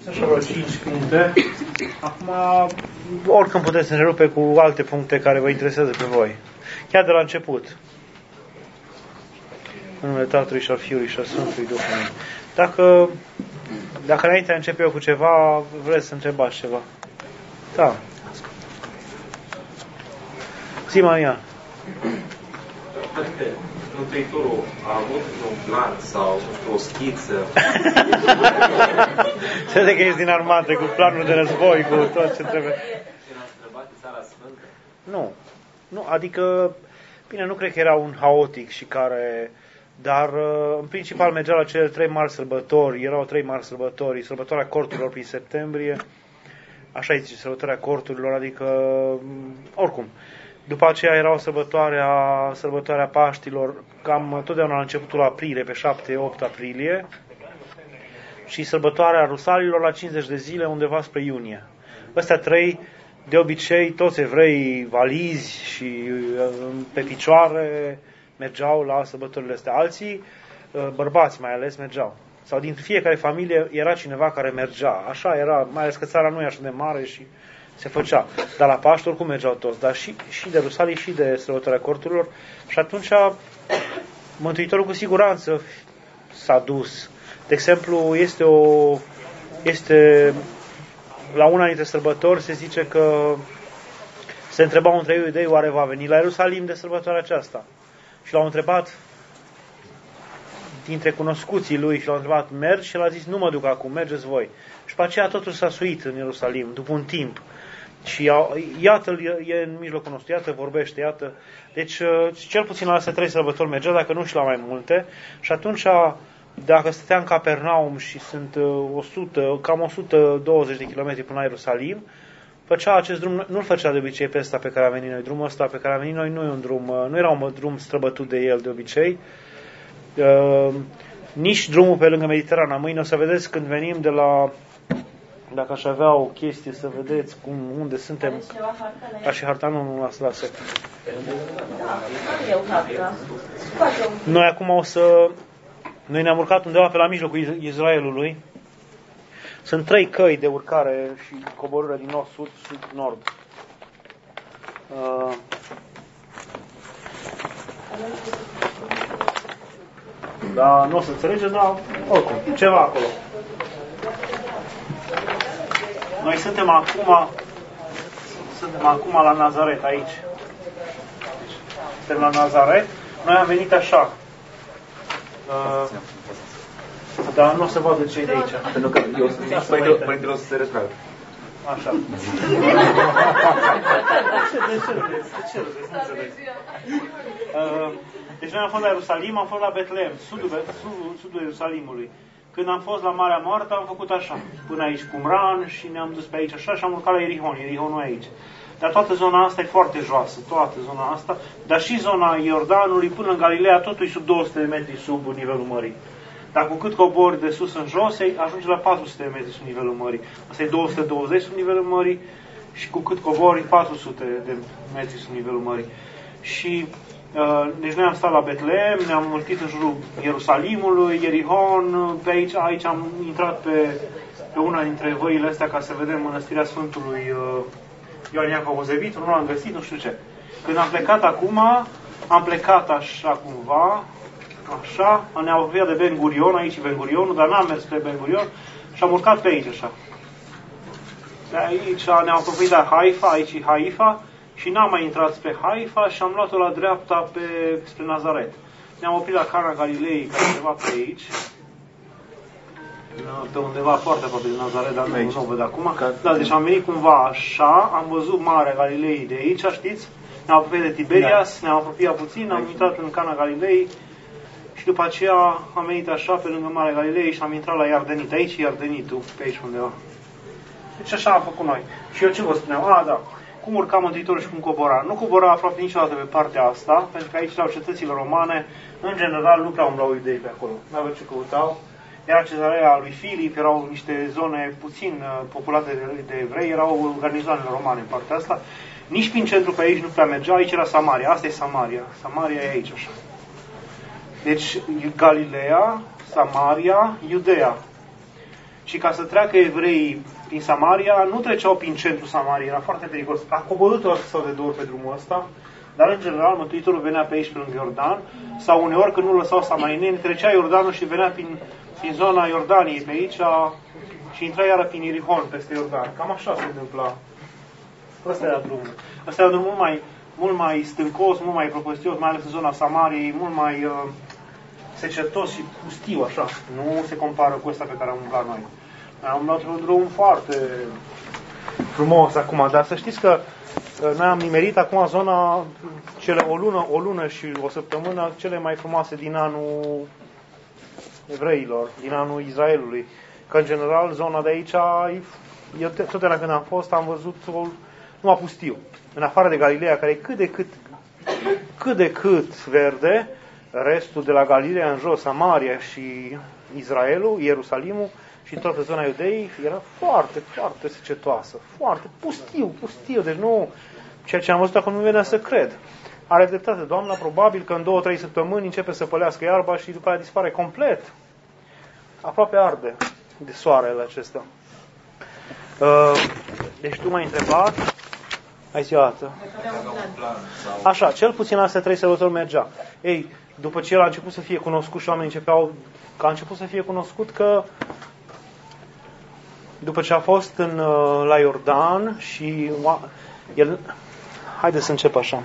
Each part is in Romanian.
așa vreo 5 puncte. Acum, oricând puteți să ne rupe cu alte puncte care vă interesează pe voi. Chiar de la început. În numele Tatălui și al Fiului și al Sfântului Duhului. Dacă înainte începe eu cu ceva, vreți să întrebați ceva? Da. Zi, Maria. Adică Mântuitorul a avut un plan sau o schiță? Înțeleg că ești din armată, cu planul de război, cu tot ce trebuie. Și n-a întrebat Țara Sfântă? Nu, adică, bine, nu cred că era un haotic și care... Dar, în principal, mergea la cele 3 mari sărbători. Erau 3 mari sărbători. Sărbătoarea corturilor prin septembrie. Așa îi zice, sărbătoarea corturilor, adică, oricum. După aceea era o sărbătoarea Paștilor, cam totdeauna la începutul aprilie, pe 7-8 aprilie. Și sărbătoarea Rusalilor la 50 de zile, undeva spre iunie. Astea 3, de obicei, toți evrei valizi și pe picioare... mergeau la sărbătorile astea. Alții, bărbați mai ales, mergeau. Sau din fiecare familie era cineva care mergea. Așa era, mai ales că țara nu e așa de mare și se făcea. Dar la Paște oricum mergeau toți. Dar și de Rusalii și de sărbătoarea corturilor. Și atunci Mântuitorul cu siguranță s-a dus. De exemplu, este la una dintre sărbători se zice că se întrebau între iudei oare va veni la Ierusalim de sărbătoarea aceasta. Și l-au întrebat dintre cunoscuții lui și l-au întrebat, mergi? Și el a zis, nu mă duc acum, mergeți voi. Și pe aceea totul s-a suit în Ierusalim, după un timp. Și iată-l, e în mijlocul nostru, iată, vorbește, iată. Deci, cel puțin la astea 3 sărbători mergea, dacă nu și la mai multe. Și atunci, dacă stătea în Capernaum și sunt cam 120 de kilometri până la Ierusalim, făcea acest drum, nu-l făcea de obicei pe ăsta pe care am venit noi. Drumul ăsta pe care am venit noi nu e un drum, nu era un drum străbătut de el de obicei. Nici drumul pe lângă Mediterana. Mâine o să vedeți când venim de la, dacă aș avea o chestie să vedeți unde suntem. Ca și harta, nu lasă. Noi acum noi ne-am urcat undeva pe la mijlocul Israelului. Sunt 3 căi de urcare și coborâre din nord, sud, sud, nord. Da, nu o să înțelegeți, dar oricum, ceva acolo. Noi suntem acum la Nazaret, aici. Suntem la Nazaret. Noi am venit așa. Dar nu o să vadă cei de aici. Pentru că eu sunt părintele o să se retragă. Așa. De ce râdeți? Deci noi am fost la Ierusalim, am fost la Betlehem, sudul Ierusalimului. Când am fost la Marea Moartă, am făcut așa. Până aici Qumran și ne-am dus pe aici așa și am urcat la Ierihon. Ierihonul aici. Dar toată zona asta e foarte joasă, toată zona asta. Dar și zona Iordanului până în Galileea, totul e sub 200 de metri sub nivelul mării. Dar cu cât cobori de sus în jos, ajungi la 400 de metri sub nivelul mării. Asta e 220 sub nivelul mării și cu cât cobori 400 de metri sub nivelul mării. Și deci noi am stat la Betlehem, ne-am învârtit în jurul Ierusalimului, Ierihon, pe aici am intrat pe una dintre văile astea ca să vedem mănăstirea Sfântului Ioan Iacov Ozebitul, nu l-am găsit, nu știu ce. Când am plecat acum, am plecat așa cumva, așa, ne-am apropiat de Ben Gurion, aici e Ben Gurionul, dar n-am mers pe Ben Gurion și am urcat pe aici așa. De aici ne-am apropiat de Haifa, aici e Haifa, și n-am mai intrat pe Haifa și am luat-o la dreapta spre Nazaret. Ne-am oprit la Cana Galilei, care e undeva pe aici. Pe undeva foarte aproape de Nazaret, dar nu o văd acum. Da, deci am venit cumva așa, am văzut Marea Galilei de aici, știți? Ne-am apropiat de Tiberias, ne-am apropiat puțin, am intrat în Cana Galilei și după aceea am venit așa pe lângă Marea Galilei și am intrat la Iardenit. Aici e Iardenitul, pe aici undeva. Deci așa am făcut noi. Și eu ce vă spuneam? Da. Cum urca Mântuitorul și cum cobora? Nu cobora aproape niciodată pe partea asta, pentru că aici erau cetățile romane, în general nu prea umblau iudei pe acolo. N-aveau ce căutau. Era cezarea lui Filip, erau niște zone puțin populate de evrei, erau garnizoanele romane în partea asta. Nici prin centru pe aici nu prea mergea, aici era Samaria. Asta e Samaria. Samaria e aici așa. Deci Galileea, Samaria, Iudeea. Și ca să treacă evreii prin Samaria, nu treceau prin centrul Samariei, era foarte pericos. A coborât-o sau de 2 ori pe drumul ăsta, dar în general Mântuitorul venea pe aici, pe lângă Iordan, sau uneori când nu lăsau samarineni, trecea Iordanul și venea prin zona Iordaniei pe aici și intra iară prin Ierihon peste Iordan. Cam așa se întâmpla. Ăsta era drumul. Ăsta era drumul mult mai stâncos, mult mai propăstios, mai ales în zona Samariei, mult mai secetos și pustiu, așa. Nu se compară cu ăsta pe care am umblat noi. Am luat un drum foarte frumos acum, dar să știți că noi am nimerit acum zona, o lună și o săptămână, cele mai frumoase din anul evreilor, din anul Israelului. Că în general zona de aici, eu totdeauna când am fost, am văzut numai pustiu. În afară de Galileea, care e cât de cât verde, restul de la Galileea în jos, Samaria și Israelul, Ierusalimul și toată zona Iudeii era foarte, foarte secetoasă, foarte pustiu, deci nu, ceea ce am văzut acum nu venea să cred. Are dreptate, Doamna, probabil că în 2-3 săptămâni începe să pălească iarba și după aia dispare complet. Aproape arde de soarele acesta. Deci tu m-ai întrebat, hai zi o dată. Așa, cel puțin astea 3 sărbători mergea. Ei, după ce el a început să fie cunoscut și oamenii că a început să fie cunoscut că după ce a fost la Iordan și el... Haideți să încep așa.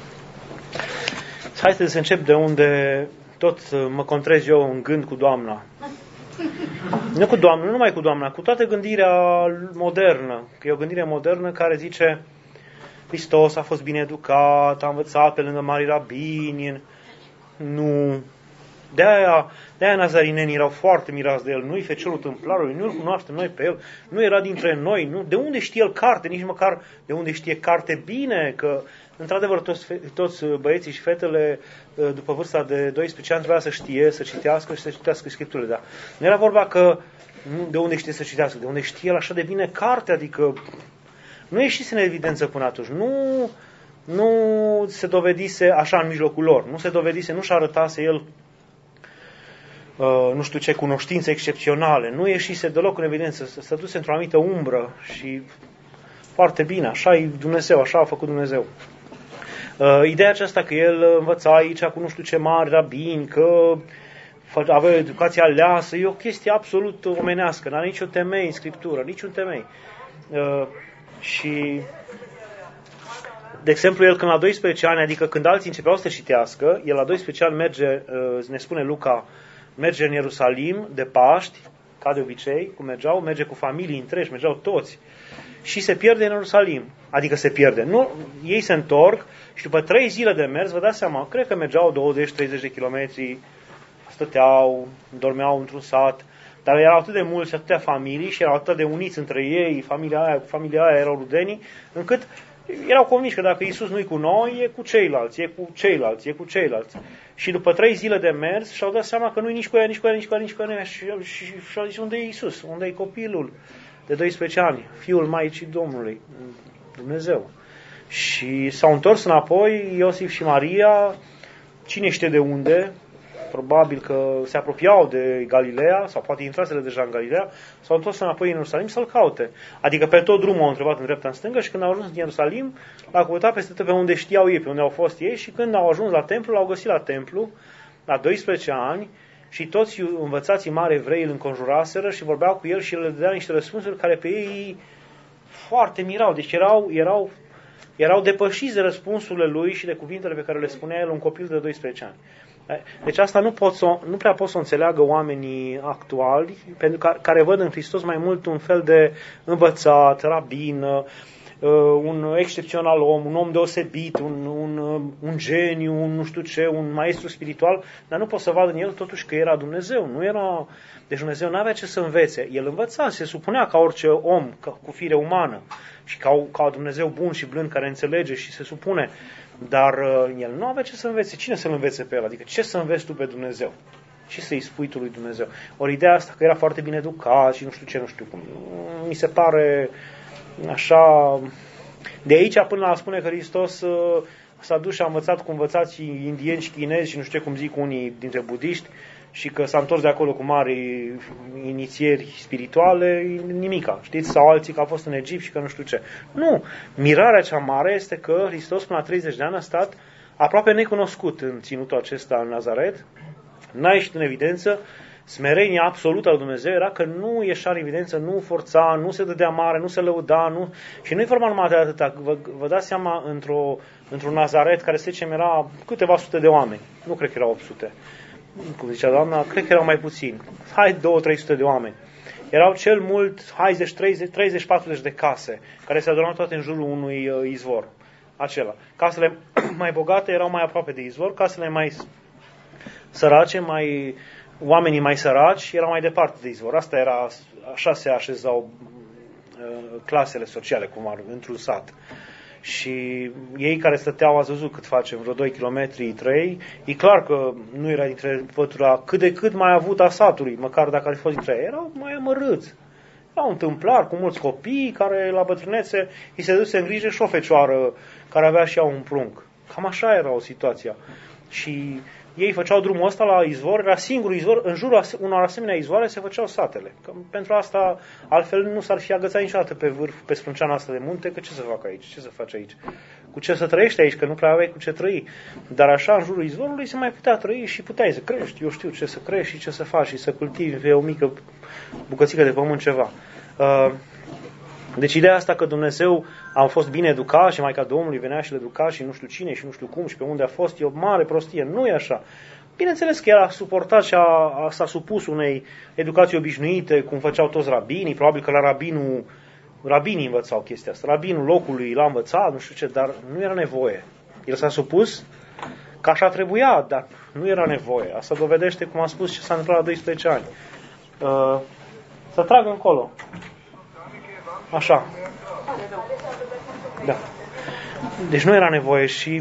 Haideți să încep de unde tot mă contrez eu în gând cu Doamna. Nu cu Doamna, nu numai cu Doamna, cu toată gândirea modernă. Că e o gândire modernă care zice Hristos a fost bine educat, a învățat pe lângă mari rabini. Nu. De-aia nazarinenii erau foarte mirați de el. Nu-i Feciorul Tâmplarului, nu-l cunoaștem noi pe el. Nu era dintre noi. Nu. De unde știe el carte? Nici măcar de unde știe carte bine. Că, într-adevăr, toți băieții și fetele, după vârsta de 12 ani, trebuia să știe, să citească și să citească Scripturile. Dar nu era vorba că de unde știe să citească, de unde știe el așa de bine carte. Adică nu ieșise în evidență până atunci. Nu se dovedise așa în mijlocul lor. Nu se dovedise, nu-și arătase el nu știu ce cunoștințe excepționale. Nu ieșise deloc în evidență. Se duse într-o anumită umbră și foarte bine. Așa e Dumnezeu, așa a făcut Dumnezeu. Ideea aceasta că el învăța aici cu nu știu ce mari rabini, că avea educație aleasă, e o chestie absolut omenească. N-are nicio temei în Scriptură, niciun temei. Și de exemplu, el când la 12 ani, adică când alții începeau să citească, el la 12 ani merge, ne spune Luca, merge în Ierusalim de Paști, ca de obicei, cum merge cu familii întregi, mergeau toți, și se pierde în Ierusalim. Adică se pierde. Nu, ei se întorc și după 3 zile de mers, vă dați seama, cred că mergeau 20-30 de kilometri, stăteau, dormeau într-un sat, dar erau atât de mulți, atâtea familii și erau atât de uniți între ei, familia aia erau rudenii, încât erau convinși că dacă Iisus nu-i cu noi, e cu ceilalți, e cu ceilalți, e cu ceilalți. Și după 3 zile de mers și-au dat seama că nu-i nici cu ea, nici cu ea, nici cu ea, nici cu ea. Și-au zis, unde e Iisus? Unde e copilul de 12 ani? Fiul Maicii Domnului, Dumnezeu. Și s-au întors înapoi Iosif și Maria, cine știe de unde, probabil că se apropiau de Galileea, sau poate intraseră deja în Galileea, s-au întors înapoi în Ierusalim să-l caute. Adică pe tot drumul au întrebat în dreapta în stânga și când au ajuns în Ierusalim, l-au căutat peste tot pe unde știau ei, pe unde au fost ei și când au ajuns la templu, l-au găsit la templu, la 12 ani, și toți învățații mari evrei îl înconjuraseră și vorbeau cu el și el le dădea niște răspunsuri care pe ei foarte mirau. Deci erau depășiți de răspunsurile lui și de cuvintele pe care le spunea el un copil de 12 ani. Deci asta nu prea pot să o înțeleagă oamenii actuali, pentru care văd în Hristos mai mult un fel de învățat, rabin, un excepțional om, un om deosebit, un geniu, un nu știu ce, un maestru spiritual, dar nu pot să vadă în el totuși că era Dumnezeu. Nu era... Deci Dumnezeu nu avea ce să învețe. El învăța, se supunea ca orice om, cu fire umană și ca Dumnezeu bun și blând care înțelege și se supune. Dar el nu avea ce să învețe. Cine să-l învețe pe el? Adică ce să înveți tu pe Dumnezeu? Ce să-i spui tu lui Dumnezeu? Ori ideea asta că era foarte bine educat și nu știu cum. Mi se pare așa... De aici până la spune că Hristos s-a dus și a învățat cu învățații indieni și chinezi și nu știu cum zic unii dintre budiști și că s-a întors de acolo cu mari inițieri spirituale, nimica, știți? Sau alții că a fost în Egipt și că nu știu ce. Nu! Mirarea cea mare este că Hristos până la 30 de ani a stat aproape necunoscut în ținutul acesta în Nazaret, n-a ieșit în evidență. Smerenia absolută a lui Dumnezeu era că nu ieșea în evidență, nu forța, nu se dădea mare, nu se lăuda, nu... Și nu-i vorba numai de atâta. Vă dați seama, într-un Nazaret care, să zicem, era câteva sute de oameni. Nu cred că erau 800. Cum zicea doamna, cred că erau mai puțini. Hai 200-300 de oameni. Erau cel mult 30-40 de case care se adunau toate în jurul unui izvor. Acela. Casele mai bogate erau mai aproape de izvor, casele mai sărace, oamenii mai săraci erau mai departe de izvor. Asta era, așa se așezau clasele sociale, cum ar, într-un sat. Și ei care stăteau, ați văzut cât facem, vreo 2 km, 3, e clar că nu era dintre pătura cât de cât mai avut a satului, măcar dacă ar fi fost dintre ei. Erau mai amărâți. Era un tâmplar cu mulți copii care la bătrânețe îi se duce în grijă și o fecioară care avea și ea un prunc. Cam așa era o situație. Și ei făceau drumul ăsta la izvor, era singurul izvor, în jurul unor asemenea izvoare se făceau satele. Că pentru asta, altfel nu s-ar fi agățat niciodată pe vârf, pe sprânceana asta de munte, că ce să fac aici, ce să faci aici? Cu ce să trăiești aici, că nu prea aveai cu ce trăi. Dar așa, în jurul izvorului se mai putea trăi și puteai să crești, eu știu ce să crești și ce să faci și să cultivi pe o mică bucățică de pământ ceva. Deci ideea asta că Dumnezeu a fost bine educat și Maica Domnului venea și le educa și nu știu cine și nu știu cum și pe unde a fost, e o mare prostie. Nu e așa. Bineînțeles că el a suportat și s-a supus unei educații obișnuite, cum făceau toți rabinii. Probabil că la rabinii învățau chestia asta. Rabinul locului l-a învățat, nu știu ce, dar nu era nevoie. El s-a supus că așa trebuia, dar nu era nevoie. Asta dovedește, cum am spus, ce s-a întâmplat la 12 ani. Să trag încolo. Așa. Da. Deci nu era nevoie și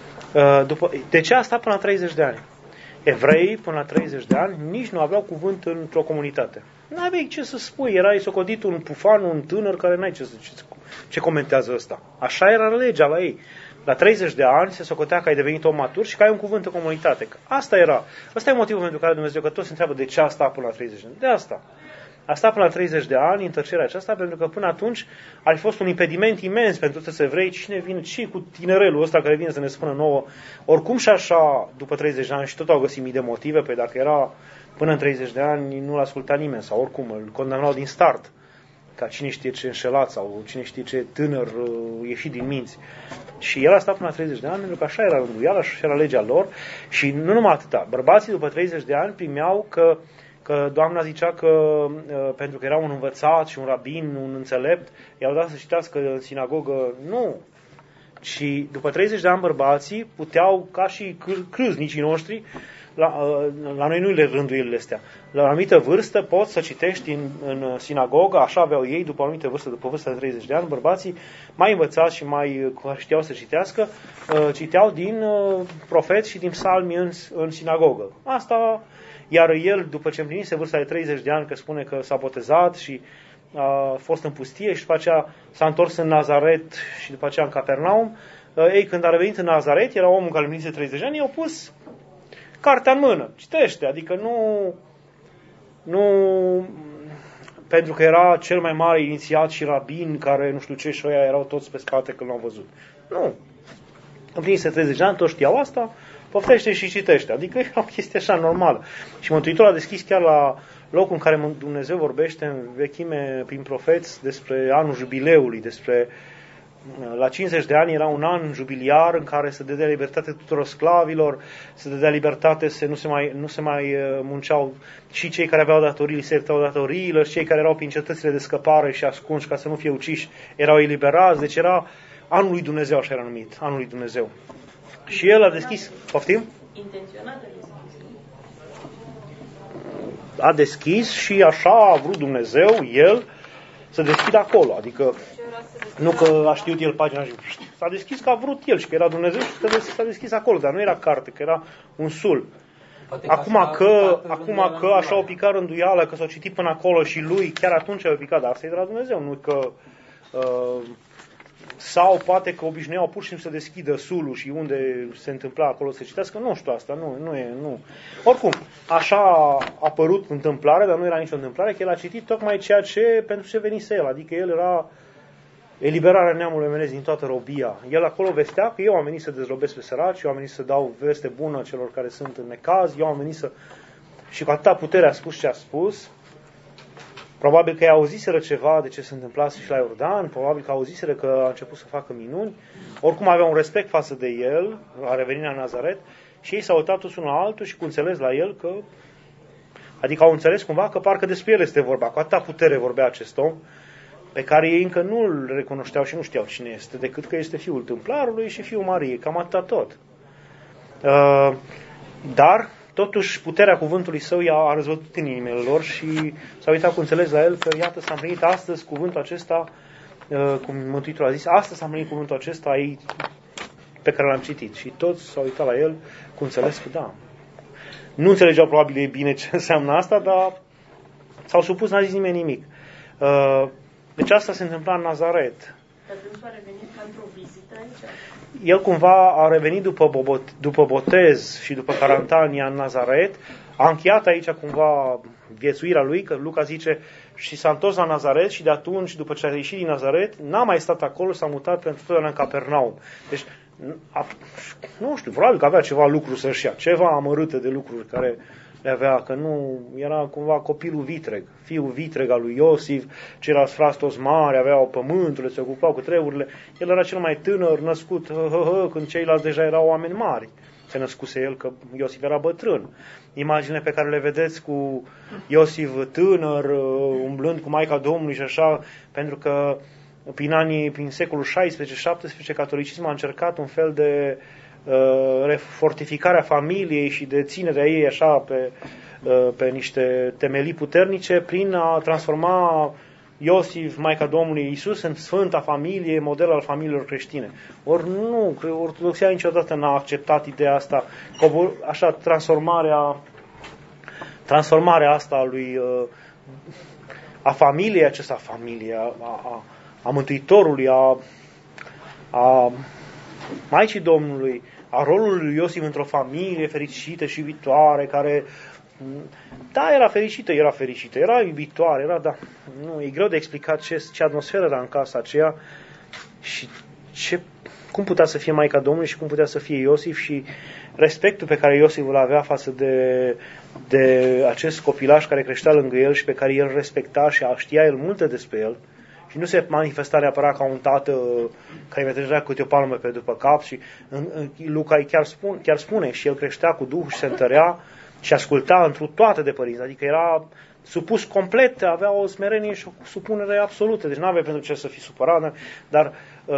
de ce a stat până la 30 de ani? Evreii până la 30 de ani nici nu aveau cuvânt într-o comunitate. Nu aveai ce să spui, erai socodit un pufan, un tânăr care n-ai ce să zici. Ce comentează ăsta? Așa era legea la ei. La 30 de ani se socotea că ai devenit om matur și că ai un cuvânt în comunitate. Asta e motivul pentru care Dumnezeu, că toți se întreabă de ce a stat până la 30 de ani. De asta. A stat până la 30 de ani în tăcerea aceasta, pentru că până atunci ar fi fost un impediment imens pentru toți evrei. Cine vine și cu tinerelul ăsta care vine să ne spună nouă, oricum și așa, după 30 de ani, și tot au găsit mii de motive, pe dacă era până în 30 de ani, nu l-asculta nimeni, sau oricum îl condamnau din start, ca cine știe ce înșelat, sau cine știe ce tânăr ieșit din minți. Și el a stat până la 30 de ani, pentru că așa era rânduiala, așa era legea lor, și nu numai atâta. Bărbații după 30 de ani primeau că doamna zicea că pentru că era un învățat și un rabin, un înțelept, i-au dat să citească în sinagogă. Nu. Și după 30 de ani bărbații puteau, ca și crâznicii noștri, la noi nu le rânduielile astea. La o anumită vârstă poți să citești în sinagogă, așa aveau ei, după o anumită vârstă, după vârsta de 30 de ani, bărbații mai învățați și mai știau să citească, citeau din profeți și din psalmi în sinagogă. Asta. Iar el, după ce împlinise vârsta de 30 de ani, că spune că s-a botezat și a fost în pustie și după aceea s-a întors în Nazaret și după aceea în Capernaum, ei, când a revenit în Nazaret, era omul care împlinise 30 de ani, i-au pus cartea în mână, citește, adică nu pentru că era cel mai mare inițiat și rabin care nu știu ce și ăia erau toți pe spate când l-au văzut. Nu. Împlinise 30 de ani, toți știau asta, poftește și citește. Adică e o chestie așa normală. Și Mântuitorul a deschis chiar la locul în care Dumnezeu vorbește în vechime prin profeți despre anul jubileului, despre la 50 de ani era un an jubiliar în care se dădea libertate tuturor sclavilor, se dădea libertate să nu se mai munceau și cei care aveau datorii, se iertau datoriile, și cei care erau prin cetățile de scăpare și ascunși ca să nu fie uciși, erau eliberați. Deci era anul lui Dumnezeu, așa era numit, anul lui Dumnezeu. Și el a deschis, poftim? Intenționat a deschis. A deschis și așa a vrut Dumnezeu, el, să deschidă acolo. Adică, nu că a știut el pagina și s-a deschis că a vrut el și că era Dumnezeu și s-a deschis acolo, dar nu era carte, că era un sul. Acum că așa o picat rânduială, că s-a citit până acolo și lui, chiar atunci a picat, dar asta e de la Dumnezeu, nu că sau poate că obișnuiau pur și simplu să deschidă sulul și unde se întâmpla acolo să citească, nu știu asta, nu. Oricum, așa a apărut întâmplarea, dar nu era nicio întâmplare, că el a citit tocmai ceea ce pentru ce venise el, adică el era eliberarea neamului omenesc din toată robia. El acolo vestea că eu am venit să dezrobesc pe săraci, eu am venit să dau veste bună celor care sunt în necaz, eu am venit să... Și cu atâta putere a spus ce a spus. Probabil că ei auziseră ceva de ce se întâmplase și la Iordan, probabil că auziseră că a început să facă minuni. Oricum aveau un respect față de el, la revenirea în Nazaret, și ei s-au uitat toți unul la altul și cu înțeles la el că... Adică au înțeles cumva că parcă despre el este vorba. Cu atâta putere vorbea acest om, pe care ei încă nu îl recunoșteau și nu știau cine este, decât că este fiul tâmplarului și fiul Mariei, cam atâta tot. Dar, totuși, puterea cuvântului său a răzbătut în inimile lor și s-au uitat cu înțeles la el că, iată, s-a împlinit astăzi cuvântul acesta, cum Mântuitorul a zis, astăzi s-a împlinit cuvântul acesta pe care l-am citit. Și toți s-au uitat la el cu înțeles că da. Nu înțelegeau probabil ei bine ce înseamnă asta, dar s-au supus, n-a zis nimeni nimic. Deci asta se întâmpla în Nazaret. Dar dânsul a revenit ca într-o vizită aici? El cumva a revenit după botez și după carantania în Nazaret. A încheiat aici cumva viețuirea lui, că Luca zice, și s-a întors la Nazaret și de atunci, după ce a ieșit din Nazaret, n-a mai stat acolo, s-a mutat pentru totdeauna în Capernaum. Deci, nu știu, probabil că avea ceva lucruri să-și ia, ceva amărâte de lucruri care le avea, că nu era cumva copilul vitreg, fiul vitreg al lui Iosif, ceilalți frați toți mari, aveau pământurile, se ocupau cu treburile, el era cel mai tânăr, născut, când ceilalți deja erau oameni mari. Se născuse el, că Iosif era bătrân. Imaginile pe care le vedeți cu Iosif tânăr, umblând cu Maica Domnului și așa, pentru că prin secolul 16-17 catolicismul a încercat un fel de fortificarea familiei și de ținerea ei așa pe niște temelii puternice prin a transforma Iosif, Maica Domnului, Iisus în sfânta familie, model al familiilor creștine. Ori nu, Ortodoxia niciodată n-a acceptat ideea asta, așa transformarea asta a lui a familiei acesta, a Mântuitorului, a Maicii Domnului, a rolului lui Iosif într-o familie fericită și iubitoare, care, da, era fericită, era iubitoare, nu, e greu de explicat ce atmosferă era în casa aceea și cum putea să fie Maica Domnului și cum putea să fie Iosif și respectul pe care Iosif îl avea față de acest copilaș care creștea lângă el și pe care el respecta și știa el multe despre el. Și nu se manifesta neapărat ca un tată care îi trăgea câte o palmă pe după cap și Luca chiar spune și el creștea cu Duhul și se întărea și asculta întru toate de părinți, adică era supus complet, avea o smerenie și o supunere absolută, deci nu avea pentru ce să fii supărat, dar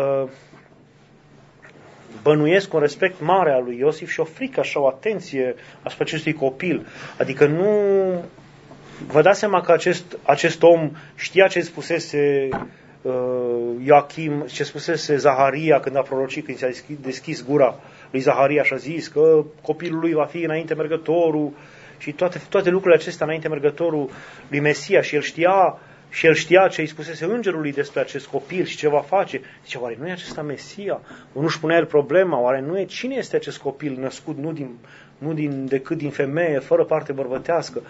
bănuiesc un respect mare al lui Iosif și o frică așa, o atenție asupra acestui copil, adică nu... Vă dați seama că acest om știa ce spusese Ioachim, ce spusese Zaharia când a prorocit, când s-a deschis gura lui Zaharia și a zis că copilul lui va fi înainte mergătorul și toate lucrurile acestea înainte mergătorul lui Mesia și el știa ce îi spusese îngerului despre acest copil și ce va face. Zice, oare nu e acesta Mesia? Nu-și punea el problema, oare nu e? Cine este acest copil născut decât din femeie, fără parte bărbătească?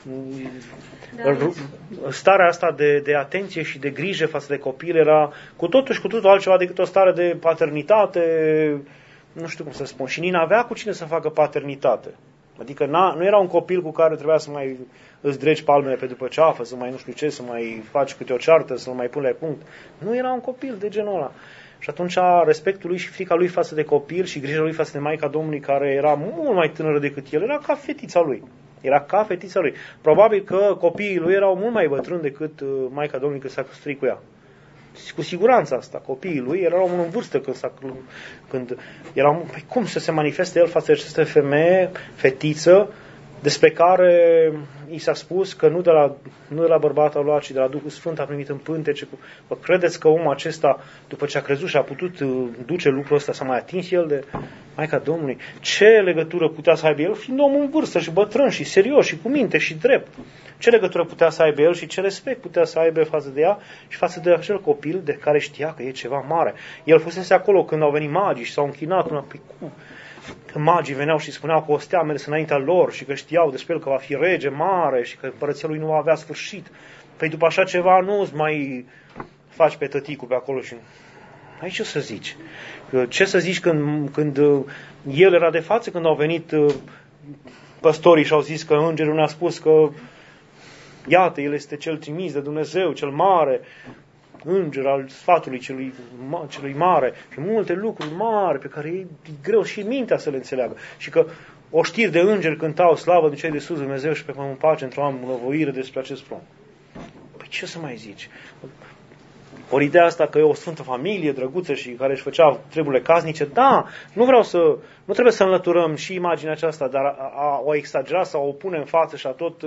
Starea asta de atenție și de grijă față de copil era cu totul altceva decât o stare de paternitate, nu știu cum să spun. Și nici n-avea cu cine să facă paternitate. Adică nu era un copil cu care trebuia să mai îți dregi palmele pe după ceafă, să mai nu știu ce, să mai faci câte o ceartă, să mai pui la punct. Nu era un copil de genul ăla. Și atunci respectul lui și frica lui față de copil și grija lui față de Maica Domnului, care era mult mai tânără decât el, era ca fetița lui. Probabil că copiii lui erau mult mai bătrâni decât Maica Domnului când s-a căsătorit cu ea. Cu siguranță asta. Copiii lui erau în vârstă când erau... Cum să se manifeste el față de această femeie, fetiță, despre care i s-a spus că nu de la bărbatul a luat, ci de la Duhul Sfânt a primit în pântece. Vă credeți că omul acesta, după ce a crezut și a putut duce lucrul ăsta, s-a mai atins el de Maica Domnului? Ce legătură putea să aibă el, fiind om în vârstă și bătrân și serios și cu minte și drept? Ce legătură putea să aibă el și ce respect putea să aibă față de ea și față de acel copil de care știa că e ceva mare? El fusese acolo când au venit magii și s-au închinat una pe cum? Că magii veneau și spuneau că o stea mers înaintea lor și că știau despre el că va fi rege mare și că împărăția lui nu va avea sfârșit. Păi după așa ceva nu-ți mai faci pe tăticul pe acolo și... Aici ce să zici? Ce să zici când el era de față, când au venit păstorii și au zis că îngerul ne-a spus că iată, el este cel trimis de Dumnezeu, cel mare, înger al sfatului celui mare și multe lucruri mari pe care e greu și mintea să le înțeleagă. Și că oștiri de îngeri cântau slavă de cei de sus Dumnezeu și pe pământ pace într-o amănăvoire despre acest prom. Păi ce să mai zici? Ori ideea asta că e o sfântă familie drăguță și care își făcea treburile casnice, da, nu trebuie să înlăturăm și imaginea aceasta, dar o exagera sau o pune în față și a tot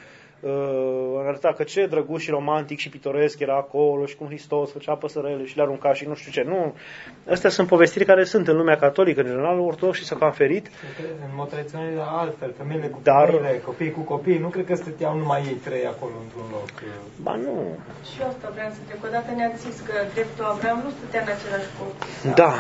arăta că ce drăguț și romantic și pitoresc era acolo și cum Hristos făcea păsărele și le arunca și nu știu ce. Nu. Astea sunt povestiri care sunt în lumea catolică, în general, ortodoxi s-au cam ferit. În mod tradițional era altfel, femeile cu femeile, copiii cu copii, nu cred că stăteau numai ei trei acolo într-un loc. Ba nu. Și eu asta vreau să întreb, că odată ne-ați zis că dreptul Avram nu stătea în același corp. Da.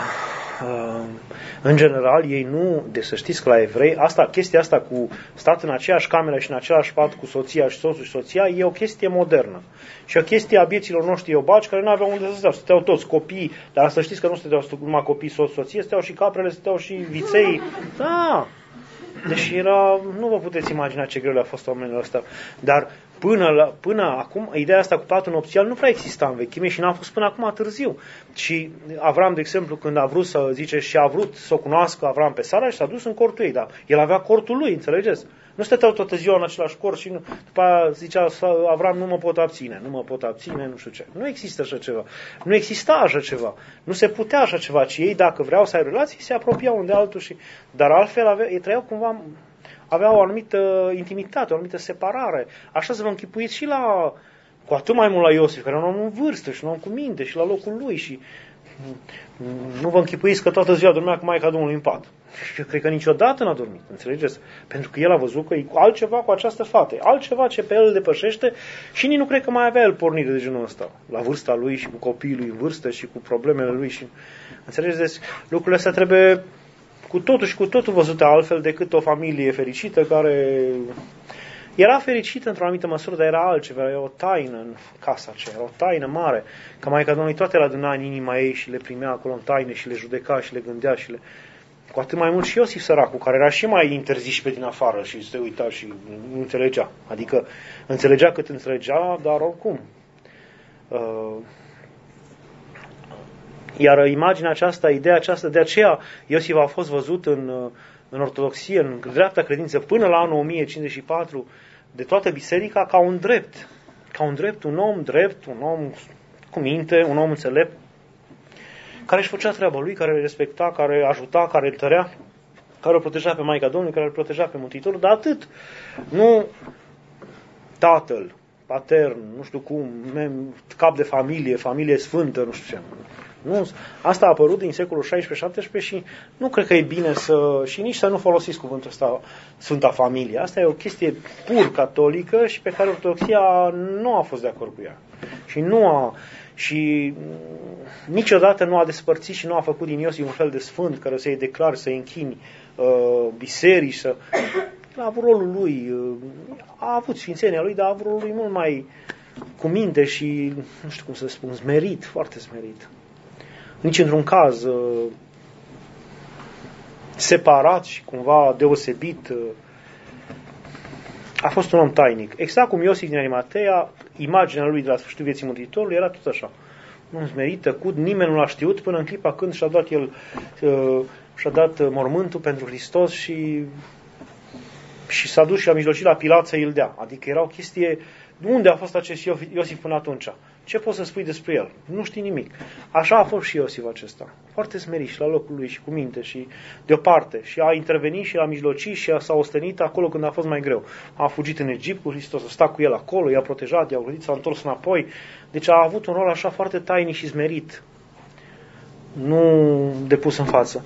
În general, ei nu, de să știți că la evrei, chestia asta cu stat în aceeași cameră și în același pat cu soția și soțul și soția, e o chestie modernă. Și o chestie a bieților noștri iobaci care nu aveau unde să stăteau. Stăteau toți copii, dar să știți că nu stăteau numai copii, soție, stăteau și caprele, stăteau și viței. Da! Deci nu vă puteți imagina ce greu le-a fost oamenilor ăsta. Dar până acum, ideea asta cu patul nopțial nu prea exista în vechime și n-a fost până acum târziu. Și Avram, de exemplu, când a vrut a vrut să o cunoască Avram pe Sara și s-a dus în cortul ei, dar el avea cortul lui, înțelegeți? Nu stăteau toată ziua în același cort și după aia zicea Avram, nu mă pot abține, nu știu ce. Nu există așa ceva. Nu exista așa ceva. Nu se putea așa ceva, ci ei, dacă vreau să ai relații, se apropiau unde altul dar altfel ei trăiau cumva, aveau o anumită intimitate, o anumită separare. Așa să vă închipuiți și cu atât mai mult la Iosif, care era un om în vârstă și un om cu minte și la locul lui și nu vă închipuiți că toată ziua dormea cu Maica Domnului în pat. Și eu cred că niciodată n-a dormit, înțelegeți? Pentru că el a văzut că e altceva cu această fată, altceva ce pe el îl depășește și nici nu cred că mai avea el pornire de genul ăsta, la vârsta lui și cu copiii lui în vârstă și cu problemele lui. Și înțelegeți? Lucrurile astea trebuie cu totul văzute altfel decât o familie fericită care era fericită într-o anumită măsură, dar era altceva, era o taină în casa aceea, era o taină mare, că Maica Domnului toate le aduna în inima ei și le primea acolo în taine și le judeca și le gândea și cu atât mai mult și Iosif săracul, care era și mai interzis și pe din afară și se uita și nu înțelegea. Adică înțelegea cât înțelegea, dar oricum. Iar imaginea aceasta, ideea aceasta, de aceea Iosif a fost văzut în ortodoxie, în dreapta credință, până la anul 1054, de toată biserica, ca un drept, un om drept, un om cu minte, un om înțelept, care își făcea treaba lui, care îl respecta, care ajuta, care îl tărea, care o proteja pe Maica Domnului, care îl proteja pe Mântuitorul, dar atât. Nu tatăl, patern, nu știu cum, cap de familie sfântă, nu știu ce. Nu, asta a apărut din secolul 16-17 și nu cred că e bine și nici să nu folosiți cuvântul ăsta, Sfânta Familie. Asta e o chestie pur catolică și pe care ortodoxia nu a fost de acord cu ea. Și niciodată nu a despărțit și nu a făcut din Iosif un fel de sfânt care să-i declare, să-i închini biserici, a avut rolul lui, a avut sfințenia lui, dar a avut rolul lui mult mai cu minte și, nu știu cum să spun, smerit, foarte smerit. Nici într-un caz separat și cumva deosebit. A fost un om tainic. Exact cum Iosif din Arimatea, imaginea lui de la sfârșitul vieții Mântuitorului era tot așa. Nu smerit, tăcut, nimeni nu l-a știut până în clipa când și-a dat mormântul pentru Hristos și s-a dus și a mijlocit la Pilat să îl dea. Adică era o chestie Unde a fost acest Iosif până atunci? Ce poți să spui despre el? Nu știi nimic. Așa a fost și Iosif acesta. Foarte smerit și la locul lui și cu minte și deoparte. Și a intervenit și a mijlocit și s-a ostenit acolo când a fost mai greu. A fugit în Egipt cu Hristos, a stat cu el acolo, i-a protejat, i-a gândit, s-a întors înapoi. Deci a avut un rol așa foarte tainic și smerit. Nu depus în față.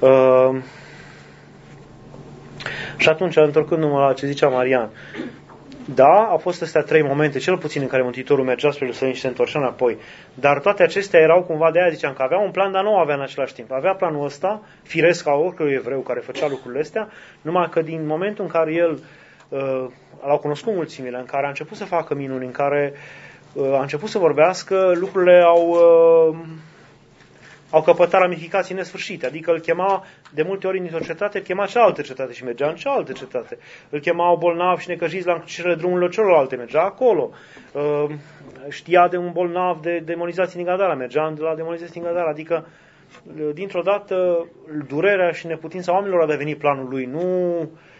Și atunci, întorcându-mă la ce zicea Marian, da, au fost astea 3 momente, cel puțin, în care Mântuitorul mergea spre Ierusalim și se întorcea înapoi. Dar toate acestea erau cumva, de aia ziceam că avea un plan, dar nu avea în același timp. Avea planul ăsta, firesc ca oricărui evreu care făcea lucrurile astea, numai că din momentul în care el l-au cunoscut mulțimile, în care a început să facă minuni, în care a început să vorbească, lucrurile au căpătat ramificații nesfârșite. Adică îl chema de multe ori într-o cetate, îl chema cealaltă cetate și mergea în cealaltă cetate. Îl chemau bolnavi și necăjiți la încrucișările drumurilor celorlalte, mergea acolo. Știa de un bolnav de demonizații din Gadara, mergea la demonizații din Gadara. Adică, dintr-o dată, durerea și neputința oamenilor a devenit planul lui. Nu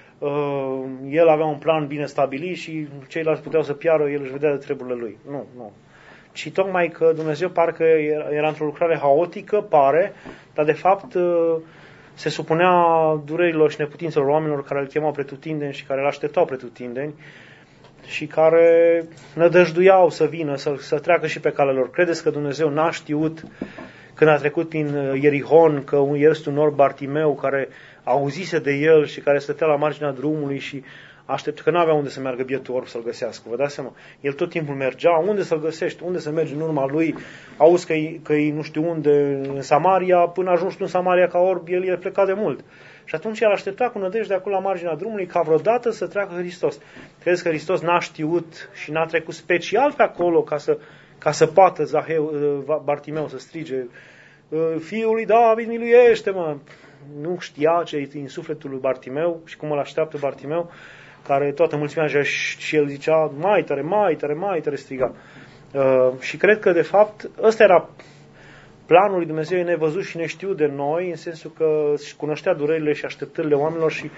el avea un plan bine stabilit și ceilalți puteau să piară, el își vedea de treburile lui. Nu. Și tocmai că Dumnezeu parcă era într-o lucrare haotică, pare, dar de fapt se supunea durerilor și neputințelor oamenilor care îl chemau pretutindeni și care îl așteptau pretutindeni și care nădăjduiau să vină, să treacă și pe calea lor. Credeți că Dumnezeu n-a știut când a trecut prin Ierihon că este un orb Bartimeu care auzise de el și care stătea la marginea drumului și aștept că n-avea unde să meargă bietul orb să-l găsească. Vă dați seama? El tot timpul mergea. Unde să-l găsești? Unde să mergi în urma lui? Auzi că e nu știu unde, în Samaria. Până ajungi tu în Samaria ca orb, el e plecat de mult. Și atunci el aștepta cu nădejde acolo la marginea drumului ca vreodată să treacă Hristos. Credeți că Hristos n-a știut și n-a trecut special pe acolo ca să poată Bartimeu să strige Fiul lui David, miluiește-mă! Nu știa ce e în sufletul lui Bartimeu și cum îl așteaptă Bartimeu, care toată mulțimea și el zicea mai tare striga. Și cred că de fapt ăsta era planul lui Dumnezeu, nevăzut și neștiut de noi, în sensul că cunoștea durerile și așteptările oamenilor și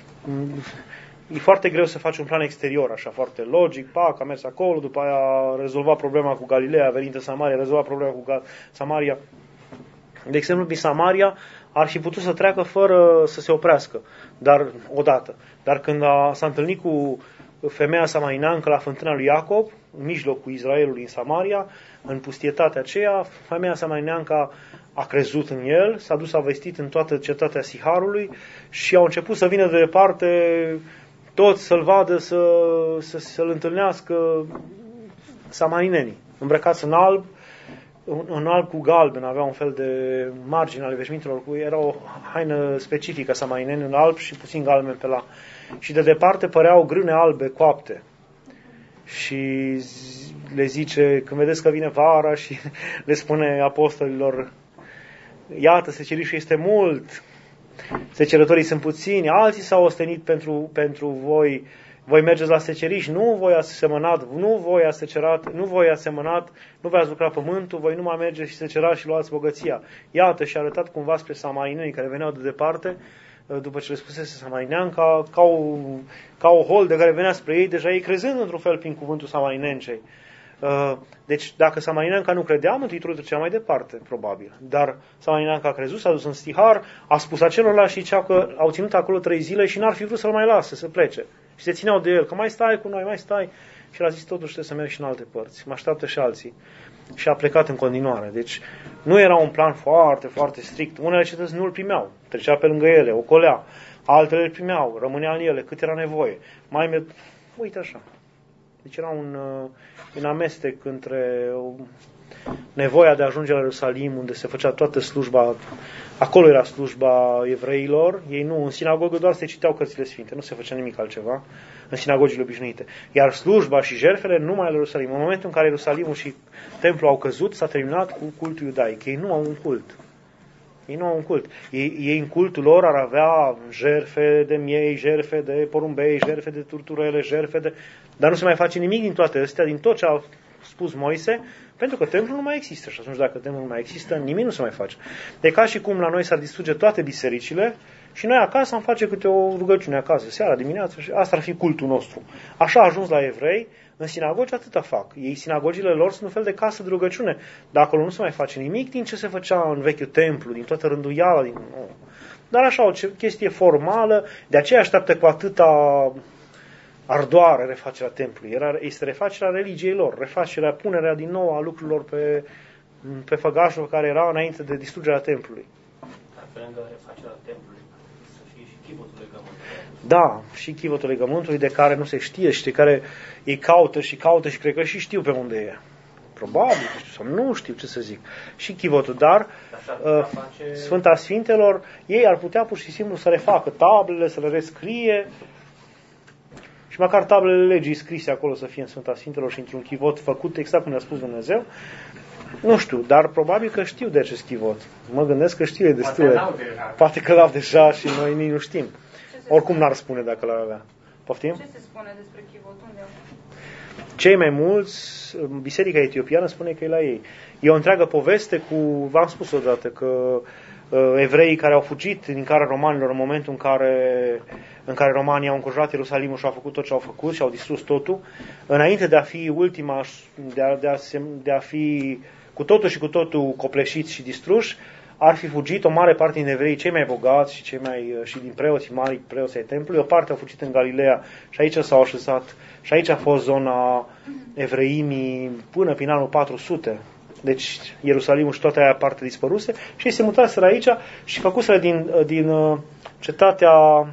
e foarte greu să faci un plan exterior, așa foarte logic, pac, a mers acolo, după aia a rezolvat problema cu Galileea, a venit în Samaria, a rezolvat problema cu Samaria. De exemplu, prin Samaria ar fi putut să treacă fără să se oprească, odată. Dar când s-a întâlnit cu femeia samarineancă la fântâna lui Iacob, în mijlocul Israelului în Samaria, în pustietatea aceea, femeia samarineancă a crezut în el, s-a dus, a vestit în toată cetatea Siharului și au început să vină de departe toți să-l vadă, să-l întâlnească samarinenii, îmbrăcați în alb cu galben, avea un fel de margine ale veșmintelor, era o haină specifică samarineni, în alb și puțin galben pe la. Și de departe păreau grâne albe coapte. Și le zice, când vedeți că vine vara, și le spune apostolilor, iată, secerișul este mult, secerătorii sunt puțini, alții s-au ostenit pentru voi. Voi mergeți la seceriș, nu voi ați semănat, nu voi ați secerat, nu voi ați semănat, nu voi ați lucrat pământul, voi nu mai mergeți și secerați și luați bogăția. Iată, și-a arătat cumva spre samarineni care veneau de departe, după ce le spusese samarineanca, ca o holdă care venea spre ei, deja ei crezând într-un fel prin cuvântul samarinencei. Deci, dacă samarineanca nu credea, Mântuitorul trecea mai departe, probabil. Dar samarineanca a crezut, s-a dus în Sihar, a spus acelorlalți și ziceau că au ținut acolo 3 zile și n-ar fi vrut să-l mai lase, să plece. Și se țineau de el, că mai stai cu noi, mai stai. Și el a zis, totuși trebuie să merg și în alte părți. Mă așteaptă și alții. Și a plecat în continuare. Deci nu era un plan foarte, foarte strict. Unele cetăți nu îl primeau. Trecea pe lângă ele, ocolea. Altele îl primeau, rămânea în ele, cât era nevoie. Uite așa. Deci era un amestec între nevoia de a ajunge la Ierusalim, unde se făcea toată slujba. Acolo era slujba evreilor. Ei nu, în sinagogă doar se citeau cărțile sfinte, nu se făcea nimic altceva în sinagogile obișnuite. Iar slujba și jertfele numai la Ierusalim. În momentul în care Ierusalimul și templul au căzut, s-a terminat cu cultul iudaic. Ei nu au un cult. Ei în cultul lor ar avea jertfe de miei, jertfe de porumbei, jertfe de turturele, dar nu se mai face nimic din toate astea, din tot ce a spus Moise, pentru că templul nu mai există. Și atunci, dacă templul nu mai există, nimic nu se mai face. De ca și cum la noi s-ar distruge toate bisericile Și noi acasă am face câte o rugăciune acasă, seara, dimineața, și asta ar fi cultul nostru. Așa a ajuns la evrei, în sinagogi atâta fac. Ei, sinagogile lor sunt un fel de casă de rugăciune, dar acolo nu se mai face nimic din ce se făcea în vechiul templu, din toată rânduiala, dar așa, o chestie formală, de aceea așteaptă cu atâta ardoare refacerea templului. Este refacerea religiei lor, refacerea, punerea din nou a lucrurilor pe făgașul care era înainte de distrugerea templului. Pe lângă refacerea templului, să fie și chivotul legământului. Da, și chivotul legământului de care nu se știe și de care ei caută și cred că și știu pe unde e. Probabil, sau nu știu ce să zic. Și chivotul, dar Sfânta Sfintelor, ei ar putea pur și simplu să refacă tablele, să le rescrie și măcar tablele legii scrise acolo să fie în Sfânta Sfintelor și într-un chivot făcut exact cum ne-a spus Dumnezeu. Nu știu, dar probabil că știu de acest chivot. Mă gândesc că știu destule. Poate că l-au deja și noi nici nu știm. Oricum n-ar spune dacă l-ar avea. Poftim? Ce se spune despre chivot? Unde? Cei mai mulți, biserica etiopiană spune că e la ei. E o întreagă poveste cu, v-am spus odată, că evreii care au fugit din cara romanilor în momentul în care romanii au înconjurat Ierusalimul și au făcut tot ce au făcut și au distrus totul, înainte de a fi ultima, de a fi cu totul și cu totul copleșiți și distruși, ar fi fugit o mare parte din evrei, cei mai bogați și din preoții mari, preoții ai templului. O parte au fugit în Galileea și aici s-au așezat și aici a fost zona evreimii până prin anul 400. Deci Ierusalimul și toată aia parte dispăruse și ei se mutaseră aici și făcuseră din cetatea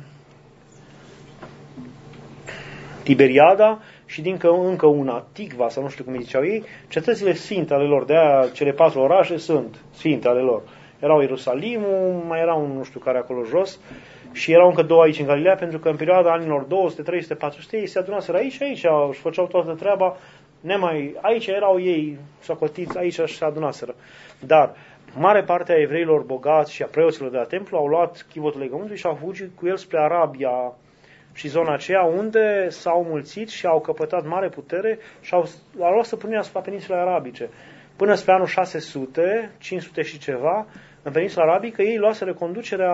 Tiberiada și din încă una, Ticva, sau nu știu cum îi ziceau ei, cetățile sfinte ale lor. De aia cele 4 orașe sunt sfinte ale lor. Erau Ierusalimul, mai era un nu știu care acolo jos și erau încă 2 aici în Galileea, pentru că în perioada anilor 200, 300, 400 ei se adunaseră aici și aici își făceau toată treaba. Aici erau ei socotiți, aici se adunaseră. Dar mare parte a evreilor bogați și a preoților de la templu au luat chivotul legământului și au fugit cu el spre Arabia și zona aceea unde s-au mulțit și au căpătat mare putere și au luat stăpânirea asupra peninsulei arabice. Până spre anul 600, 500 și ceva, în peninsula arabică, ei luaseră conducerea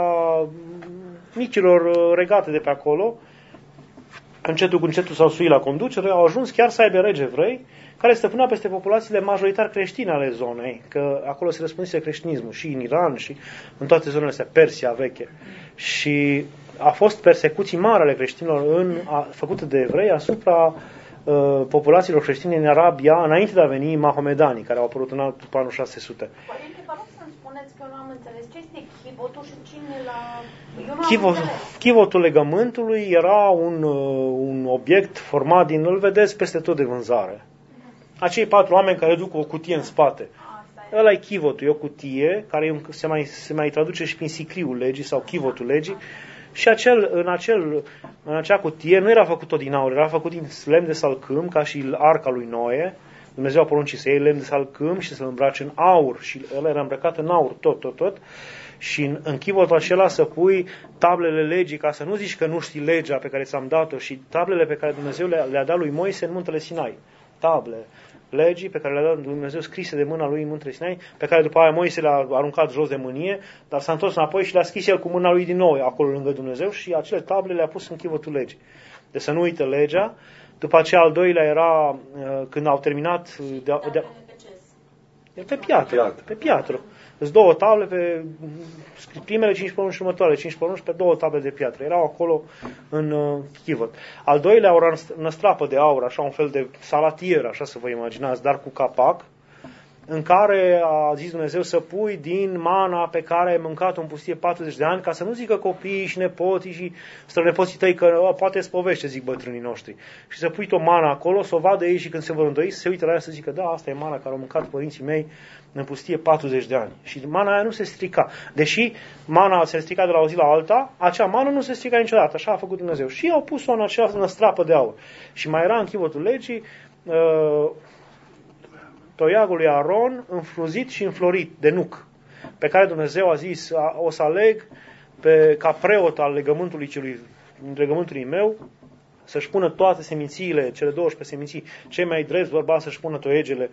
micilor regate de pe acolo. Încetul cu încetul s-au suit la conducere, au ajuns chiar să aibă regi evrei, care stăpânea peste populațiile majoritar creștine ale zonei, că acolo se răspândise creștinismul, și în Iran, și în toate zonele astea, Persia veche. Și a fost persecuții mari ale creștinilor făcute de evrei asupra populațiilor creștine în Arabia, înainte de a veni mahomedanii, care au apărut după anul 600. Părinte, vă rog să-mi spuneți că eu nu am înțeles. Ce este chivotul și cine l-a... Chivotul legământului era un obiect format din, îl vedeți peste tot de vânzare. Acei 4 oameni care duc o cutie în spate. Ăla e chivotul, e o cutie care se mai traduce și prin sicriul legii sau chivotul legii. Și în acea cutie nu era făcut tot din aur, era făcut din lemn de salcâm, ca și arca lui Noe. Dumnezeu a poruncit să iei lemn de salcâm și să-l îmbrace în aur. Și ăla era îmbrăcat în aur, tot. Și în chivotul acela să pui tablele legii, ca să nu zici că nu știi legea pe care ți-am dat-o, și tablele pe care Dumnezeu le-a dat lui Moise în muntele Sinai. Table, legii pe care le-a dat Dumnezeu scrise de mâna lui în muntele Sinai, pe care după aia Moise le-a aruncat jos de mânie, dar s-a întors înapoi și le-a scris el cu mâna lui din nou acolo lângă Dumnezeu și acele table le-a pus în chivotul legii. Deci să nu uită legea. După aceea al doilea era când au terminat pe piatră. Pe piatră. Sunt 2 table, primele 5 porunci și următoarele 5 porunci pe 2 table de piatră. Erau acolo în chivot. Al doilea era o năstrapă de aur, așa un fel de salatier, așa să vă imaginați, dar cu capac, în care a zis Dumnezeu să pui din mana pe care ai mâncat-o în pustie 40 de ani, ca să nu zică copiii și nepoții și strănepoții tăi că poate îți povește, zic bătrânii noștri. Și să pui o mana acolo, să o vadă ei și când se vor îndoi, să se uite la ea să zică, da, asta e mana care au mâncat părinții mei în pustie 40 de ani. Și mana aia nu se strica. Deși mana se strica de la o zi la alta, acea mană nu se strica niciodată. Așa a făcut Dumnezeu. Și au pus-o în acea năstrapă de aur. Și mai era în chivotul legii toiagul lui Aron înfrunzit și înflorit de nuc, pe care Dumnezeu a zis, o să aleg ca preot al legământului meu, să-și pună toate semințiile, cele 12 seminții, cei mai drepți bărbați să-și pună toiegele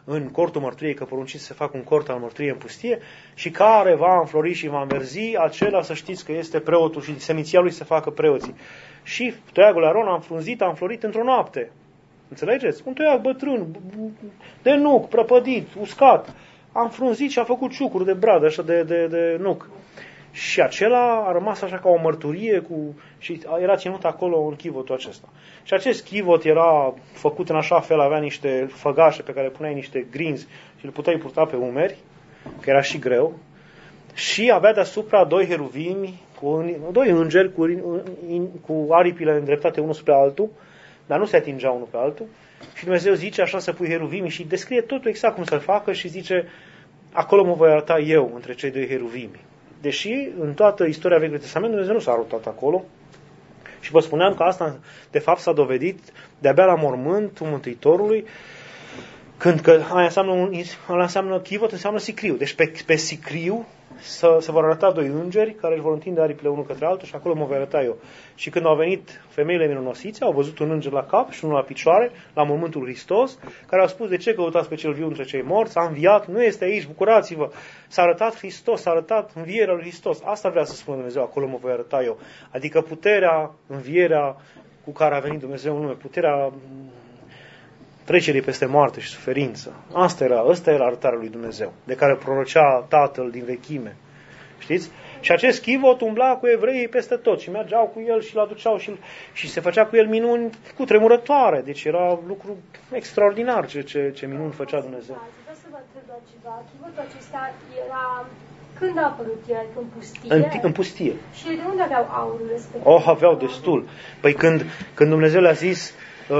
în cortul mărturiei, că porunciți să se facă un cort al mărturiei în pustie, și care va înflori și va înverzi, acela să știți că este preotul și seminția lui să facă preoții. Și toiagul Aron a înfrunzit, a înflorit într-o noapte. Înțelegeți? Un toiag bătrân, de nuc, prăpădit, uscat, a înfrunzit și a făcut ciucuri de brad, așa de nuc. Și acela a rămas așa ca o mărturie și era ținut acolo în chivotul acesta. Și acest chivot era făcut în așa fel, avea niște făgașe pe care puneai niște grinzi și le puteai purta pe umeri, că era și greu, și avea deasupra 2 heruvimi, 2 îngeri cu aripile îndreptate unul spre altul, dar nu se atingeau unul pe altul. Și Dumnezeu zice așa să pui heruvimi și descrie totul exact cum să-l facă și zice, acolo mă voi arăta eu între cei 2 heruvimi. Deși în toată istoria Vechiului Testament Dumnezeu nu s-a arătat acolo. Și vă spuneam că asta de fapt s-a dovedit de-abia la mormântul Mântuitorului, când că aia înseamnă chivot, înseamnă sicriu. Deci pe sicriu se vor arăta 2 îngeri care își vor întinde aripile unul către altul și acolo mă voi arăta eu. Și când au venit femeile minunosițe, au văzut un înger la cap și unul la picioare, la mormântul Hristos, care au spus, de ce căutați pe cel viu între cei morți? A înviat, nu este aici, bucurați-vă. S-a arătat Hristos, s-a arătat învierea lui Hristos. Asta vrea să spună Dumnezeu, acolo mă voi arăta eu. Adică puterea, învierea cu care a venit Dumnezeu în lume, puterea trecerii peste moarte și suferință. Ăsta era arătarea lui Dumnezeu, de care prorocea Tatăl din vechime. Știți? Și acest chivot umbla cu evreii peste tot și mergeau cu el și îl aduceau și se făcea cu el minuni cu tremurătoare. Deci era lucru extraordinar ce minuni făcea Dumnezeu. Vreau să vă întreb doar ceva. Chivotul acesta era... Când a apărut el? În pustie? În pustie. Și de unde aveau aurul respectiv? Aveau destul. Păi când Dumnezeu le-a zis,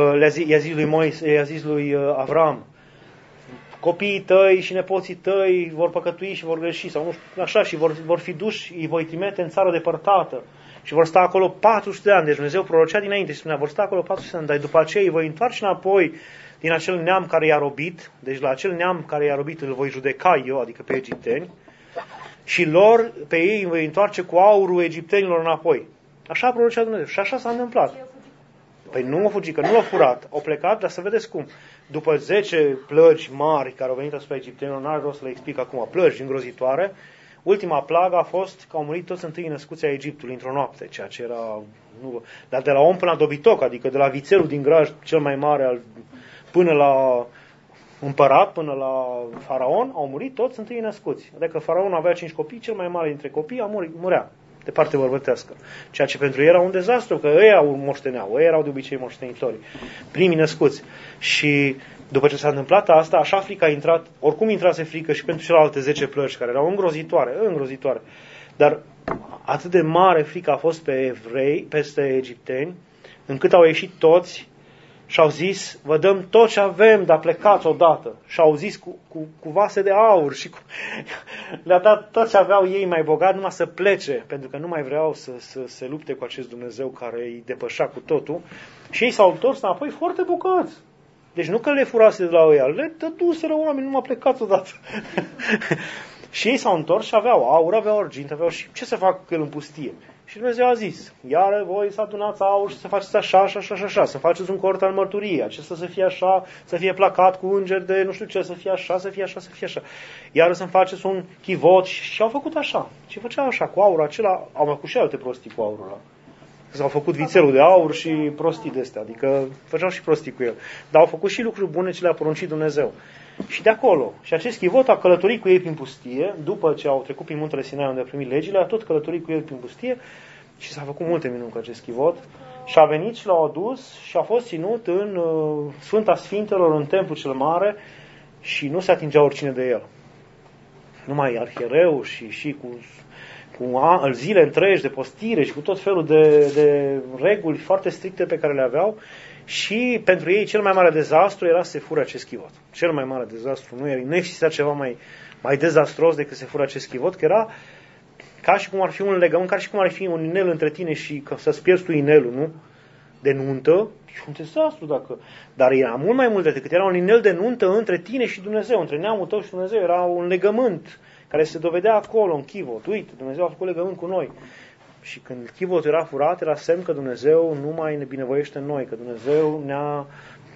i-a zis lui Avram, copiii tăi și nepoții tăi vor păcătui și vor greși, sau nu știu, așa, și vor fi duși, îi voi trimite în țară depărtată și vor sta acolo 400 de ani. Deci Dumnezeu prorocea dinainte și spunea, vor sta acolo 400 de ani, dar după aceea îi voi întoarce înapoi din acel neam care i-a robit, deci la acel neam care i-a robit îl voi judeca eu, adică pe egipteni, și pe ei îi voi întoarce cu aurul egiptenilor înapoi. Așa prorocea Dumnezeu și așa s-a întâmplat. Păi nu au fugit, că nu l-au furat. Au plecat, dar să vedeți cum. După 10 plăgi mari care au venit asupra egiptenilor, n-are rost să le explic acum, plăgi îngrozitoare, ultima plagă a fost că au murit toți întâi născuți ai Egiptului într-o noapte, ceea ce era... Dar de la om până la dobitoc, adică de la vițelul din graj cel mai mare până la împărat, până la faraon, au murit toți întâi născuți. Adică faraon avea 5 copii, cel mai mare dintre copii murea de parte bărbătească. Ceea ce pentru ei era un dezastru, că ei au moșteneau, ei erau de obicei moștenitori, primii născuți. Și după ce s-a întâmplat asta, așa frica a intrat, oricum intrase frică și pentru celelalte 10 plăci, care erau îngrozitoare. Dar atât de mare frică a fost pe evrei, peste egipteni, încât au ieșit toți și au zis, vă dăm tot ce avem, dar plecați odată. Și au zis cu vase de aur și le-a dat tot ce aveau ei mai bogat, numai să plece, pentru că nu mai vreau să se lupte cu acest Dumnezeu care îi depășea cu totul. Și ei s-au întors înapoi foarte bogați. Deci nu că le furase de la ăia, le dăduseră oameni, numai plecați odată. Și ei s-au întors și aveau aur, aveau argint, aveau și ce să fac cu el în pustie? Și Dumnezeu a zis, iară voi să adunați aur și să faceți așa, să faceți un cort al mărturiei, acesta să fie așa, să fie placat cu îngeri de nu știu ce, să fie așa, să fie așa, să fie așa. Iară să-mi faceți un chivot și au făcut așa. Și făceau așa, cu aurul acela, au mai făcut și alte prostii cu aurul ăla. S-au făcut vițelul de aur și prostii de astea, adică făceau și prostii cu el. Dar au făcut și lucruri bune ce le-a poruncit Dumnezeu. Și de acolo. Și acest chivot a călătorit cu ei prin pustie, după ce au trecut prin muntele Sinai unde a primit legile, a tot călătorit cu ei prin pustie și s-a făcut multe minuni cu acest chivot. Și a venit și l-au adus și a fost ținut în Sfânta Sfintelor, în templul cel mare și nu se atingea oricine de el. Numai arhiereu și cu zile întregi de postire și cu tot felul de reguli foarte stricte pe care le aveau. Și pentru ei cel mai mare dezastru era să se fure acest chivot. Cel mai mare dezastru. Nu exista ceva mai dezastros decât să se fure acest chivot, că era ca și cum ar fi un legământ, ca și cum ar fi un inel între tine și să-ți pierzi tu inelul, nu? De nuntă. E un dezastru Dar era mult mai mult decât era un inel de nuntă între tine și Dumnezeu, între neamul tău și Dumnezeu. Era un legământ care se dovedea acolo, în chivot. Uite, Dumnezeu a făcut legământ cu noi. Și când chivotul era furat, era semn că Dumnezeu nu mai ne binevoiește în noi, că Dumnezeu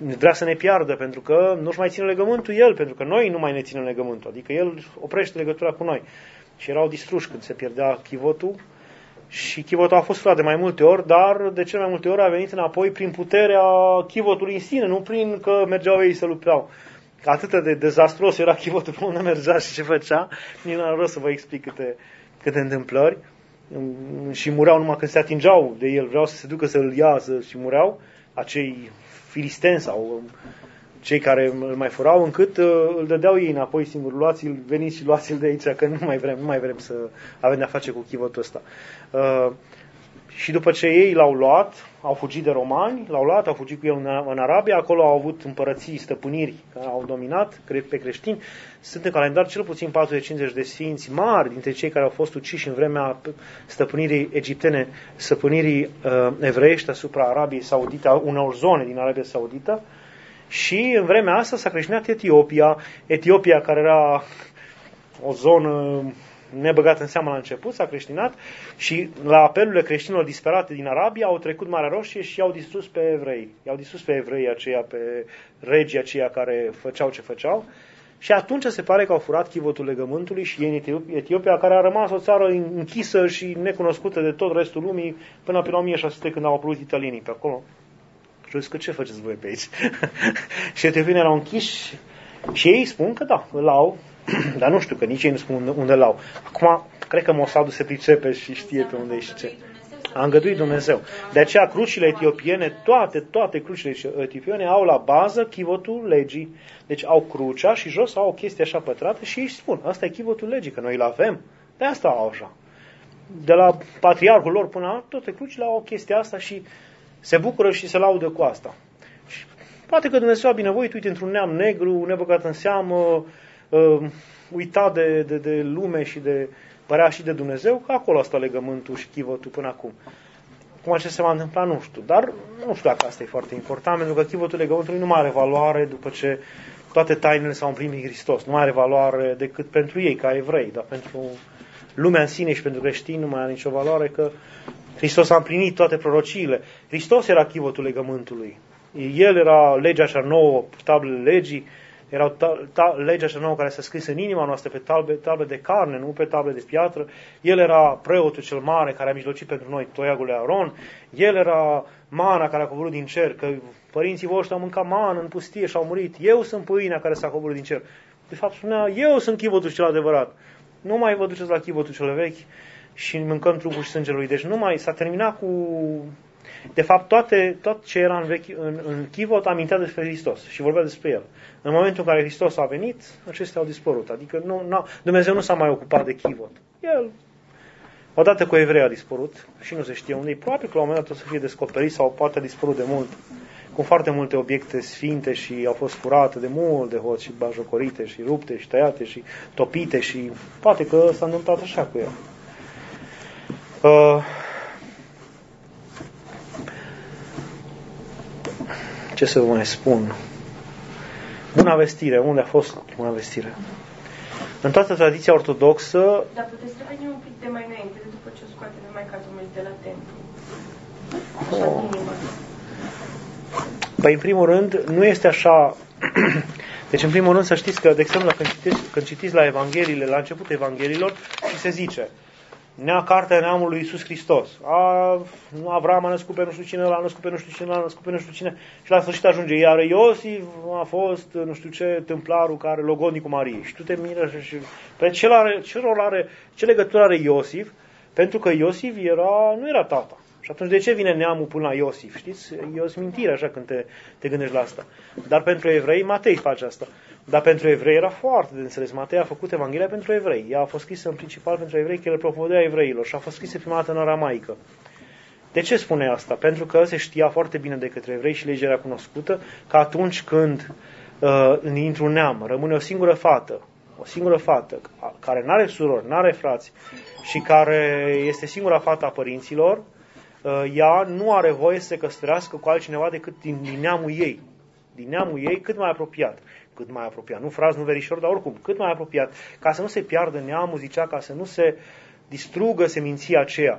vrea să ne piardă, pentru că nu-și mai ține legământul el, pentru că noi nu mai ne ținem legământul, adică el oprește legătura cu noi. Și erau distruși când se pierdea chivotul și chivotul a fost furat de mai multe ori, dar de cele mai multe ori a venit înapoi prin puterea chivotului în sine, nu prin că mergeau ei să luptau. Atât de dezastruos era chivotul pe unde mergea și ce făcea, nici n-am rost să vă explic câte întâmplări. Și mureau numai când se atingeau de el, vreau să se ducă să-l ia și mureau acei filisteni sau cei care îl mai furau, încât îl dădeau ei înapoi singur, luați-l, veniți și luați-l de aici, că nu mai vrem să avem de-a face cu chivotul ăsta. Și după ce ei l-au luat, au fugit de romani, l-au luat, au fugit cu el în Arabia, acolo au avut împărății, stăpâniri care au dominat pe creștini. Sunt în calendar cel puțin 450 de sfinți mari dintre cei care au fost uciși în vremea stăpânirii egiptene, stăpânirii evreiești asupra Arabiei Saudite, unor zone din Arabia Saudită. Și în vremea asta s-a creștinat Etiopia care era o zonă nebăgată în seamă la început, s-a creștinat și la apelurile creștinilor disperate din Arabia au trecut Marea Roșie și i-au distrus pe evrei. I-au distrus pe evrei aceia, pe regii aceia care făceau ce făceau. Și atunci se pare că au furat chivotul legământului și în Etiopia, care a rămas o țară închisă și necunoscută de tot restul lumii până pe la 1600, când au apărut italienii pe acolo. Și au zis că ce faceți voi pe aici? Și etiopienii erau închiși și ei spun că da, îl au, dar nu știu, că nici ei nu spun unde l-au. Acum, cred că Mossadul se pricepe și știe pe unde e și ce. A îngăduit Dumnezeu. De aceea crucile etiopiene, toate crucile etiopiene au la bază chivotul legii. Deci au crucea și jos au o chestie așa pătrată și ei spun, asta e chivotul legii, că noi îl avem. De asta au așa. De la patriarhul lor până toate crucile au o chestie asta și se bucură și se laudă cu asta. Și poate că Dumnezeu a binevoit, uite, într-un neam negru, nebăgat în seamă, uitat de lume și de părea și de Dumnezeu, că acolo asta legământul și chivotul până acum. Cum ce se va întâmpla, nu știu. Dar nu știu dacă asta e foarte important, pentru că chivotul legământului nu mai are valoare după ce toate tainele s-au împlinit în Hristos. Nu mai are valoare decât pentru ei, ca evrei, dar pentru lumea în sine și pentru creștini nu mai are nicio valoare, că Hristos a împlinit toate prorociile. Hristos era chivotul legământului. El era legea cea nouă, tablele legii, era legea cea nouă care s-a scris în inima noastră pe table de carne, nu pe table de piatră. El era preotul cel mare care a mijlocit pentru noi toiagul lui Aron. El era mana care a coborât din cer, că părinții voștri au mâncat mană în pustie și au murit. Eu sunt pâinea care s-a coborât din cer. De fapt spunea, eu sunt chivotul cel adevărat. Nu mai vă duceți la chivotul cel vechi și mâncăm trupul și sângele lui. Deci nu mai s-a terminat cu... De fapt, tot ce era în chivot amintea despre Hristos și vorbea despre El. În momentul în care Hristos a venit, acestea au dispărut. Adică Dumnezeu nu s-a mai ocupat de chivot. El, odată cu evrei, a dispărut și nu se știe unde e. Probabil că la un moment dat o să fie descoperit sau poate a dispărut de mult. Cu foarte multe obiecte sfinte și au fost furate de mult de hoți și bajocorite și rupte și tăiate și topite și poate că s-a întâmplat așa cu el. Ce să vă mai spun? Buna vestire. Unde a fost Buna vestire? În toată tradiția ortodoxă... Dar puteți reveni un pic de mai înainte, după ce scoate de mai cazul meu de la templu. Așa inima. Păi, în primul rând, nu este așa... Deci, în primul rând, să știți că, de exemplu, când citiți la Evangheliile, la început Evangheliilor, și se zice, cartea neamului lui Iisus Hristos. Avram a născut pe nu știu cine, a născut pe nu știu cine, a născut pe nu știu cine, și la sfârșit ajunge. Iar Iosif a fost, nu știu ce, tâmplarul care logodnicul Mariei. Și tu te miră și... Pe ce legătură are Iosif? Pentru că Iosif nu era tata. Și atunci de ce vine neamul până la Iosif? Știți? E o smintire așa când te gândești la asta. Dar pentru evrei, Matei face asta. Dar pentru evrei era foarte de înțeles. Matei a făcut Evanghelia pentru evrei. Ea a fost scrisă în principal pentru evrei, că el propovădea evreilor și a fost scrisă prima dată în aramaică. De ce spune asta? Pentru că se știa foarte bine de către evrei și legea era cunoscută că atunci când într-un neam rămâne o singură fată care n-are surori, n-are frați și care este singura fată a părinților, ea nu are voie să se căsătorească cu altcineva decât din neamul ei. Din neamul ei cât mai apropiat. Cât mai apropiat. Nu frați, nu verișori, dar oricum, cât mai apropiat. Ca să nu se piardă neamul, zicea, ca să nu se distrugă seminția aceea.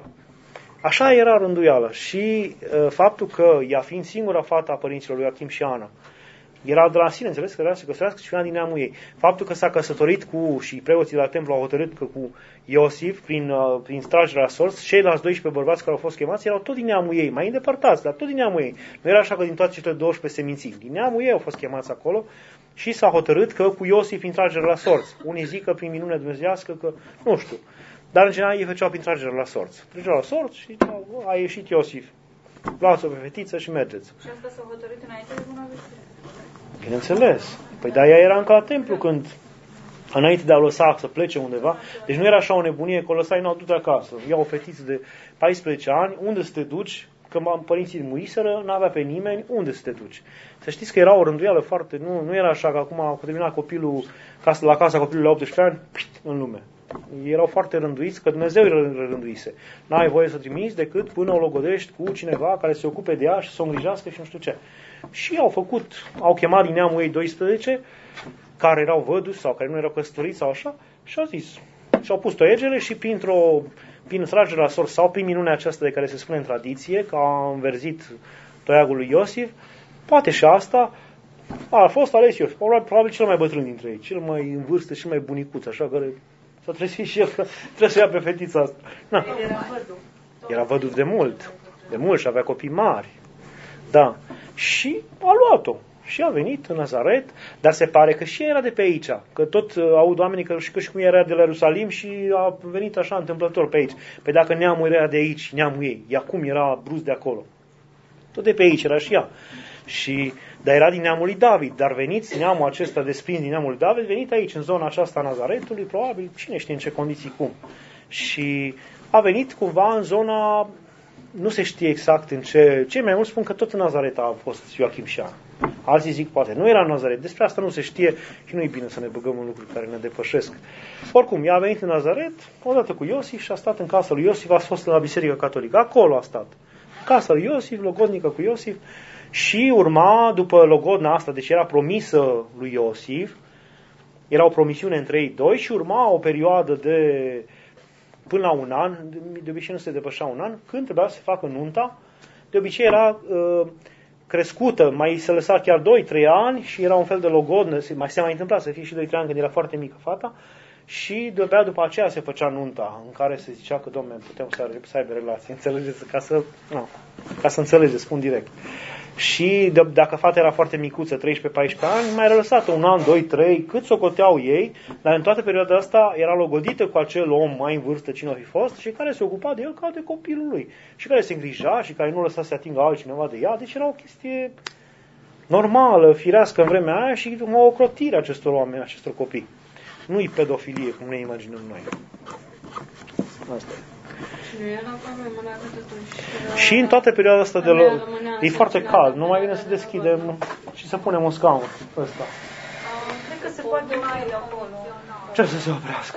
Așa era rânduiala. Și faptul că ea fiind singura fată a părinților lui Joachim și Ana Era de la sine înțeles că trebuia să se căsătorească și una din neamul ei. Faptul că s-a căsătorit cu, și preoții la templu au hotărât că cu Iosif, prin tragerea la sorți, ceilalți 12 bărbați care au fost chemați erau tot din neamul ei, mai îndepărtați, dar tot din neamul ei. Nu era așa că din toate cele 12 seminții. Din neamul ei au fost chemați acolo și s-a hotărât că cu Iosif prin tragerea la sorți. Unii zic că prin minune dumnezeiască, că nu știu. Dar în general ei făceau prin tragerea la sorți. Tragerea la sorți și a ieșit Iosif. Luați-o pe fetiță și mergeți. Și asta s-a hotărât înainte de Buna Vestire. Bineînțeles. Păi dar ea era încă la templu când, înainte de a lăsa să plece undeva, deci nu era așa o nebunie că o lăsai, nu, du-te acasă. Ia o fetiță de 14 ani, unde să te duci? Că părinții muriseră, n-avea pe nimeni, unde să te duci? Să știți că era o rânduială foarte, nu era așa că acum a terminat copilul, la casa copilului la 18 ani, în lume. Erau foarte rânduiți, că Dumnezeu îi rânduise. N-ai voie să trimiți decât până o logodești cu cineva care se ocupe de ea și să o îngrijească și nu știu ce. Și au chemat din neamul ei 12, care erau văduși sau care nu erau căsătoriți sau așa, și au zis, și-au pus toiegele și prin tragerea la sorți sau prin minunea aceasta de care se spune în tradiție, că a înverzit toiagul lui Iosif, poate și asta, a fost ales Iosif, probabil cel mai bătrân dintre ei, cel mai în vârstă, cel mai bunicuț, așa că trebuie să fie și el, trebuie să ia pe fetița asta. Na. Era văduv de mult și avea copii mari. Da. Și a luat-o. Și a venit în Nazaret, dar se pare că și ea era de pe aici. Că tot aud oamenii că și cum era de la Ierusalim și a venit așa întâmplător pe aici. Păi dacă neamul era de aici, neamul ei, ea cum era brusc de acolo? Tot de pe aici era și ea. Dar era din neamul lui David, dar veniți neamul acesta desprins din neamul lui David, venit aici, în zona aceasta a Nazaretului, probabil, cine știe în ce condiții cum. Și a venit cumva în zona, nu se știe exact în ce, cei mai mulți spun că tot în Nazaret a fost Ioachim și Ana. Alții zic, poate nu era în Nazaret, despre asta nu se știe și nu e bine să ne băgăm în lucruri care ne depășesc. Oricum, ea a venit în Nazaret, odată cu Iosif și a stat în casa lui Iosif, a fost la Biserica Catolică, acolo a stat. Casa lui Iosif, logodnică cu Iosif. Și urma, după logodna asta, deci era promisă lui Iosif, era o promisiune între ei doi și urma o perioadă de până la un an, de obicei nu se depășea un an, când trebuia să se facă nunta, de obicei era crescută, mai se lăsa chiar 2-3 ani și era un fel de logodnă, se mai întâmpla să fie și 2-3 ani când era foarte mică fata, și după aceea se făcea nunta, în care se zicea că, dom'le, putem să aibă relații, înțelegeți, ca să înțelegeți, spun direct. Și dacă fata era foarte micuță, 13-14 ani, mai era lăsată un an, 2-3, cât socoteau ei, dar în toată perioada asta era logodită cu acel om mai în vârstă, cine o fi fost, și care se ocupa de el ca de copilul lui. Și care se îngrija și care nu lăsa să se atingă altcineva de ea, deci era o chestie normală, firească în vremea aia și o ocrotire acestor oameni, acestor copii. Nu-i pedofilie, cum ne imaginăm noi. Asta e. Și în toată perioada asta de e foarte cald, nu mai vine să deschidem și să punem un scaun ăsta. Cred că se poate mai de acolo. Ce să se oprească?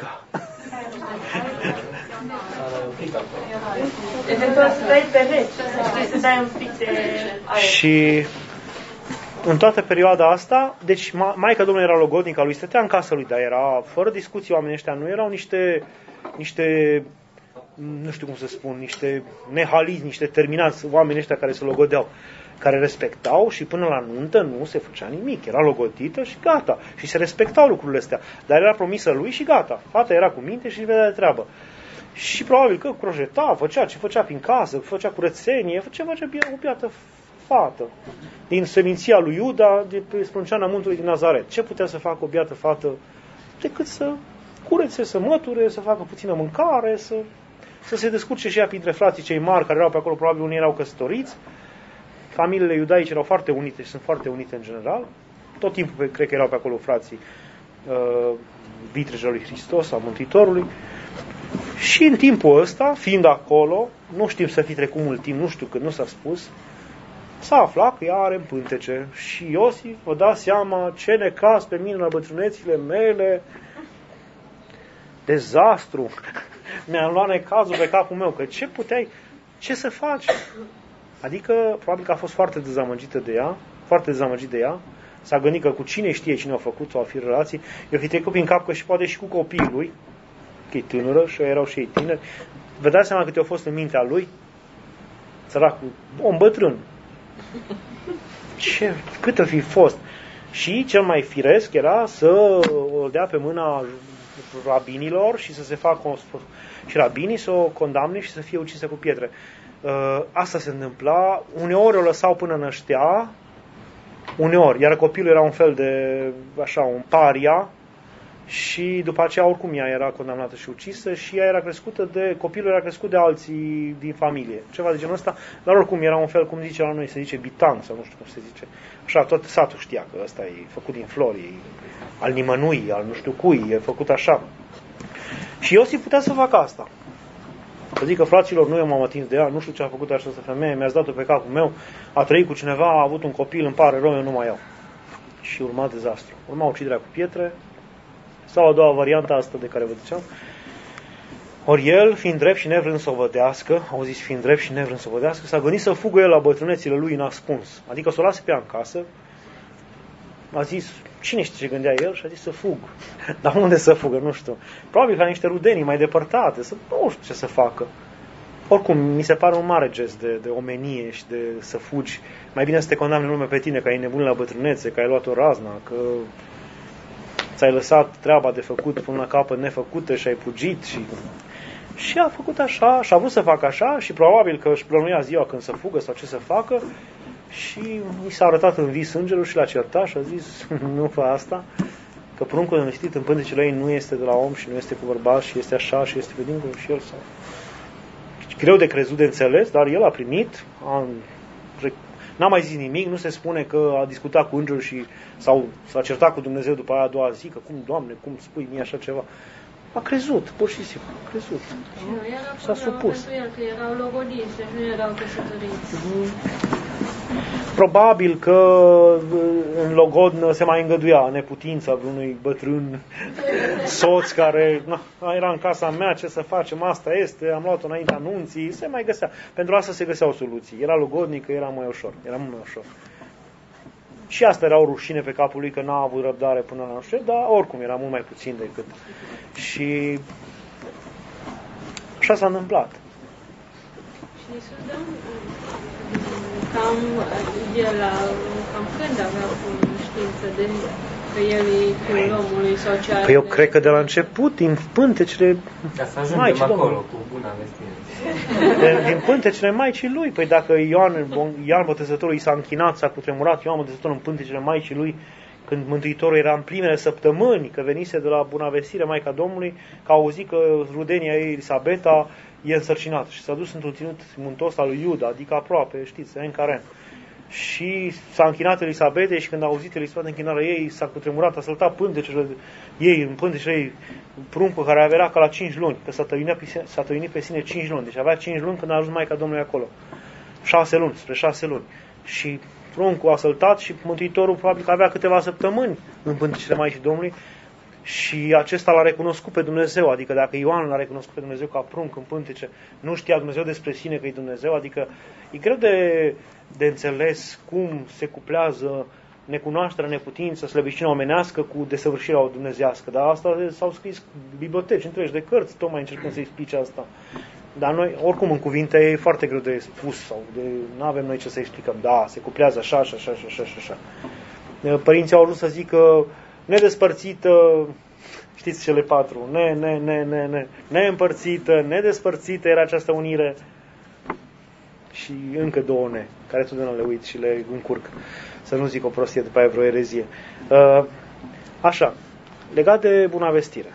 Eventual să dai pe rece, să dai un pic de aer. Și în toată perioada asta, deci Maica Domnului era logodnica lui, stătea în casa lui, dar era fără discuții, oamenii ăștia nu erau niște nu știu cum să spun, niște nehalizi, niște terminați, oamenii ăștia care se logodeau, care respectau și până la nuntă nu se făcea nimic, era logodită și gata, și se respectau lucrurile astea, dar era promisă lui și gata, fata era cu minte și vedea de treabă. Și probabil că crojeta, făcea ce făcea prin casă, făcea curățenie, făcea o biată fată din seminția lui Iuda, de pe sprânceana muntelui din Nazaret. Ce putea să facă o biată fată decât să curețe, să măture, să facă puțină mâncare, să se descurce și ea printre frații cei mari care erau pe acolo, probabil unii erau căsătoriți. Familiile iudaice erau foarte unite și sunt foarte unite în general. Tot timpul cred că erau pe acolo frații vitreja lui Hristos, a Mântuitorului. Și în timpul ăsta, fiind acolo, nu știm să fi trecut mult timp, nu știu cât, nu s-a spus, s-a aflat că ea are în pântece. Și Iosif vă dați seama ce necaz pe mine la bătrânețile mele, dezastru. Mi-am luat necazul pe capul meu, că ce să faci? Adică, probabil că a fost foarte dezamăgită de ea, foarte dezamăgit de ea, s-a gândit că cu cine știe cine a făcut sau a fi relații, i-a fi trecut prin cap că și poate și cu copiii lui, că e tânără și erau și ei tineri. Vă dați seama câte au fost în mintea lui? Săracul, om bătrân. Cât a fi fost? Și cel mai firesc era să o dea pe mâna rabinilor și să se facă și rabinii să o condamne și să fie ucisă cu pietre. Asta se întâmpla. Uneori o lăsau până năștea, uneori, iar copilul era un fel de, așa, un paria și după aceea oricum ea era condamnată și ucisă și ea era crescută copilul era crescut de alții din familie. Ceva de genul ăsta, dar oricum era un fel, cum zice la noi, se zice bitan sau nu știu cum se zice. Așa, tot satul știa că ăsta e făcut din flori, e al nimănui, al nu știu cui, e făcut așa. Și Iosif putea să facă asta. Să zic că, fraților, nu eu m-am atins de ea, nu știu ce a făcut această femeie, mi-ați dat-o pe capul meu, a trăit cu cineva, a avut un copil, îmi pare rău, eu nu mai iau. Și urma dezastru. Urma uciderea cu pietre, sau a doua variantă asta de care vă ziceam. Ori el, fiind drept și nevrând să o vădească, au zis fiind drept și nevrând să o vădească, s-a gândit să fugă el la bătrânețile lui în ascuns. Adică să o lase pe ea în casă. A zis, cine știe ce gândea el? Și a zis să fug. Dar unde să fugă? Nu știu. Probabil ca niște rudenii mai depărtate. Nu știu ce să facă. Oricum, mi se pare un mare gest de omenie și de să fugi. Mai bine să te condamne lumea pe tine, că ai nebunit la bătrânețe, că ai luat o razna, că ți-ai lăsat treaba de făcut până la capăt nefăcută și ai fugit. Și a făcut așa, și a vrut să facă așa și probabil că își plănuia ziua când să fugă sau ce să facă. Și mi s-a arătat în vis îngerul și l-a certat și a zis, nu fă asta, că pruncul născut în pântecele ei nu este de la om și nu este cu bărbat și este așa și este pe dincolo și el sau... Greu de crezut, de înțeles, dar el a primit, n-a mai zis nimic, nu se spune că a discutat cu îngerul și s-a certat cu Dumnezeu după aia a doua zi, că cum, Doamne, cum spui mie așa ceva? A crezut, pur și simplu, a crezut. S-a supus. Că erau logodiți, nu erau căsătoriți. Probabil că în logodnă se mai îngăduia neputința vreunui bătrân soț care era în casa mea, ce să facem, asta este, am luat-o înainte anunții, se mai găsea. Pentru asta se găseau soluții. Era logodnică, era mai ușor, era mult mai ușor. Și asta era o rușine pe capul lui că n-a avut răbdare până la noastră, dar oricum era mult mai puțin decât. Și așa s-a întâmplat. Și Iisus dă cam când avea știință de că el e fiul omului sau ce are. Păi eu cred că de la început, din pântecele Maicii acolo cu buna vestire. Din pântecele Maicii lui. Păi dacă Ioan Botezătorul i s-a închinat, s-a cutremurat Ioan Botezătorul în pântecele Maicii lui, când Mântuitorul era în primele săptămâni, că venise de la Bunavestire, Maica Domnului, că a auzit că rudenia ei, Elisabeta, e însărcinată și s-a dus într-un ținut muntos al lui Iuda, adică aproape, știți, în Caren. Și s-a închinat Elisabetei și când a auzit Elisabeta închinarea ei, s-a cutremurat, a săltat pântecele ei, în pântecele ei, pruncul care avea ca la 5 luni, că s-a tăinit pe sine 5 luni, deci avea 5 luni când a ajuns Maica Domnului acolo. 6 luni, spre 6 luni. Și pruncul a săltat și Mântuitorul probabil că avea câteva săptămâni în pântecele Maicii Domnului și acesta l-a recunoscut pe Dumnezeu, adică dacă Ioan l-a recunoscut pe Dumnezeu ca prunc în pântece, nu știa Dumnezeu despre sine că e Dumnezeu, adică e greu de înțeles cum se cuplează necunoașterea, neputința, slăbiciunea omenească cu desăvârșirea dumnezeiască, dar asta s-au scris biblioteci întregi de cărți, tocmai încercând să explice asta. Dar noi, oricum, în cuvinte e foarte greu de spus sau nu avem noi ce să explicăm. Da, se cuplează așa, așa, așa, așa, așa. Părinții au vrut să zică nedespărțită, știți cele 4, neîmpărțită, nedespărțită era această unire și încă 2 care totdeauna le uit și le încurc. Să nu zic o prostie, după aia vreo erezie. Așa, legat de bunavestire.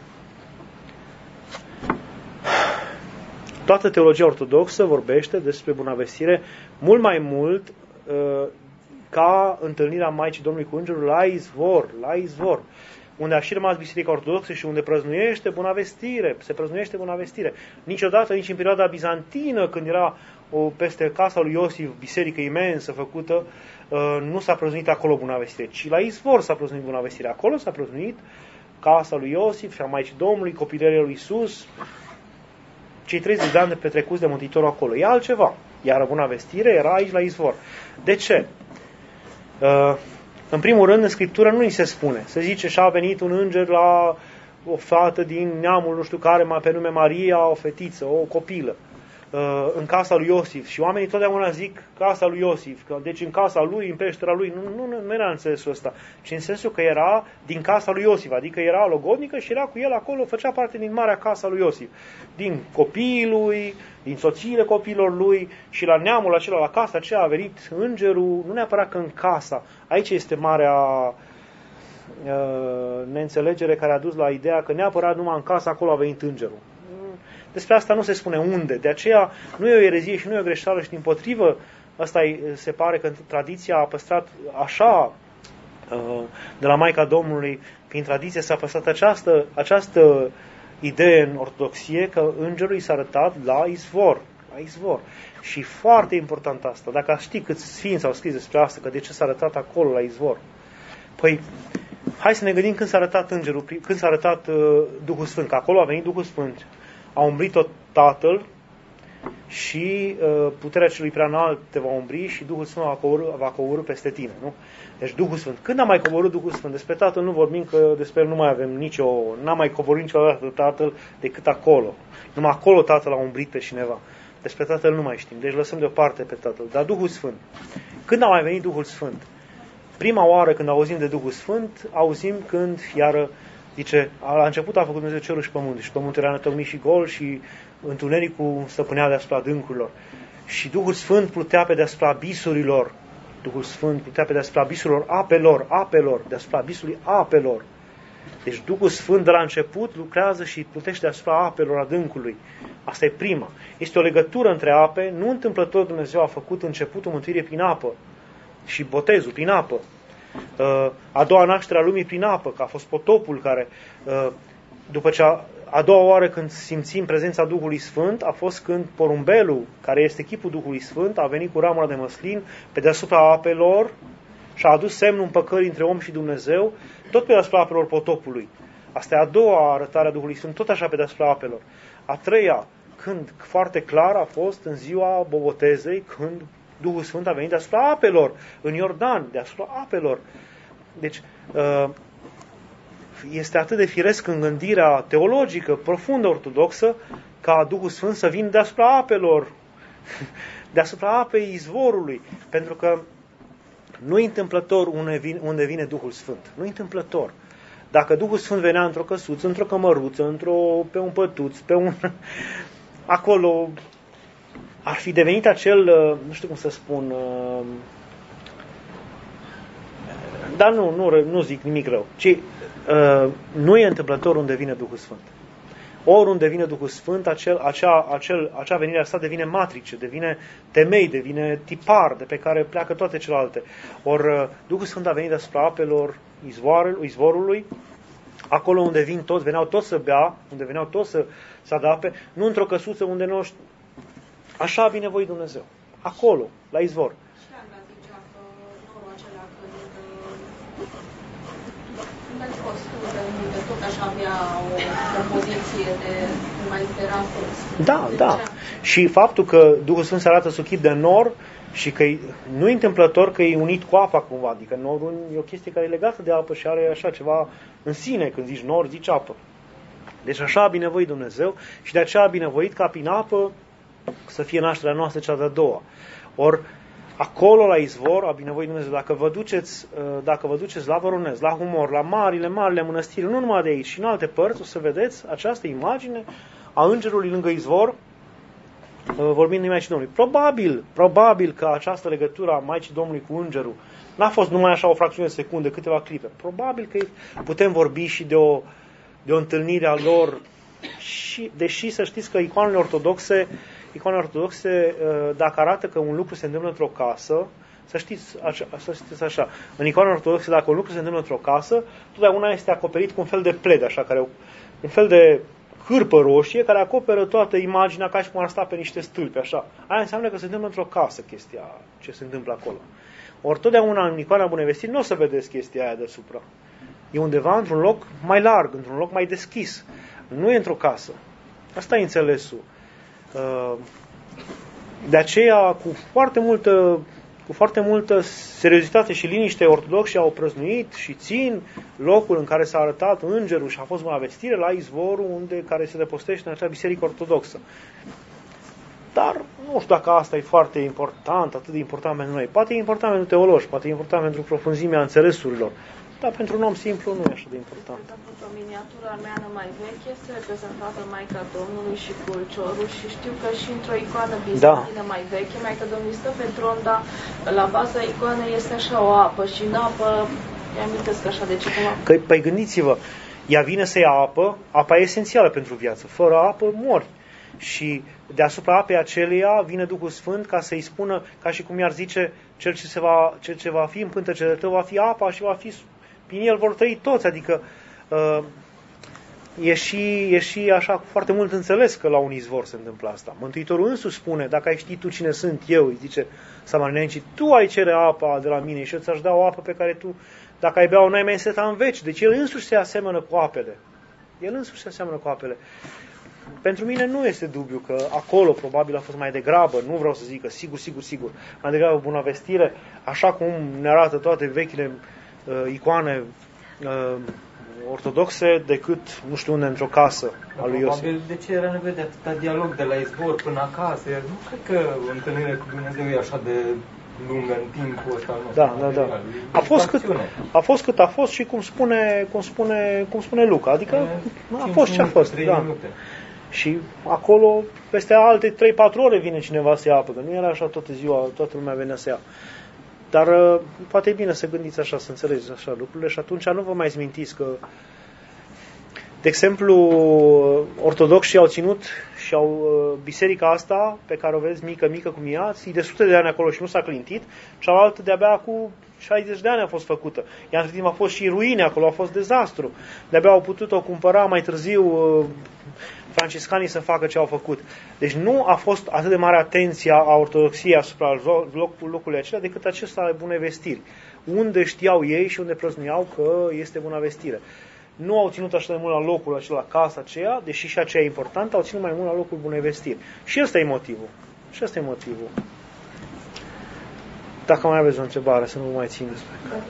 Toată teologia ortodoxă vorbește despre bunavestire mult mai mult ca întâlnirea Maicii Domnului cu Îngerul la izvor, unde a și rămas Biserica Ortodoxă și unde prăznuiește bunavestire, se prăznuiește bunavestire. Niciodată, nici în perioada bizantină, când era peste casa lui Iosif, biserică imensă făcută, nu s-a prăznuit acolo bunavestire, ci la izvor s-a prăznuit bunavestire. Acolo s-a prăznuit casa lui Iosif și a Maicii Domnului, copilăria lui Iisus, cei 30 de ani petrecuți de Mântuitorul acolo. E altceva. Iar bunavestire era aici la izvor. De ce? În primul rând, în Scriptură nu îi se spune. Se zice și a venit un înger la o fată din neamul nu știu care, pe nume Maria, o fetiță, o copilă. în casa lui Iosif. Și oamenii totdeauna zic casa lui Iosif, că deci în casa lui, în peștera lui. Nu era în sensul ăsta, ci în sensul că era din casa lui Iosif, adică era logodnică și era cu el acolo, făcea parte din marea casa lui Iosif. Din copiii lui, din soțiile copiilor lui și la neamul acela, la casa aceea a venit îngerul, nu neapărat că în casa. Aici este marea neînțelegere care a dus la ideea că neapărat numai în casa acolo a venit îngerul. Despre asta nu se spune unde. De aceea nu e o erezie și nu e o greșeală și dimpotrivă, asta se pare că tradiția a păstrat așa de la Maica Domnului, prin tradiție s-a păstrat această idee în ortodoxie că îngerul i s-a arătat la izvor. La izvor. Și foarte important asta. Dacă știi câți sfinți au scris despre asta, că de ce s-a arătat acolo la izvor. Păi, hai să ne gândim când s-a arătat îngerul, când s-a arătat Duhul Sfânt, că acolo a venit Duhul Sfânt. A umbrit-o Tatăl și puterea celui prea înalt te va umbri și Duhul Sfânt va coborî peste tine. Nu? Deci Duhul Sfânt. Când a mai coborât Duhul Sfânt? Despre Tatăl nu vorbim, că despre el nu mai avem n-a mai coborât niciodată Tatăl decât acolo. Numai acolo Tatăl a umbrit pe cineva. Despre Tatăl nu mai știm. Deci lăsăm deoparte pe Tatăl. Dar Duhul Sfânt. Când a mai venit Duhul Sfânt? Prima oară când auzim de Duhul Sfânt, auzim când, iară, zice, la început a făcut Dumnezeu cerul și pământul și pământul era nătocmit și gol și întunericul stăpânea deasupra adâncurilor. Și Duhul Sfânt plutea pe deasupra abisurilor. Duhul Sfânt plutea pe deasupra abisurilor apelor, deasupra abisului apelor. Deci Duhul Sfânt de la început lucrează și plutește deasupra apelor adâncului. Asta e prima. Este o legătură între ape, nu întâmplător Dumnezeu a făcut începutul mântuirii prin apă și botezul prin apă. A doua naștere a lumii prin apă, că a fost potopul care, după ce a doua oară când simțim prezența Duhului Sfânt, a fost când porumbelul, care este chipul Duhului Sfânt, a venit cu ramura de măslin pe deasupra apelor și a adus semnul împăcării între om și Dumnezeu, tot pe deasupra apelor potopului. Asta e a doua arătare a Duhului Sfânt, tot așa pe deasupra apelor. A treia, când foarte clar a fost în ziua bobotezei, când Duhul Sfânt a venit deasupra apelor, în Iordan, deasupra apelor. Deci, este atât de firesc în gândirea teologică, profundă, ortodoxă, ca Duhul Sfânt să vină deasupra apelor, deasupra apei izvorului, pentru că nu e întâmplător unde vine Duhul Sfânt. Nu e întâmplător. Dacă Duhul Sfânt venea într-o căsuță, într-o cămăruță, pe un pătuț, acolo, ar fi devenit acel, nu știu cum să spun, dar nu zic nimic rău, ci nu e întâmplător unde vine Duhul Sfânt. Oriunde vine Duhul Sfânt, acea venire a sa devine matrice, devine temei, devine tipar de pe care pleacă toate celelalte. Ori Duhul Sfânt a venit deasupra apelor izvorului, acolo unde veneau toți să bea, unde veneau toți să adapte, nu într-o căsuță unde nu. Așa a binevoit Dumnezeu. Acolo, la izvor. Și Ana zicea că norul acela când ați fost unde tot așa avea o compoziție de mai spera. Da. Și faptul că Duhul Sfânt se arată sub chip de nor și că nu e întâmplător că e unit cu apa cumva, adică norul e o chestie care e legată de apă și are așa ceva în sine, când zici nor, zici apă. Deci așa a binevoit Dumnezeu și de aceea a binevoit ca prin apă să fie nașterea noastră cea de-a doua. Ori acolo la izvor a binevoit Dumnezeu. Dacă vă duceți la Voronezh, la Humor, la marile mănăstiri, nu numai de aici, și în alte părți, o să vedeți această imagine a îngerului lângă izvor, vorbind de Maicii Domnului. Probabil că această legătură a Maicii Domnului cu îngerul n-a fost numai așa o fracțiune de secunde, câteva clipe. Probabil că putem vorbi și de o întâlnire a lor, și, deși să știți că icoanele ortodoxe, dacă arată că un lucru se întâmplă într-o casă, să știți așa, în icoanele ortodoxe, dacă un lucru se întâmplă într-o casă, totdeauna este acoperit cu un fel de pled, așa, un fel de hârpă roșie care acoperă toată imaginea ca și cum ar sta pe niște stâlpi, așa. Aia înseamnă că se întâmplă într-o casă chestia ce se întâmplă acolo. Ori totdeauna în icoana Bunevestirii nu o să vedeți chestia aia deasupra. E undeva într-un loc mai larg, într-un loc mai deschis. Nu e într-o casă. Asta e înțelesul. De aceea, cu foarte multă seriozitate și liniște, ortodoxii au prăznuit și țin locul în care s-a arătat îngerul și a fost Bunevestire la izvorul care se depostește în acea biserică ortodoxă. Da, Nu știu dacă asta e foarte important, atât de important pentru noi. Poate e important pentru teologi, poate e important pentru profunzimea înțelesurilor. Dar pentru un om simplu nu e așa de important. O miniatură armeană mai veche este reprezentată Maica Domnului și Pulciorul și știu că și într-o icoană bizantină mai veche, Maica Domnului stă pe tron, dar la baza icoanei este așa o apă și în apă, mi-amintesc așa de ce cumva. Păi gândiți-vă, ea vine să ia apă, apa e esențială pentru viață, fără apă mori. Și deasupra apei aceleia vine Duhul Sfânt ca să-i spună, ca și cum i-ar zice, cel ce va fi în pântecele tău va fi apa și va fi, prin el vor trăi toți, adică e și așa foarte mult înțeles că la un izvor se întâmplă asta. Mântuitorul însuși spune, dacă ai ști tu cine sunt eu, îi zice Samarinenii, tu ai cere apa de la mine și eu ți-aș da o apă pe care tu, dacă ai bea-o, n-ai mai înseta în veci. Deci el însuși se aseamănă cu apele. El însuși se aseamănă cu apele. Pentru mine nu este dubiu că acolo probabil a fost mai degrabă, nu vreau să zic că sigur, mai degrabă bunăvestire, așa cum ne arată toate vechile icoane ortodoxe, decât nu știu unde într-o casă a lui Iosif. Probabil de ce era nevoie de atâta dialog de la izvor până acasă? Nu cred că întâlnirea cu Dumnezeu e așa de lungă în timpul ăsta. Da. A fost cât a fost și cum spune Luca. Adică a fost ce a fost. Da. Și acolo, peste alte 3-4 ore vine cineva să ia apă, că nu era așa toată ziua, toată lumea venea să ia. Dar poate e bine să gândiți așa, să înțelegeți așa lucrurile și atunci nu vă mai zmintiți că, de exemplu, ortodoxii au ținut și au biserica asta, pe care o vezi mică cum e de sute de ani acolo și nu s-a clintit, cealaltă de-abia cu 60 de ani a fost făcută. Iar între timp a fost și ruine acolo, a fost dezastru. De-abia au putut-o cumpăra mai târziu franciscanii să facă ce au făcut. Deci nu a fost atât de mare atenția a ortodoxiei asupra locului acela decât acesta al bunei vestiri. Unde știau ei și unde prăznuiau că este buna vestire. Nu au ținut așa de mult la locul acela, la casa aceea, deși și aceea e importantă, au ținut mai mult la locul bunei vestiri. Și ăsta e motivul. Dacă mai aveți o întrebare, să nu vă mai țineți.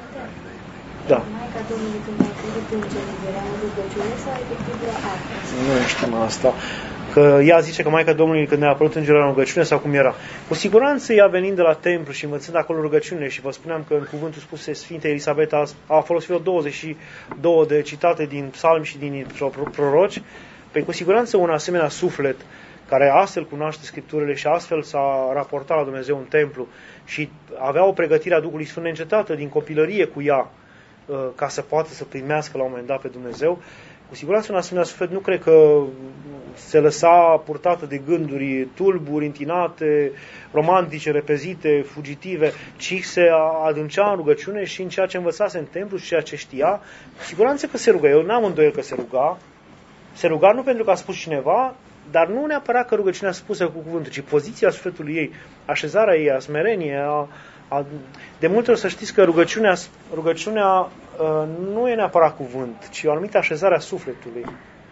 Da. Maica Domnului când a apărut îngerul, era în rugăciune sau efectiv la apă? Nu știm asta. Că ea zice că Maica Domnului când a apărut îngerul era în rugăciune sau cum era. Cu siguranță ea venind de la templu și învățând acolo rugăciune și vă spuneam că în cuvântul spus Sfinte Elisabeta a folosit vreo 22 de citate din psalmi și din proroci, pe cu siguranță un asemenea suflet care astfel cunoaște Scripturile și astfel s-a raportat la Dumnezeu în templu și avea o pregătire a Duhului Sfânt neîncetată din copilărie cu ea, ca să poată să primească la un moment dat pe Dumnezeu, cu siguranță un asemenea suflet nu cred că se lăsa purtată de gânduri tulburi, întinate, romantice, repezite, fugitive, ci se adâncea în rugăciune și în ceea ce învățase în templu și ceea ce știa. Cu siguranță că se ruga. Eu n-am îndoiel că se ruga. Se ruga nu pentru că a spus cineva, dar nu neapărat că rugăciunea spusă cu cuvântul, ci poziția sufletului ei, așezarea ei, smerenie. De multe ori să știți că rugăciunea nu e neapărat cuvânt, ci o anumită așezare a sufletului.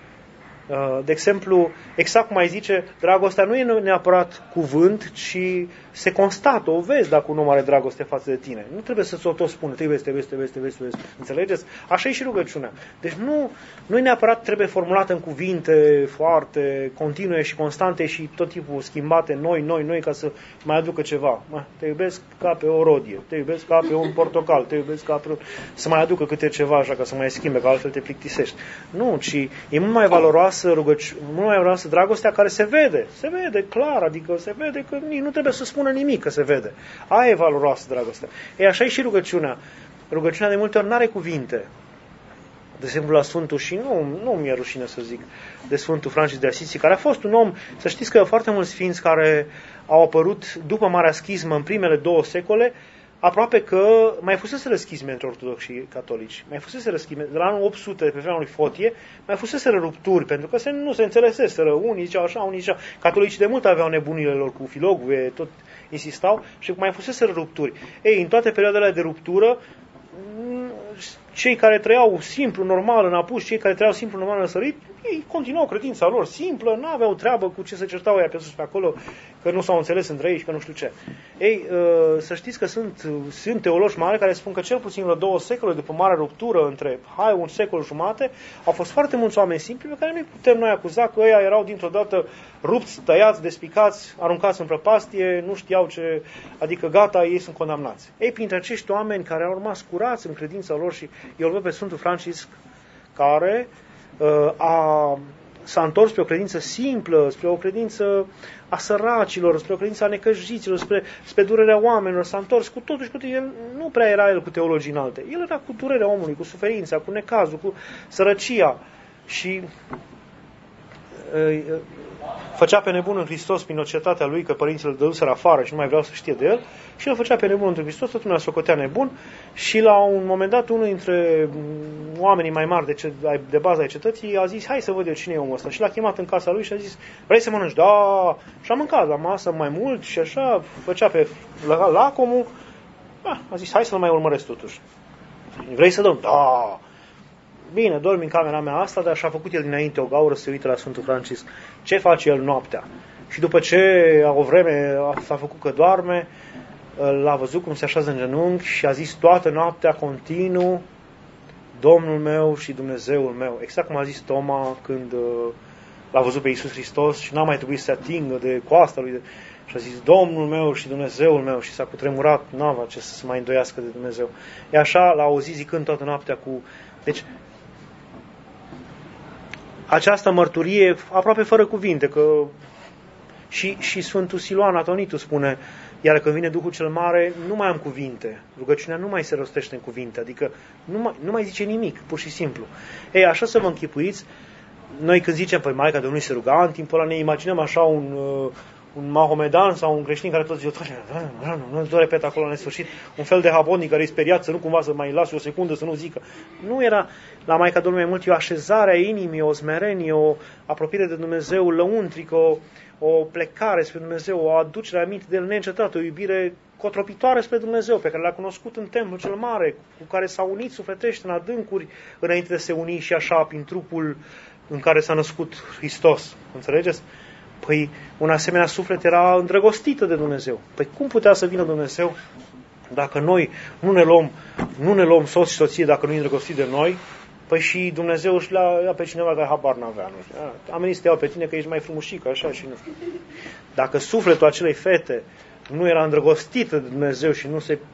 De exemplu, exact cum ai zice, dragostea nu e neapărat cuvânt, ci se constată, o vezi dacă un om are dragoste față de tine. Nu trebuie să ți-o tot spună, te iubesc. Înțelegeți? Așa e și rugăciunea. Deci nu e neapărat trebuie formulată în cuvinte foarte continue și constante și tot timpul schimbate noi, ca să mai aducă ceva. Te iubesc ca pe o rodie, te iubesc ca pe un portocal, te iubesc ca pe... să mai aducă câte ceva așa ca să mai schimbe, că altfel te plictisești. Nu, ci e mult mai valoroasă dragostea care se vede clar, adică se vede că nu trebuie să spună nimic că se vede. Aia e valoroasă dragostea. E așa e și rugăciunea. Rugăciunea de multe ori n-are cuvinte. De exemplu la Sfântul, și nu mi-e rușine să zic, de Sfântul Francis de Assisi, care a fost un om, să știți că foarte mulți sfinți care au apărut după Marea Schismă în primele 2 secole, aproape că mai fusese schizme între ortodoxi și catolici. Mai fusese schizme. De la anul 800, pe vremea lui Fotie, mai fusese rupturi, pentru că nu se înțeleseseră. Unii ziceau așa, unii ziceau. Catolicii de mult aveau nebunile lor cu Filogwe, tot insistau și mai fusese rupturi. Ei, în toate perioadele de ruptură, cei care trăiau simplu, normal în apus, cei care trăiau simplu, normal în sărit, ei continuau credința lor simplă, n-aveau treabă cu ce se certau ea pe sus pe acolo, că nu s-au înțeles între ei și că nu știu ce. Ei, să știți că sunt teologi mari care spun că cel puțin la 2 secole după marea ruptură între un secol jumate, au fost foarte mulți oameni simpli pe care nu putem noi acuza că ăia erau dintr-o dată rupți, tăiați, despicați, aruncați în prăpastie, nu știau ce, adică gata, ei sunt condamnați. Ei, printre acești oameni care au rămas curați în credința lor, și eu îl văd pe Sfântul Francisc, care s-a întors spre o credință simplă, spre o credință a săracilor, spre o credință a necăjiților, spre durerea oamenilor, s-a întors cu totul și cu totul. El nu prea era el cu teologii înalte. El era cu durerea omului, cu suferința, cu necazul, cu sărăcia și făcea pe nebun în Hristos prin ocetatea lui că părinții îl dăduseră afară și nu mai vreau să știe de el, și el făcea pe nebun între Hristos, tot lumea socotea nebun, și la un moment dat unul dintre oamenii mai mari de bază ai cetății a zis: hai să văd eu cine e omul ăsta, și l-a chemat în casa lui și a zis: vrei să mănânci? Da! Și a mâncat la masă mai mult și așa, făcea pe lacomul. A zis: hai să-l mai urmăresc totuși. Vrei să dăm? Da! Bine, dormi în camera mea asta, dar și-a făcut el dinainte o gaură să se uite la Sfântul Francisc. Ce face el noaptea? Și după ce o vreme s-a făcut că doarme, l-a văzut cum se așează în genunchi și a zis toată noaptea continuu: Domnul meu și Dumnezeul meu. Exact cum a zis Toma când l-a văzut pe Iisus Hristos și n-a mai trebuit să se atingă de coasta lui. Și a zis: Domnul meu și Dumnezeul meu. Și s-a cutremurat, n-avea ce să se mai îndoiască de Dumnezeu. E așa, l-a auzit zicând toată noaptea cu... Deci, această mărturie aproape fără cuvinte, că și Sfântul Siluan Atonitu spune: iar când vine Duhul cel Mare, nu mai am cuvinte. Rugăciunea nu mai se rostește în cuvinte, adică nu mai zice nimic, pur și simplu. Ei, așa să vă închipuiți, noi când zicem: păi Maica Domnului se ruga, în timpul ăla ne imaginăm așa un mahomedan sau un creștin care tot zice: nu repet acolo la nesfârșit, un fel de habonic care e speriat să nu cumva să mai lase o secundă să nu zică. Nu era la Maica Domnului mai mult o așezare a inimii, o smerenie, o apropiere de Dumnezeu lăuntrică, o plecare spre Dumnezeu, o aducere aminte de El neîncetată, o iubire cotropitoare spre Dumnezeu, pe care l-a cunoscut în templul cel mare, cu care s-a unit sufletește în adâncuri înainte de se uni și așa prin trupul în care s-a născut Hristos. Înțelegeți? Păi un asemenea suflet era îndrăgostită de Dumnezeu. Păi cum putea să vină Dumnezeu dacă noi nu ne luăm soț și soție dacă nu e îndrăgostit de noi? Păi și Dumnezeu își ia pe cineva care habar n-avea. Am venit să te iau pe tine că ești mai frumușică, așa și nu știu. Dacă sufletul acelei fete nu era îndrăgostit de Dumnezeu și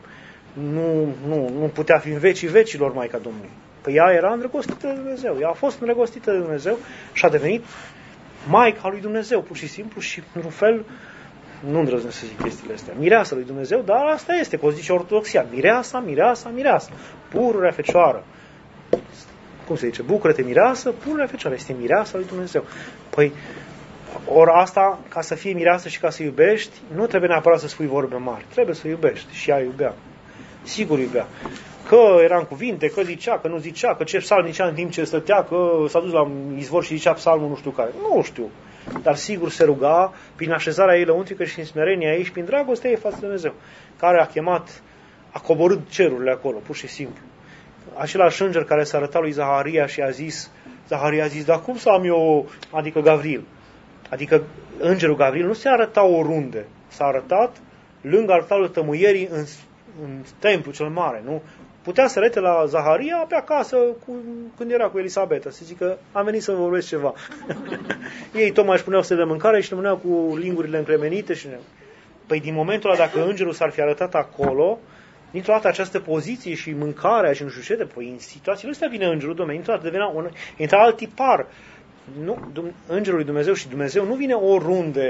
nu putea fi în vecii vecilor Maica Domnului. Păi ea era îndrăgostită de Dumnezeu. Ea a fost îndrăgostită de Dumnezeu și a devenit Maica lui Dumnezeu, pur și simplu, și într-un fel, nu îndrăznesc să zic chestiile astea, mireasa lui Dumnezeu, dar asta este, cum zice ortodoxia: mireasa, pururea fecioară. Cum se zice? Bucură-te, mireasă, pururea fecioară. Este mireasa lui Dumnezeu. Păi, ori asta, ca să fie mireasă și ca să iubești, nu trebuie neapărat să spui vorbe mari. Trebuie să iubești. Și ea iubea. Sigur iubea. Că era în cuvinte, că zicea, că nu zicea, că ce psalm zicea în timp ce stătea, că s-a dus la izvor și zicea psalmul nu știu care. Nu știu. Dar sigur se ruga prin așezarea ei lăuntrică și în smerenia ei și prin dragostea ei față de Dumnezeu, care a coborât cerurile acolo, pur și simplu. Același înger care s-a arătat lui Zaharia și Zaharia a zis: dar cum să am eu, adică Gavril? Adică îngerul Gavril nu se arăta oriunde, s-a arătat lângă altarul tămâierii în templul cel mare, nu? Putea să arate la Zaharia pe acasă când era cu Elisabeta, să zică: am venit să vă vorbesc ceva. Ei tocmai își puneau să de mâncare și rămâneau cu lingurile încremenite și... Păi din momentul ăla, dacă îngerul s-ar fi arătat acolo, dintr-o dată această poziție și mâncarea și nu știu ce, păi în situațiile astea vine îngerul Dumnezeu, dintr-o dată intra alt tipar. Nu, îngerul lui Dumnezeu și Dumnezeu nu vine oriunde.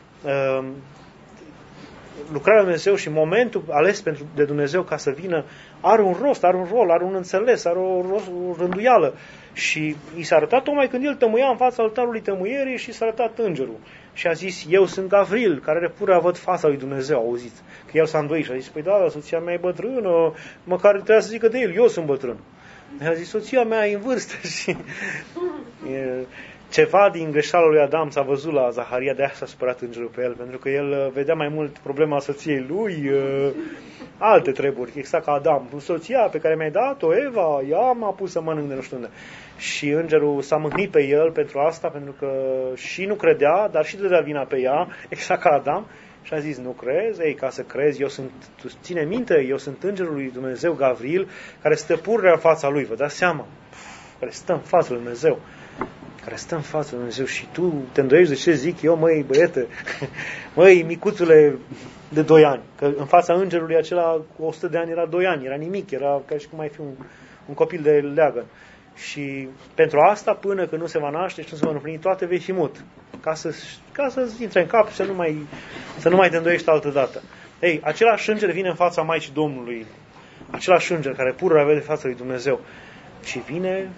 Lucrarea lui Dumnezeu și momentul ales de Dumnezeu ca să vină are un rost, are un rol, are un înțeles, are o rânduială. Și i s-a arătat tocmai când el tămâia în fața altarului tămâierii și s-a arătat îngerul. Și a zis: eu sunt Gavril, care purea văd fața lui Dumnezeu, auziți? Că el s-a îndoit și a zis: păi da, soția mea e bătrână, măcar trebuia să zică de el, eu sunt bătrân. A zis: soția mea e în vârstă și... ceva din greșeala lui Adam s-a văzut la Zaharia, de aia s-a supărat îngerul pe el, pentru că el vedea mai mult problema soției lui, alte treburi, exact ca Adam, soția pe care mi-ai dat-o, Eva, ea m-a pus să mănânc de nu știu unde. Și îngerul s-a mâhnit pe el pentru asta, pentru că și nu credea, dar și dădea vina pe ea, exact ca Adam, și a zis, nu crezi? Ei, ca să crezi, tu ține minte, eu sunt îngerul lui Dumnezeu Gavril, care stă pururea în fața lui, vă dați seama? Care stă în fața lui Dumnezeu. Care stă în fața lui Dumnezeu și tu te îndoiești de ce zic eu, măi, băiete, măi, micuțule de 2 ani. Că în fața îngerului acela cu 100 de ani era 2 ani, era nimic, era ca și cum ai fi un copil de leagăn. Și pentru asta, până când nu se va naște și nu se va împlini toate, vei fi mut. Ca să-ți intre în cap și să nu mai te îndoiești altă dată. Ei, același înger vine în fața Maicii Domnului, același înger care pururea vede fața lui Dumnezeu. Și vine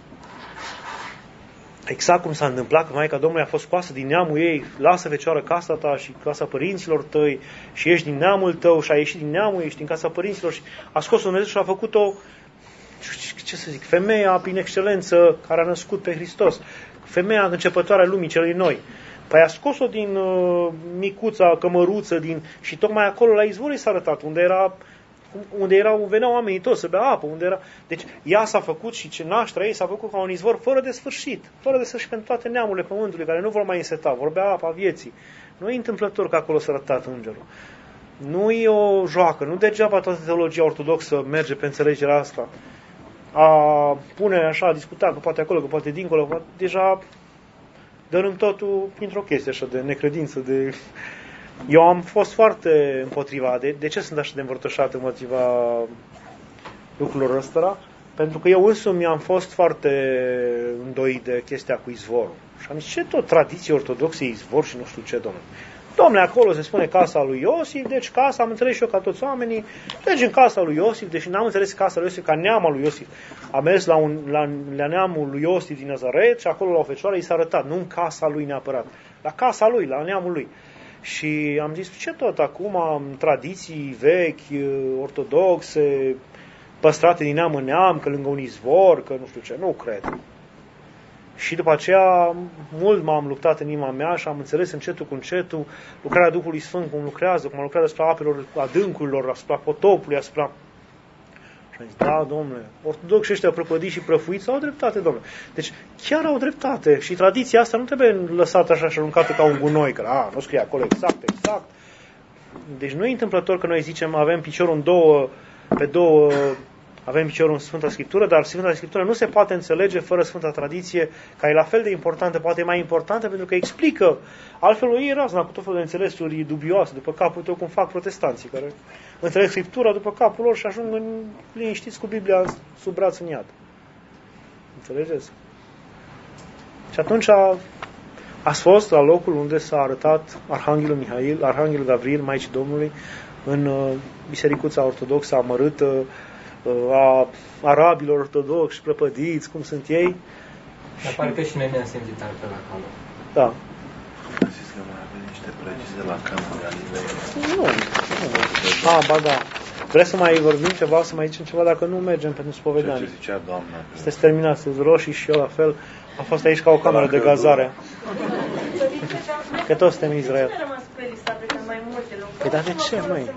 exact cum s-a întâmplat, că Maica Domnului a fost scoasă din neamul ei, lasă fecioară casa ta și casa părinților tăi și ești din neamul tău și a ieșit din neamul, ești din casa părinților și a scos Dumnezeu și a făcut-o, ce să zic, femeia prin excelență care a născut pe Hristos, femeia începătoare a lumii celei noi. Păi a scos-o din micuța cămăruță și tocmai acolo la izvor s-a arătat, veneau oamenii toți să bea apă, Deci ea s-a făcut și ce nașterea ei s-a făcut ca un izvor fără de sfârșit pentru toate neamurile pământului care nu vor mai înseta, vor bea apa vieții. Nu e întâmplător că acolo s-a arătat îngerul. Nu e o joacă, nu degeaba toată teologia ortodoxă merge pe înțelegerea asta. A pune așa, a discuta că poate acolo, că poate dincolo, deja dărâm totul printr-o chestie așa de necredință, Eu am fost foarte împotriva. De ce sunt așa de învărtășat împotriva lucrurilor ăstora? Pentru că eu însumi am fost foarte îndoit de chestia cu izvorul. Și am zis, ce tot tradiție ortodoxe izvor și nu știu ce, domnule. Domnule, acolo se spune casa lui Iosif, deci casa, am înțeles și eu ca toți oamenii, deci în casa lui Iosif, deși n-am înțeles casa lui Iosif ca neama lui Iosif, am mers la neamul lui Iosif din Nazaret și acolo la o fecioară i s-a arătat, nu în casa lui neapărat, la casa lui, la neamul lui. Și am zis, ce tot acum am tradiții vechi, ortodoxe, păstrate din neam în neam, că lângă un izvor, că nu știu ce, nu cred. Și după aceea, mult m-am luptat în inima mea și am înțeles încetul cu încetul lucrarea Duhului Sfânt, cum lucrează asupra apelor adâncurilor, asupra potopului, asupra... Și am zis, da, domnule, ortodoxi ăștia prăpădiți și prăfuiți au dreptate, domnule. Deci, chiar au dreptate și tradiția asta nu trebuie lăsată așa și aruncată ca un gunoi, că nu scrie acolo exact. Deci nu e întâmplător că noi zicem, avem piciorul pe două, avem piciorul în Sfânta Scriptură, dar Sfânta Scriptură nu se poate înțelege fără Sfânta Tradiție, care e la fel de importantă, poate mai importantă, pentru că explică. Altfel o iei razna cu tot felul de înțelesuri dubioase după capul tău, cum fac protestanții, care înțeleg Scriptura după capul lor și ajung liniștiți cu Biblia sub braț în iad. Înțelegeți? Și atunci ați fost la locul unde s-a arătat Arhanghelul Mihail, Arhanghelul Gavril, Maicii Domnului, în bisericuța ortodoxă amărâtă, a arabilor ortodoxi, prăpădiți, cum sunt ei. Dar parcă și noi ne-am simțit altfel acolo. Da. Zis că mai avem niște pregi de la Campul Galilei. Nu. Ba da. Vreți să mai vorbim ceva, să mai zicem ceva, dacă nu mergem pentru spovedanie. Ce zicea doamna? Sunteți terminați, sunt roșii și eu la fel. Am fost aici ca o cameră de gazare. Că toți suntem în Israel. Păi dar de ce, măi?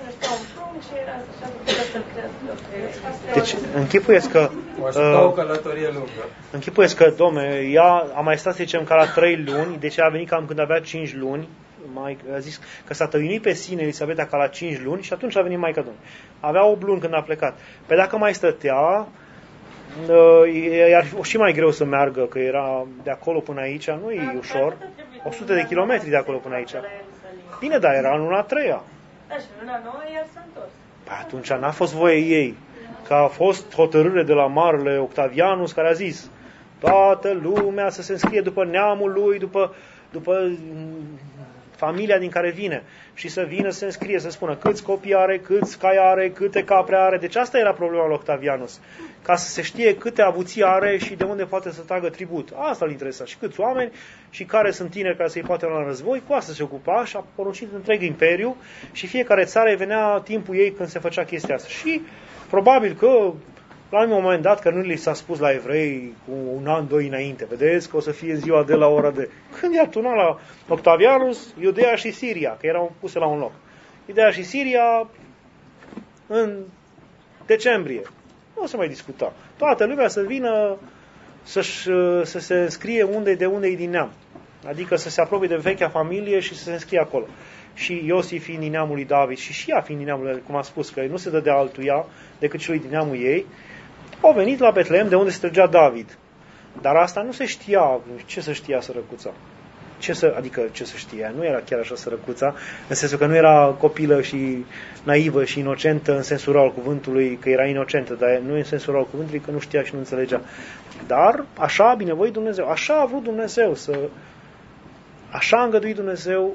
Deci, închipuiesc că... o călătorie lungă. Închipuiesc că, domne, ea a mai stat, să zicem, ca la 3 luni, deci a venit cam când avea 5 luni, a zis că s-a tăinuit pe sine Elisabeta ca la 5 luni și atunci a venit Maica Domnului. Avea 8 luni când a plecat. Pe dacă mai stătea, ar fi și mai greu să meargă, că era de acolo până aici, nu e ușor. 100 de kilometri de acolo până aici. Bine, dar era în luna 3-a. Da, și luna 9 iar s-a întors. Păi atunci n-a fost voie ei. Că a fost hotărâre de la marele Octavianus care a zis toată lumea să se înscrie după neamul lui, după familia din care vine. Și să vină să se înscrie, să spună câți copii are, câți cai are, câte capre are. Deci asta era problema lui Octavianus. Ca să se știe câte avuții are și de unde poate să tragă tribut. Asta îl interesa. Și câți oameni și care sunt tineri care să-i poate lua la război. Cu asta se ocupa și a poruncit întreg imperiu și fiecare țară venea timpul ei când se făcea chestia asta. Și probabil că la un moment dat, că nu li s-a spus la evrei cu un an, doi înainte, vedeți că o să fie ziua de la ora de... Când i-a turnat la Octavianus, Iudeea și Siria, că erau puse la un loc. Iudeea și Siria în decembrie. Nu o să mai discuta. Toată lumea să vină să se înscrie de unde e din neam. Adică să se apropie de vechea familie și să se înscrie acolo. Și Iosif fiind din neamul lui David și ea fiind din neamul, cum am spus, că nu se dădea altuia decât celui din neamul ei, au venit la Betlehem de unde se trăgea David. Dar asta nu se știa. Ce să știa sărăcuța? Adică ce să știa? Nu era chiar așa sărăcuța, în sensul că nu era copilă și naivă și inocentă în sensul rău al cuvântului, că era inocentă, dar nu în sensul rău al cuvântului, că nu știa și nu înțelegea. Dar așa a binevoit Dumnezeu, așa a vrut Dumnezeu așa a îngăduit Dumnezeu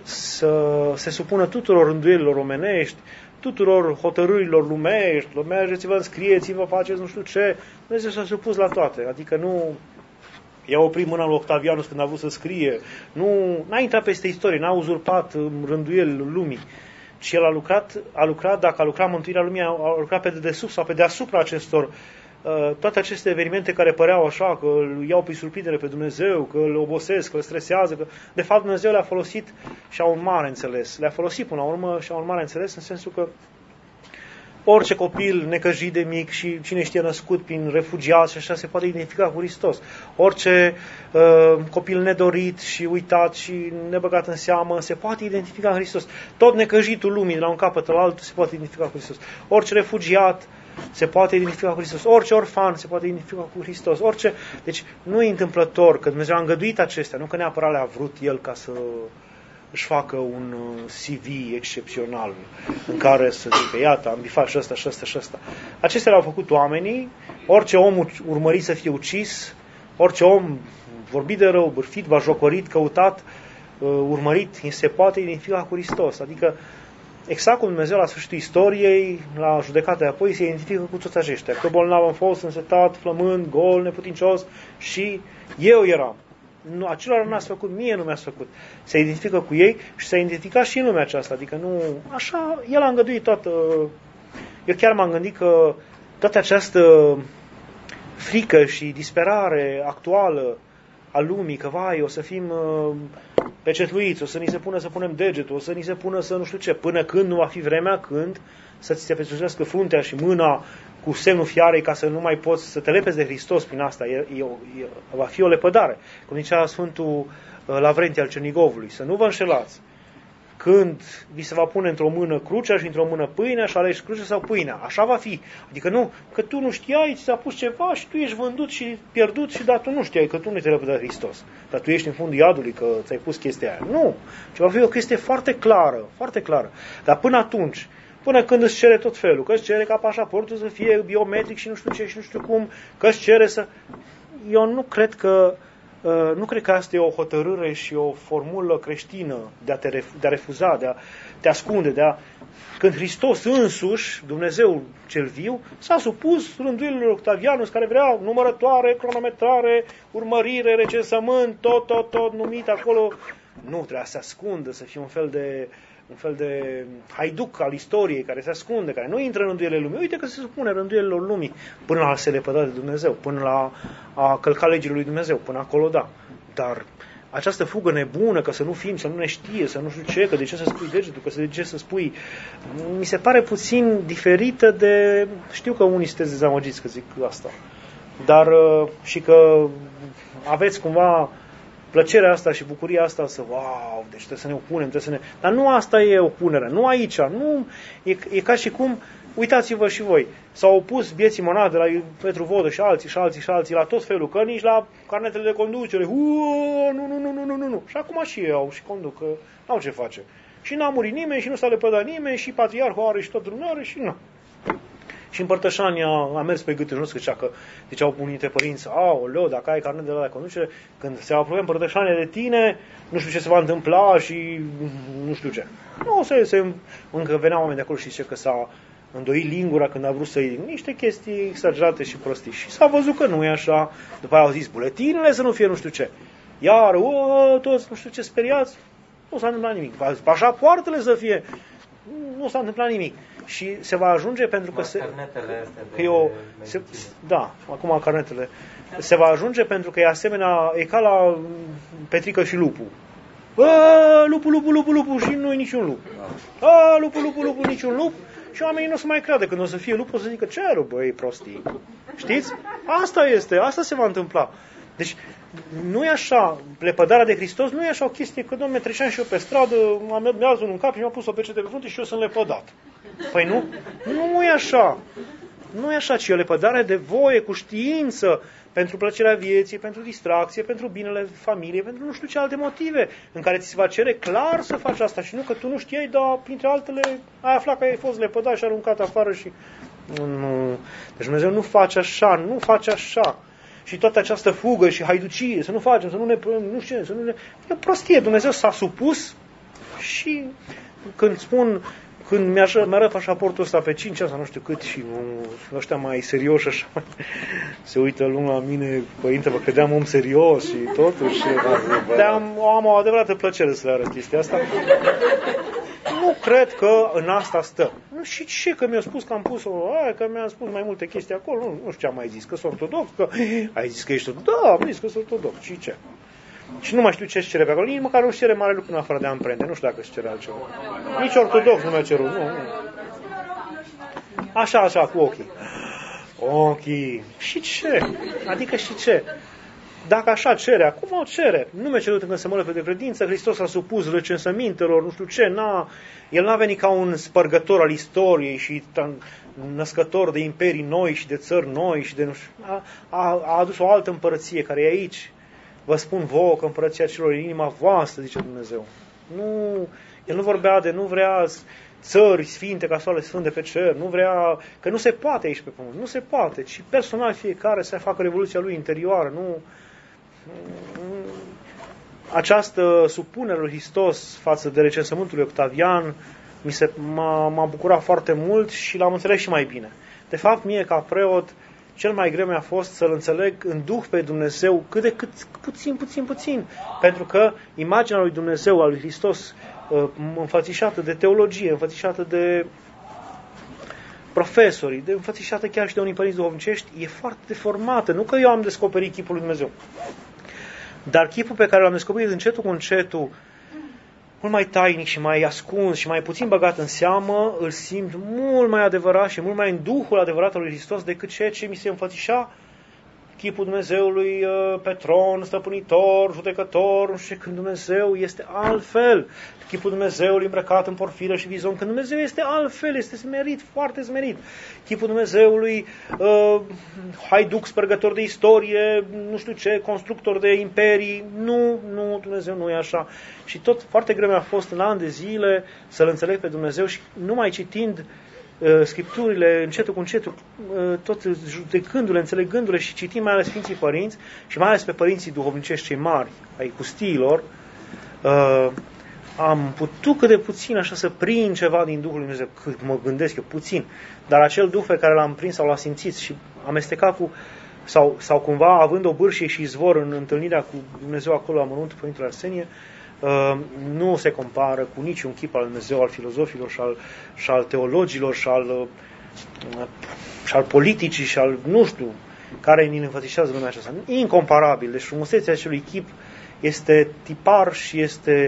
să se supună tuturor rânduielilor omenești, tuturor hotărârilor lumești, mergeți-vă, înscrieți-vă, faceți nu știu ce. Dumnezeu s-a supus la toate, adică nu i-a oprit mâna lui Octavianus când a vrut să scrie, n-a intrat peste istorie, n-a uzurpat rânduielile lumii, ci el a lucrat, dacă a lucrat mântuirea lumii, a lucrat pe dedesubt sau pe deasupra acestor, toate aceste evenimente care păreau așa, că îl iau pe surprindere pe Dumnezeu, că îl obosesc, că îl stresează, că de fapt Dumnezeu le-a folosit și au un mare înțeles. Le-a folosit până la urmă și au un mare înțeles în sensul că orice copil necăjit de mic și cine știe născut prin refugiați și așa se poate identifica cu Hristos. Orice copil nedorit și uitat și nebăgat în seamă se poate identifica în Hristos. Tot necăjitul lumii de la un capăt la altul se poate identifica cu Hristos. Orice refugiat se poate identifica cu Hristos. Orice orfan se poate identifica cu Hristos. Deci nu e întâmplător că Dumnezeu a îngăduit acestea, nu că neapărat le-a vrut El ca să își facă un CV excepțional în care să zică, iată, am bifat și ăsta, și ăsta, și ăsta. Acestea le-au făcut oamenii, orice om urmărit să fie ucis, orice om vorbit de rău, bârfit, bajocorit, căutat, urmărit, se poate identifica cu Hristos. Adică, exact cum Dumnezeu la sfârșitul istoriei, la judecata de apoi, se identifică cu toți aceștia. Că bolnav am fost, însetat, flămând, gol, neputincios și eu eram. Acelora n-ați făcut, mie nu mi-ați făcut. Se identifică cu ei și se identifica și în lumea aceasta. Adică nu... Așa, El a îngăduit toată... Eu chiar m-am gândit că toată această frică și disperare actuală a lumii, că vai, o să fim pecetluiți, o să ni se pună să punem degetul, o să ni se pună să nu știu ce, până când nu va fi vremea când să ți se pecetluiască fruntea și mâna cu semnul fiarei ca să nu mai poți să te lepezi de Hristos prin asta. Va fi o lepădare. Cum zicea Sfântul Lavrentii al Cernigovului, să nu vă înșelați. Când vi se va pune într-o mână crucea și într-o mână pâinea și alegi crucea sau pâinea. Așa va fi. Adică nu, că tu nu știai, ți s-a pus ceva și tu ești vândut și pierdut și dar tu nu știai că tu nu te lepădi de Hristos. Dar tu ești în fundul iadului că ți-ai pus chestia aia. Nu. Ci va fi o chestie foarte clară, foarte clară. Dar până atunci, până când îți cere tot felul, că îți cere ca pașaportul să fie biometric și nu știu ce și nu știu cum, că îți cere să... Eu nu cred că asta e o hotărâre și o formulă creștină de a refuza, de a te ascunde, Când Hristos însuși, Dumnezeu cel viu, s-a supus rânduielilor Octavianus, care vrea numărătoare, cronometrare, urmărire, recensământ, tot numit acolo. Nu, trebuia să se ascundă, să fie un fel de haiduc al istoriei care se ascunde, care nu intră în rânduielile lumii. Uite că se supune rânduielilor lumii până la a se lepăda de Dumnezeu, până la a călca legile lui Dumnezeu, până acolo, da. Dar această fugă nebună, că să nu fim, să nu ne știe, să nu știu ce, că de ce să spui degetul, că de ce să spui, mi se pare puțin diferită de... Știu că unii sunteți dezamăgiți că zic asta, dar și că aveți cumva plăcerea asta și bucuria asta să, wow, deci trebuie să ne opunem, Dar nu asta e opunerea, nu aici, nu, e ca și cum, uitați-vă și voi, s-au opus vieții monade la Petru Vodă și alții la tot felul, că nici la carnetele de conducere, nu. Și acum și ei au și conduc, că n-au ce face. Și n-a murit nimeni și nu s-a lepădat nimeni și patriarhul are și tot drumul are și nu. Și împărtășania a mers pe gâtul nostru, că ziceau unii dintre părinți, aoleu, dacă ai carnet de la conducere, când se apropie împărtășania de tine, nu știu ce se va întâmpla și nu știu ce. Nu, încă veneau oameni de acolo și zice că s-a îndoit lingura când a vrut să iei niște chestii exagerate și prostii. Și s-a văzut că nu e așa. După aia au zis, buletinele să nu fie nu știu ce. Iar, toți nu știu ce speriați, nu s-a întâmplat nimic. Pașapoartele să fie. nu s-a întâmplat nimic. Și se va ajunge pentru că carnetele astea da, acum carnetele. Se va ajunge pentru că e asemenea, e ca la Petrică și lupul. Lupul și nu e niciun lup. Lupul, niciun lup. Și oamenii nu o să mai creadă. Când o să fie lup, o să zică, ce are, băi, prostii? Știți? Asta se va întâmpla. Deci, nu e așa, lepădarea de Hristos nu e așa o chestie că, dom'le, treceam și eu pe stradă, am mează un cap și mi-a pus o pecete pe frunte și eu sunt lepădat. Păi nu? Nu e așa. Nu e așa, ci o lepădare de voie, cu știință, pentru plăcerea vieții, pentru distracție, pentru binele familiei, pentru nu știu ce alte motive, în care ți se va cere clar să faci asta și nu că tu nu știai, dar printre altele ai aflat că ai fost lepădat și aruncat afară și... Nu. Deci Dumnezeu nu face așa. Și toată această fugă și haiducie, să nu facem, să nu ne... Nu știu, să nu ne... E prostie, Dumnezeu s-a supus și când mi-arăt pașaportul ăsta pe 5 ani sau nu știu cât și ăștia mai serioși așa, se uită lumea la mine, părinte, vă credeam om serios și totuși, dar am o adevărată plăcere să le arăt chestia asta. Nu cred că în asta stă. Și ce, că mi-a spus că am pus că mi-a spus mai multe chestii acolo, nu știu ce am mai zis, că sunt ortodox, că ai zis că ești ortodox, da, am zis că sunt ortodox, și ce? Și nu mai știu ce-și cere pe acolo, nici măcar nu-și cere mare lucru în afară de amprente, nu știu dacă își cere altceva. Nici ortodox nu mi-a cerut, nu. Așa, cu ochii. Ochii. Și ce? Adică și ce? Dacă așa cere, acum o cere. Nu mi-a cerut încă să mă lăpe de credință, Hristos a supus recensămintelor, nu știu ce, El n-a venit ca un spărgător al istoriei și născător de imperii noi și de țări noi și de nu știu. A adus o altă împărăție care e aici. Vă spun vouă că împărăția celor în inima voastră, zice Dumnezeu. El nu vorbea nu vrea țări sfinte ca soarele sfânt de pe cer, nu vrea, că nu se poate aici pe pământ, nu se poate, ci personal fiecare să facă revoluția lui interioară, Această supunere lui Hristos față de recensământul lui Octavian m-a bucurat foarte mult și l-am înțeles și mai bine. De fapt, mie ca preot, cel mai greu mi-a fost să-L înțeleg în Duh pe Dumnezeu cât de cât, puțin. Pentru că imaginea lui Dumnezeu, a lui Hristos, înfățișată de teologie, înfățișată de profesori, înfățișată chiar și de unii părinți duhovnicești, e foarte deformată. Nu că eu am descoperit chipul lui Dumnezeu, dar chipul pe care l-am descoperit încetul cu încetul, mult mai tainic și mai ascuns și mai puțin băgat în seamă, îl simt mult mai adevărat și mult mai în Duhul adevărat al lui Hristos decât ceea ce mi se înfățișa chipul Dumnezeului pe tron, stăpânitor, judecător, și când Dumnezeu este altfel. Chipul Dumnezeului îmbrăcat în porfiră și vizon, când Dumnezeu este altfel, este smerit, foarte smerit. Chipul Dumnezeului haiduc, spărgător de istorie, nu știu ce, constructor de imperii. Nu, Dumnezeu nu e așa. Și tot foarte greu mi-a fost în ani de zile să-L înțeleg pe Dumnezeu și numai citind Scripturile, încetul cu încetul, tot judecându-le, înțelegându-le și citind mai ales Sfinții Părinți și mai ales pe părinții duhovnicești cei mari, ai custiilor, am putut cât de puțin așa să prind ceva din Duhul lui Dumnezeu, cât mă gândesc eu, puțin, dar acel Duh pe care l-am prins sau l-am simțit și amestecat cu, sau cumva având o bârșie și izvor în întâlnirea cu Dumnezeu acolo la mormântul Părintele Arsenie, nu se compară cu niciun chip al Dumnezeu, al filozofilor și al teologilor și al politicii și al, nu știu, care îi înfățișează lumea aceasta. Incomparabil. Deci frumusețea acelui chip este tipar și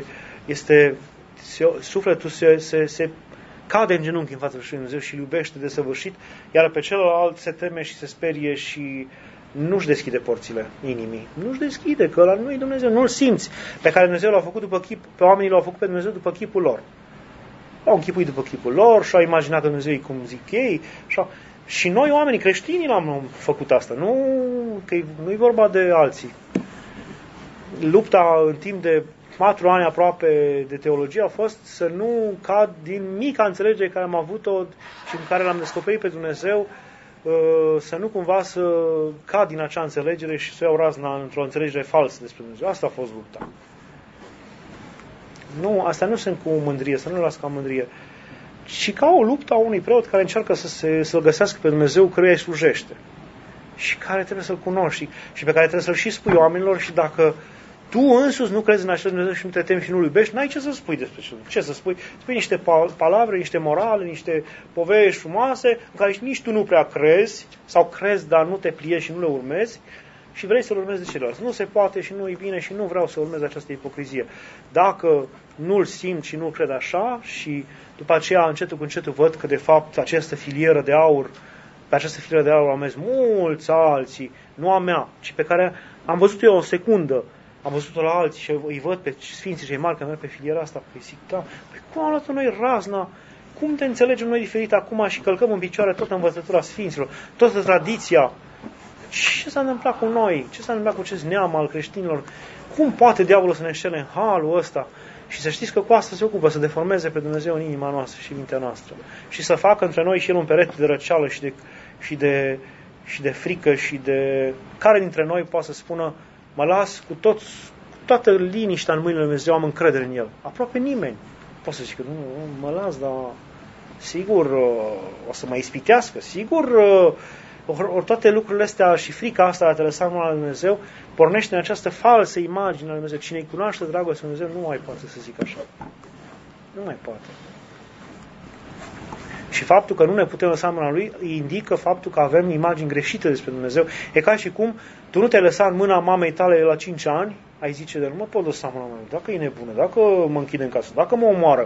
sufletul se cade în genunchi în fața lui Dumnezeu și îl iubește desăvârșit, iar pe celălalt se teme și se sperie și nu-și deschide porțile inimii. Nu-și deschide, că ăla nu e Dumnezeu, nu-l simți. Pe care Dumnezeu l-a făcut după chip, pe oamenii l-au făcut pe Dumnezeu după chipul lor. L-au închipuit după chipul lor și au imaginat Dumnezeu cum zic ei. Și noi, oamenii creștini, l-am făcut asta. Nu-i vorba de alții. Lupta în timp de 4 ani aproape de teologie a fost să nu cad din mica înțelegere care am avut-o și în care l-am descoperit pe Dumnezeu, să nu cumva să cad din acea înțelegere și să iau razna într-o înțelegere falsă despre Dumnezeu. Asta a fost lupta. Nu, asta nu sunt cu mândrie, să nu las ca mândrie, ci ca o luptă a unui preot care încearcă să-L găsească pe Dumnezeu căruia îi slujește și care trebuie să-L cunoști și pe care trebuie să-L și spui oamenilor și dacă tu însuți nu crezi în acel Dumnezeu și nu te temi și nu-L iubești, n-ai ce să spui despre ce. Ce să spui? Spui niște palavre, niște morale, niște povești frumoase, în care nici tu nu prea crezi, sau crezi, dar nu te pliezi și nu le urmezi, și vrei să-L urmezi de ceilalți. Nu se poate și nu-i bine și nu vreau să urmez această ipocrizie. Dacă nu-L simt și nu-L cred așa și după aceea încetul cu încetul văd că de fapt această filieră de aur, pe această filieră de aur au mers mulți alții, nu a mea, ci pe care am văzut eu o secundă, am văzut-o la alții și îi văd pe sfinții cei mari că merg pe filiera asta, păi zic, da, păi cum am luat noi razna, cum te înțelegem noi diferit acum și călcăm în picioare toată învățătura sfinților, toată tradiția. Ce s-a întâmplat cu noi? Ce s-a întâmplat cu acest neam al creștinilor? Cum poate diavolul să ne înșele în halul ăsta? Și să știți că cu asta se ocupă, să deformeze pe Dumnezeu în inima noastră și mintea noastră. Și să facă între noi și el un perete de răceală și de frică și de... Care dintre noi poate să spună, mă las cu toată liniștea în mâinile lui Dumnezeu, am încredere în el. Aproape nimeni. Poate să zică, nu, mă las, dar sigur o să mă ispitească, sigur... Ori toate lucrurile astea și frica asta de a te lăsa în mâna lui Dumnezeu pornește în această falsă imagine a lui Dumnezeu. Cine îi cunoaște dragostea lui Dumnezeu nu mai poate să zic așa. Nu mai poate. Și faptul că nu ne putem lăsa în mâna Lui indică faptul că avem imagini greșite despre Dumnezeu. E ca și cum tu nu te-ai lăsat în mâna mamei tale la 5 ani, ai zice de nu mă pot lăsa în mâna mea, dacă e nebună, dacă mă închide în casă, dacă mă omoară.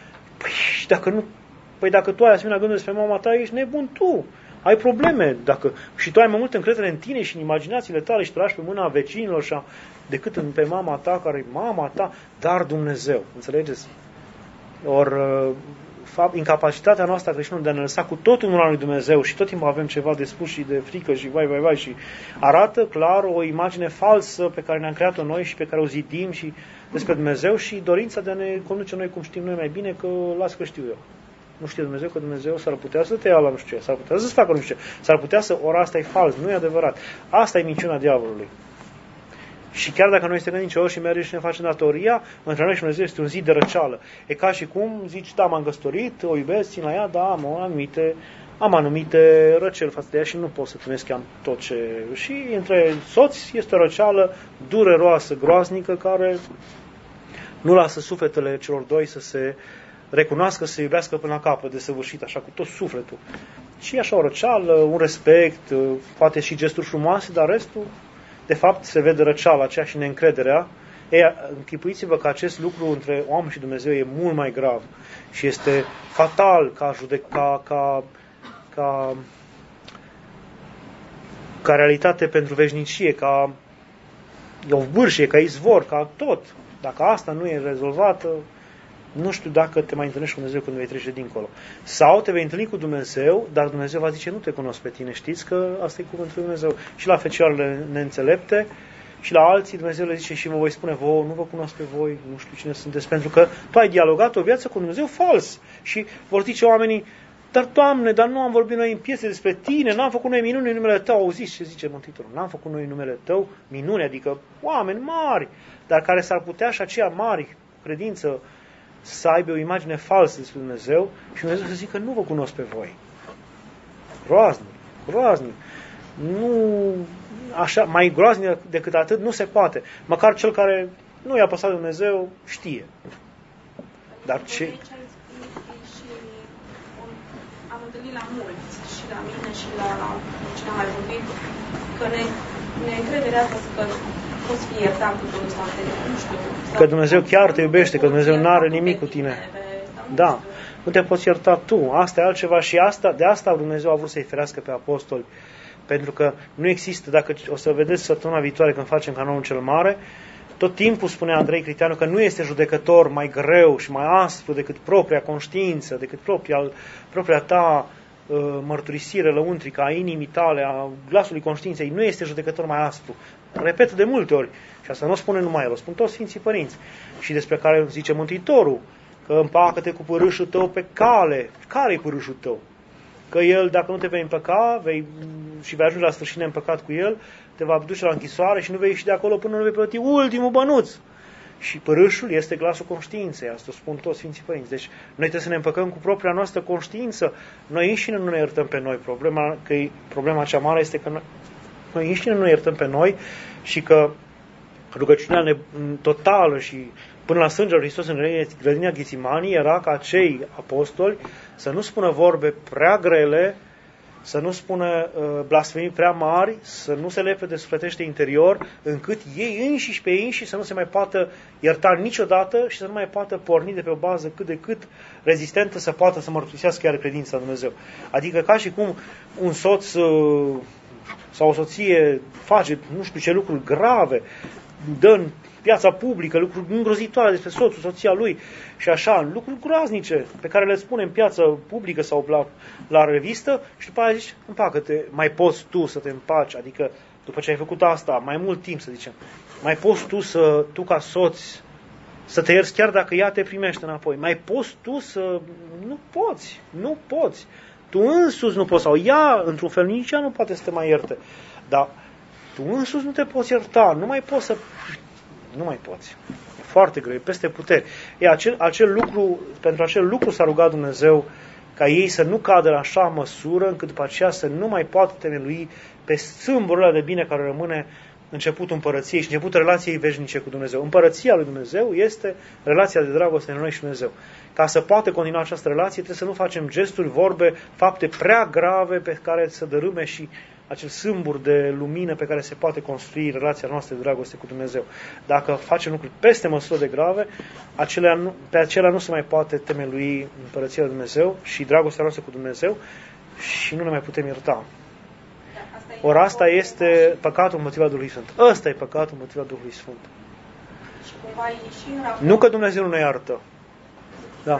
Păi dacă tu ai asemenea gânduri despre mama ta, ești nebun tu. Ai probleme și tu ai mai multă încredere în tine și în imaginațiile tale și te lași pe mâna vecinilor decât pe mama ta, care e mama ta, dar Dumnezeu. Înțelegeți? Ori incapacitatea noastră creștină de a ne lăsa cu totul în mâna lui Dumnezeu și tot timpul avem ceva de spus și de frică și vai și arată clar o imagine falsă pe care ne-am creat-o noi și pe care o zidim și despre Dumnezeu și dorința de a ne conduce noi cum știm noi mai bine, că las că știu eu. Nu știe Dumnezeu că Dumnezeu s-ar putea să te ia la nu știu ce, s-ar putea să-ți facă nu știu ce, s-ar putea să, ori asta e fals, nu e adevărat. Asta e minciuna diavolului. Și chiar dacă noi este credincioși și mergem și ne facem datoria, între noi și Dumnezeu este un zid de răceală. E ca și cum zici, da, m-am găstorit, o iubesc, țin la ea, da, am anumite răceli față de ea și nu pot să primesc ea tot ce... Și între soți este o răceală dureroasă, groaznică, care nu lasă sufletele celor doi să se recunoască, să se iubească până la capăt, desăvârșit, așa, cu tot sufletul. Și așa o răceală, un respect, poate și gesturi frumoase, dar restul, de fapt, se vede răceala aceea și neîncrederea. Închipuiți-vă că acest lucru între om și Dumnezeu e mult mai grav și este fatal ca realitate pentru veșnicie, ca o vârșie, ca izvor, ca tot. Dacă asta nu e rezolvată, nu știu dacă te mai întâlnești cu Dumnezeu când vei trece dincolo. Sau te vei întâlni cu Dumnezeu, dar Dumnezeu va zice, nu te cunosc pe tine, știți că asta e cuvântul lui Dumnezeu. Și la fecioarele neînțelepte și la alții Dumnezeu le zice și vă voi spune vouă, nu vă cunosc pe voi, nu știu cine sunteți, pentru că tu ai dialogat o viață cu Dumnezeu fals. Și vor zice oamenii, dar Doamne, dar nu am vorbit noi în piese despre tine, n-am făcut noi minuni în numele Tău. Auziți ce zice Mântuitorul? N-am făcut noi în numele Tău minuni, adică oameni mari, dar care s-ar putea și aceia mari, credință, să aibă o imagine falsă despre Dumnezeu și Dumnezeu să zică, nu vă cunosc pe voi. Groaznic. Nu, așa, mai groaznic decât atât nu se poate. Măcar cel care nu i-a păsat de Dumnezeu știe. Dar ce... Am întâlnit la mulți și la mine și la cine a mai vorbit că neîncrederea asta că poți fi iertat cu totul sau nu știu. Că Dumnezeu chiar te iubește, că Dumnezeu nu are nimic cu tine. Da, nu te poți ierta tu. Asta e altceva și de asta Dumnezeu a vrut să-i ferească pe apostoli. Pentru că nu există, dacă o să vedeți săptămâna viitoare când facem canonul cel mare, tot timpul spunea Andrei Criteanu că nu este judecător mai greu și mai aspru decât propria conștiință, decât propria ta mărturisire lăuntrică a inimii tale, a glasului conștiinței. Nu este judecător mai aspru. Repetă de multe ori. Și asta nu o spune numai el, o spun toți Sfinții Părinți. Și despre care zice Mântuitorul, că împacă-te cu părâșul tău pe cale. Care-i părâșul tău? Că el, dacă nu te vei împăca și vei ajunge la sfârșit neîmpăcat cu el, te va duce la închisoare și nu vei ieși de acolo până nu vei plăti ultimul bănuț. Și părâșul este glasul conștiinței. Asta o spun toți Sfinții Părinți. Deci noi trebuie să ne împăcăm cu propria noastră conștiință. Noi înșine nu ne iertăm pe noi. Problema cea mare este că noi înșine nu ne iertăm pe noi și că rugăciunea totală și până la sângele lui Hristos în grădina Ghețimanii era ca cei apostoli să nu spună vorbe prea grele, să nu spună blasfemii prea mari, să nu se lepe de sufletește interior, încât ei înșiși pe ei să nu se mai poată ierta niciodată și să nu mai poată porni de pe o bază cât de cât rezistentă să poată să mărturisească chiar credința în Dumnezeu. Adică ca și cum un soț sau o soție face nu știu ce lucruri grave, dă în piața publică lucruri îngrozitoare despre soțul, soția lui și așa, lucruri groaznice pe care le spune în piața publică sau la revistă și după aia zici, împacă-te, mai poți tu să te împaci, adică după ce ai făcut asta, mai mult timp să zicem, mai poți tu ca soț să te ierți chiar dacă ea te primește înapoi, mai poți tu să... Nu poți. Tu însuți nu poți, sau ea, într-un fel, nici ea nu poate să te mai ierte, dar tu însuți nu te poți ierta, nu mai poți. E foarte greu, e peste puteri. Pentru acel lucru s-a rugat Dumnezeu ca ei să nu cadă la așa măsură încât după aceea să nu mai poată temelui pe sâmburul de bine care rămâne începutul împărăției și începutul relației veșnice cu Dumnezeu. Împărăția lui Dumnezeu este relația de dragoste între noi și Dumnezeu. Ca să poată continua această relație, trebuie să nu facem gesturi, vorbe, fapte prea grave pe care să dărâme și acel sâmbur de lumină pe care se poate construi relația noastră de dragoste cu Dumnezeu. Dacă facem lucruri peste măsură de grave, pe acelea nu se mai poate temelui împărăția lui Dumnezeu și dragostea noastră cu Dumnezeu și nu ne mai putem ierta. Ori asta este păcatul motivat Duhului Sfânt. Ăsta e păcatul motivat Duhului Sfânt. Nu că Dumnezeu nu ne iartă. Da.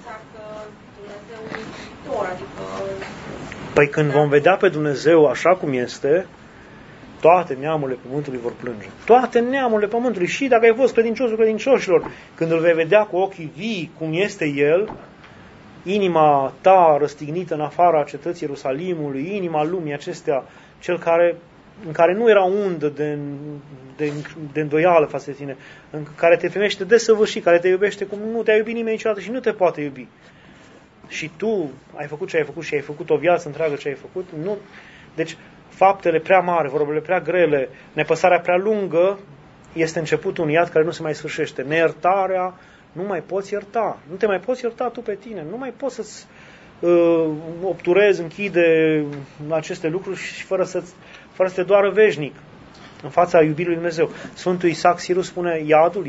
Păi când vom vedea pe Dumnezeu așa cum este, toate neamurile pământului vor plânge. Toate neamurile pământului. Și dacă ai fost credinciosul credincioșilor, când îl vei vedea cu ochii vii cum este El, inima ta răstignită în afara cetății Ierusalimului, inima lumii acestea, în care nu era undă de îndoială față de tine, în care te primește desăvârșit, care te iubește cum nu te-a iubit nimeni niciodată și nu te poate iubi. Și tu ai făcut ce ai făcut și ai făcut o viață întreagă ce ai făcut. Nu. Deci, faptele prea mari, vorbele prea grele, nepăsarea prea lungă, este începutul unui iad care nu se mai sfârșește. Neiertarea, nu mai poți ierta. Nu te mai poți ierta tu pe tine. Nu mai poți să-ți obturezi, închide aceste lucruri și fără să te doară veșnic în fața iubirii lui Dumnezeu. Sfântul Isaac Siru spune, iadul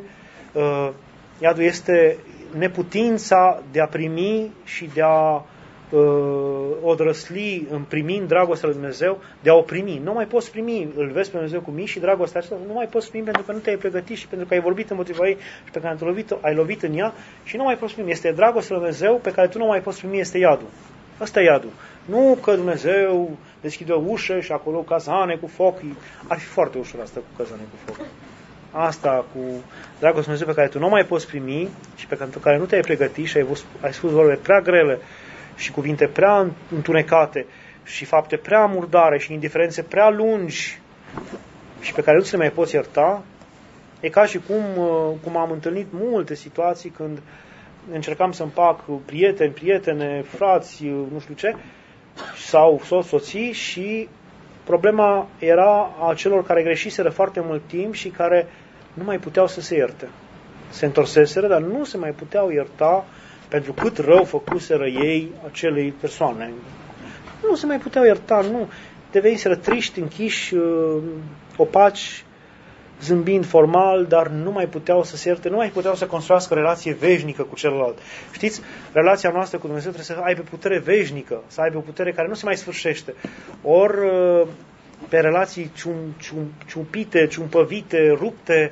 este neputința de a primi și de a odrăsli în primind dragostea lui Dumnezeu, de a o primi. Nu mai poți primi, îl vezi pe Dumnezeu cu mii și dragostea aceasta nu mai poți primi pentru că nu te-ai pregătit și pentru că ai vorbit împotriva ei și pe care ai lovit în ea și nu mai poți primi. Este dragostea lui Dumnezeu pe care tu nu mai poți primi, este iadul. Ăsta e iadul. Nu că Dumnezeu deschide o ușă și acolo cazane cu foc. Ar fi foarte ușor asta cu cazane cu foc. Asta cu dragostea lui Dumnezeu pe care tu nu mai poți primi și pentru care nu te-ai pregătit și ai spus vorbe prea grele și cuvinte prea întunecate și fapte prea murdare și indiferențe prea lungi și pe care nu ți le mai poți ierta, e ca și cum am întâlnit multe situații când încercam să împac prietene, frați, nu știu ce, sau soții și problema era a celor care greșiseră foarte mult timp și care nu mai puteau să se ierte. Se întorseseră, dar nu se mai puteau ierta pentru cât rău făcuseră ei acelei persoane. Nu se mai puteau ierta, nu. Deveniseră triști, închiși, opaci, zâmbind formal, dar nu mai puteau să se ierte, nu mai puteau să construiască relație veșnică cu celălalt. Știți, relația noastră cu Dumnezeu trebuie să aibă putere veșnică, să aibă o putere care nu se mai sfârșește. Ori pe relații ciumpite, ciumpăvite, rupte,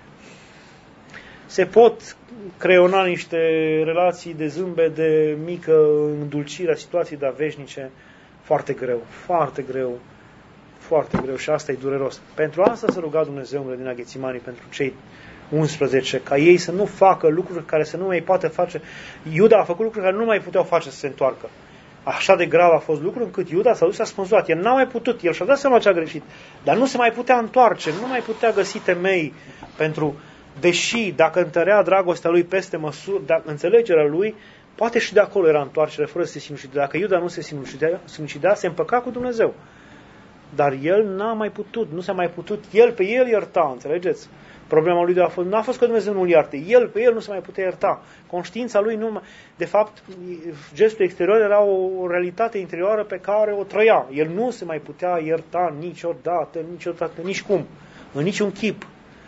se pot creona niște relații de zâmbet, de mică îndulcire a situației, dar veșnice, foarte greu, foarte greu, foarte greu și asta e dureros. Pentru asta s-a rugat Dumnezeu în grădina Ghețimanii pentru cei 11, ca ei să nu facă lucruri care să nu mai poate face. Iuda a făcut lucruri care nu mai puteau face să se întoarcă. Așa de grav a fost lucru încât Iuda s-a dus și a spânzurat. El n-a mai putut, el și-a dat seama ce a greșit, dar nu se mai putea întoarce, nu mai putea găsi temei pentru, deși dacă întărea dragostea lui peste măsură, dacă înțelegerea lui, poate și de acolo era întoarcere fără să se sinucidea. Dacă Iuda nu se sinucidea, se împăca cu Dumnezeu. Dar el n-a mai putut, nu s-a mai putut el pe el ierta, înțelegeți? Problema lui n-a fost că Dumnezeu nu-l ierte, el pe el nu se mai putea ierta. Conștiința lui nu mai... De fapt, gestul exterior era o realitate interioară pe care o trăia. El nu se mai putea ierta niciodată, nici cum, în niciun chip.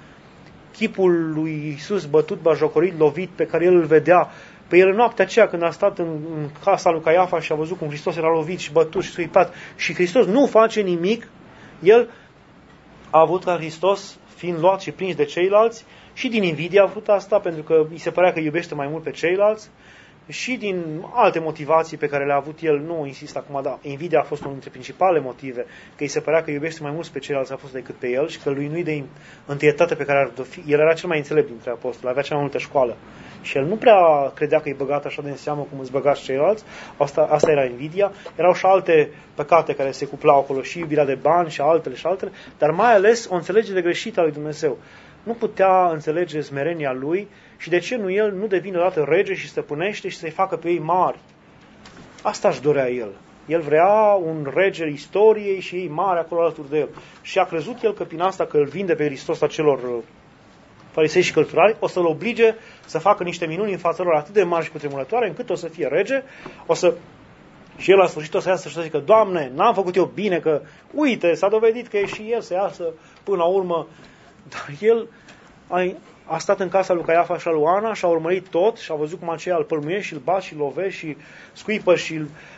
Chipul lui Iisus bătut, bajocorit, lovit, pe care el îl vedea, pe el în noaptea aceea când a stat în casa lui Caiafa și a văzut cum Hristos era lovit și bătut și scuipat și Hristos nu face nimic, el a avut ca Hristos, fiind luat și prins de ceilalți, și din invidie a vrut asta, pentru că îi se părea că iubește mai mult pe ceilalți, și din alte motivații pe care le-a avut el, nu insist acum, dar invidia a fost unul dintre principalele motive, că îi se părea că iubește mai mult pe ceilalți a fost decât pe el și că lui nu-i de întâietate pe care ar fi. El era cel mai înțelept dintre apostoli, avea cea mai multă școală. Și el nu prea credea că e băgat așa de în seamă cum îți băgați ceilalți, asta era invidia. Erau și alte păcate care se cuplau acolo, și iubirea de bani și altele, dar mai ales o înțelegere greșită a lui Dumnezeu. Nu putea înțelege smerenia lui și de ce nu el nu devine odată rege și stăpânește și să-i facă pe ei mari. Asta își dorea el. El vrea un rege istoriei și ei mari acolo alături de el. Și a crezut el că prin asta, că îl vinde pe Hristos acelor farisei și cărturari, o să-l oblige să facă niște minuni în fața lor atât de mari și cutremurătoare, încât o să fie rege, și el la sfârșit o să iasă și să zică: Doamne, n-am făcut eu bine, că uite, s-a dovedit că e și el să iasă până la urmă. Dar el a stat în casa lui Caiafa și a lui Ana și a urmărit tot și a văzut cum aceia îl pălmuiește și îl bat și îl lovește și scuipă și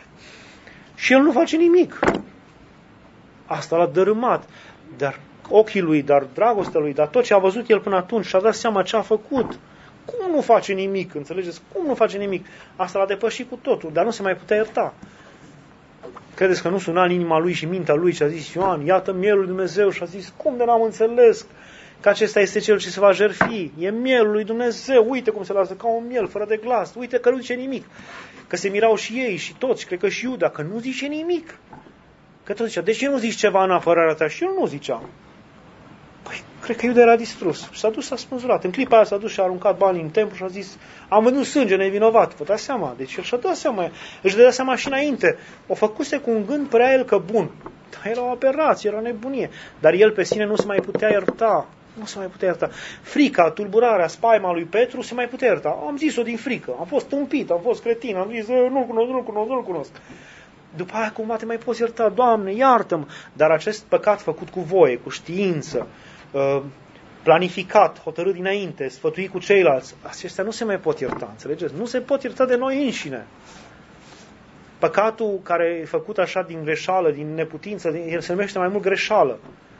el nu face nimic. Asta l-a dărâmat. Dar ochii lui, dar dragostea lui, dar tot ce a văzut el până atunci și a dat seama ce a făcut. Cum nu face nimic? Înțelegeți? Cum nu face nimic? Asta l-a depășit cu totul, dar nu se mai putea ierta. Credeți că nu suna în inima lui și mintea lui și a zis: Ioan, iată mielul lui Dumnezeu, și a zis: cum de n-am înțeles că acesta este cel ce se va jertfi? E mielul lui Dumnezeu, uite cum se lasă ca un miel fără de glas, uite că nu zice nimic. Că se mirau și ei și toți, cred că și Iuda, că nu zice nimic. Că tot zicea: de ce nu zici ceva în apărarea ta? Și el nu zicea. Păi, cred că Iuda era distrus. Și s-a dus, s-a spânzurat. În clipa aia s-a dus și a aruncat banii în templu și a zis: am văzut sânge nevinovat. Vă dați seama? Deci el și-a dat seama. Își dădea seama și înainte. O făcuse cu un gând prea el că bun. Dar era o aberație, era o nebunie. Dar el pe sine nu se mai putea ierta. Nu se mai putea ierta. Frica, tulburarea, spaima lui Petru se mai putea ierta. Am zis-o din frică. Am fost tâmpit, am fost cretin, am zis: nu-l cunosc. După aia cumva te mai poți ierta: Doamne, iartă-mă. Dar acest păcat făcut cu voie, cu știință, planificat, hotărât dinainte, sfătuit cu ceilalți, acestea nu se mai pot ierta, înțelegeți? Nu se pot ierta de noi înșine. Păcatul care e făcut așa din greșeală, din neputință, el se numește mai mult greșeală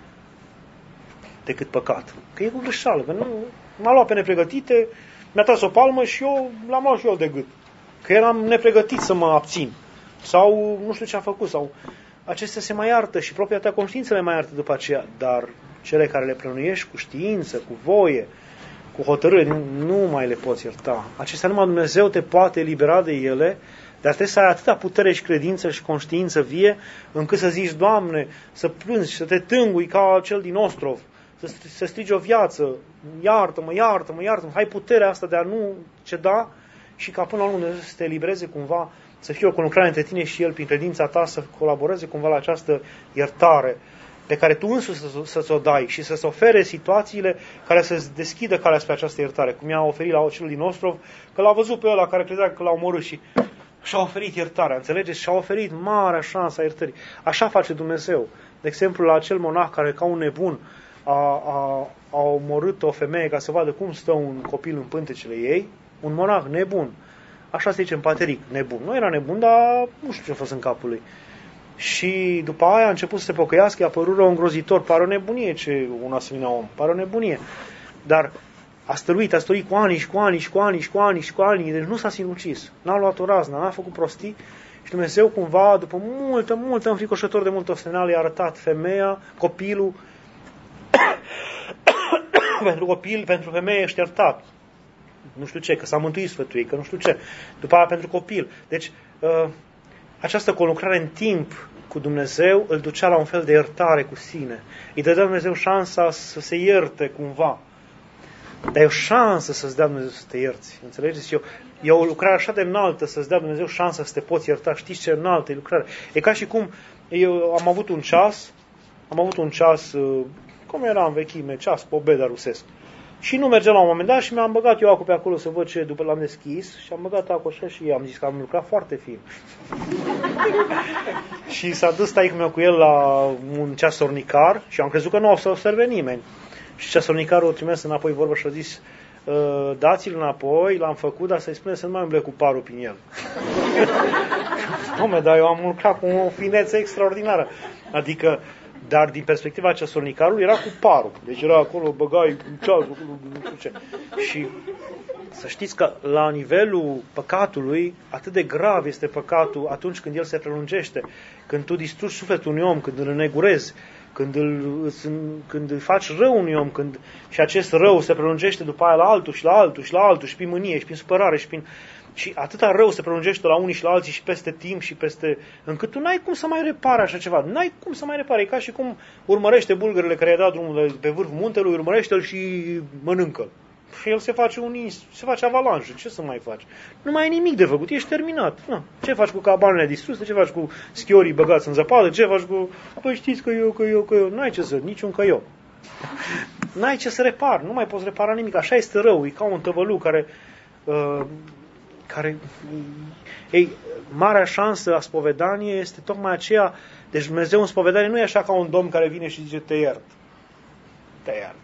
decât păcat. Că e cu greșeală, că nu m-a luat pe nepregătite, mi-a tras o palmă și eu l-am luat și eu de gât. Că eram nepregătit să mă abțin. Sau nu știu ce am făcut, sau acestea se mai iartă și propria ta conștiință le mai iartă după aceea, dar cele care le plănuiești cu știință, cu voie, cu hotărâre, nu mai le poți ierta. Acestea numai Dumnezeu te poate elibera de ele, dar trebuie să ai atâta putere și credință și conștiință vie, încât să zici: Doamne, să plângi, să te tângui ca cel din Ostrov, să strigi o viață: iartă-mă, iartă-mă, iartă-mă, hai puterea asta de a nu ceda, și ca până la urmă să te elibereze cumva, să fie o conlucrare între tine și El prin credința ta, să colaboreze cumva la această iertare pe care tu însuși să-ți o dai și să-ți ofere situațiile care să-ți deschidă calea spre această iertare, cum i-a oferit la cel din Ostrov, că l-a văzut pe ăla care credea că l-a omorât și și-a oferit iertarea, înțelegeți? Și-a oferit marea șansă a iertării. Așa face Dumnezeu. De exemplu, la acel monah care, ca un nebun, a omorât o femeie ca să vadă cum stă un copil în pântecele ei, un monah nebun. Așa se zice în pateric, nebun. Nu era nebun, dar nu știu ce a fost în capul lui. Și după aia a început să se pocăiască, i-a părut rău îngrozitor. Pare o nebunie ce un asemenea om. Pare o nebunie. Dar a stăruit cu ani, deci nu s-a sinucis. N-a luat o raznă, n-a făcut prostii. Și Dumnezeu cumva, după multă înfricoșător de multă osteneală, i-a arătat femeia, copilul. pentru femeie ești iertat. Nu știu ce, că s-a mântuit sfătul ei, că nu știu ce. După aia pentru copil. Deci, această conlucrare în timp cu Dumnezeu îl ducea la un fel de iertare cu sine. Îi dădea Dumnezeu șansa să se ierte cumva. Dar e o șansă să-ți dea Dumnezeu să te ierți. Înțelegeți? E o lucrare așa de înaltă să-ți dea Dumnezeu șansa să te poți ierta. Știți ce înaltă e lucrarea? E ca și cum eu am avut un ceas am avut un ceas, cum era în vechime, ceas Pobeda rusesc. Și nu mergea la un moment dat și mi-am băgat eu acul pe acolo să văd ce, după l-am deschis și am băgat acul așa și am zis că am lucrat foarte fin. Și s-a dus taică-meu cu el la un ceasornicar și am crezut că nu o să observe nimeni. Și ceasornicarul o trimis înapoi vorbă și a zis, dați-l înapoi, l-am făcut, dar să-i spune să nu mai umble cu parul prin el. Dom'le, dar eu am lucrat cu o finețe extraordinară. Adică, dar din perspectiva ceasornicarului era cu parul. Deci era acolo, băgai ceasul, nu știu ce. Și să știți că la nivelul păcatului, atât de grav este păcatul atunci când el se prelungește, când tu distrugi sufletul unui om, când îl înnegurezi, când îi faci rău unui om, și acest rău se prelungește după aia la altul și la altul și la altul și prin mânie și prin supărare și atâta rău se prelungește la unii și la alții și peste timp și încât tu n-ai cum să mai repare așa ceva. N-ai cum să mai repare. E ca și cum urmărește bulgările care i-a dat drumul pe vârful muntelui, urmărește-l și mănâncă-l. Și el se face avalanșă. Ce să mai faci? Nu mai ai nimic de făcut. Ești terminat. Na. Ce faci cu cabanele distruse? Ce faci cu schiorii băgați în zăpadă? Ce faci cu... Păi știți că eu... N-ai ce să... Niciun că eu. N-ai ce să repari. Nu mai poți repara nimic. Așa este rău. E ca un tăvăluc care... Ei, marea șansă a spovedaniei este tocmai aceea. Deci Dumnezeu în spovedanie nu e așa ca un domn care vine și zice te iert. Te iert.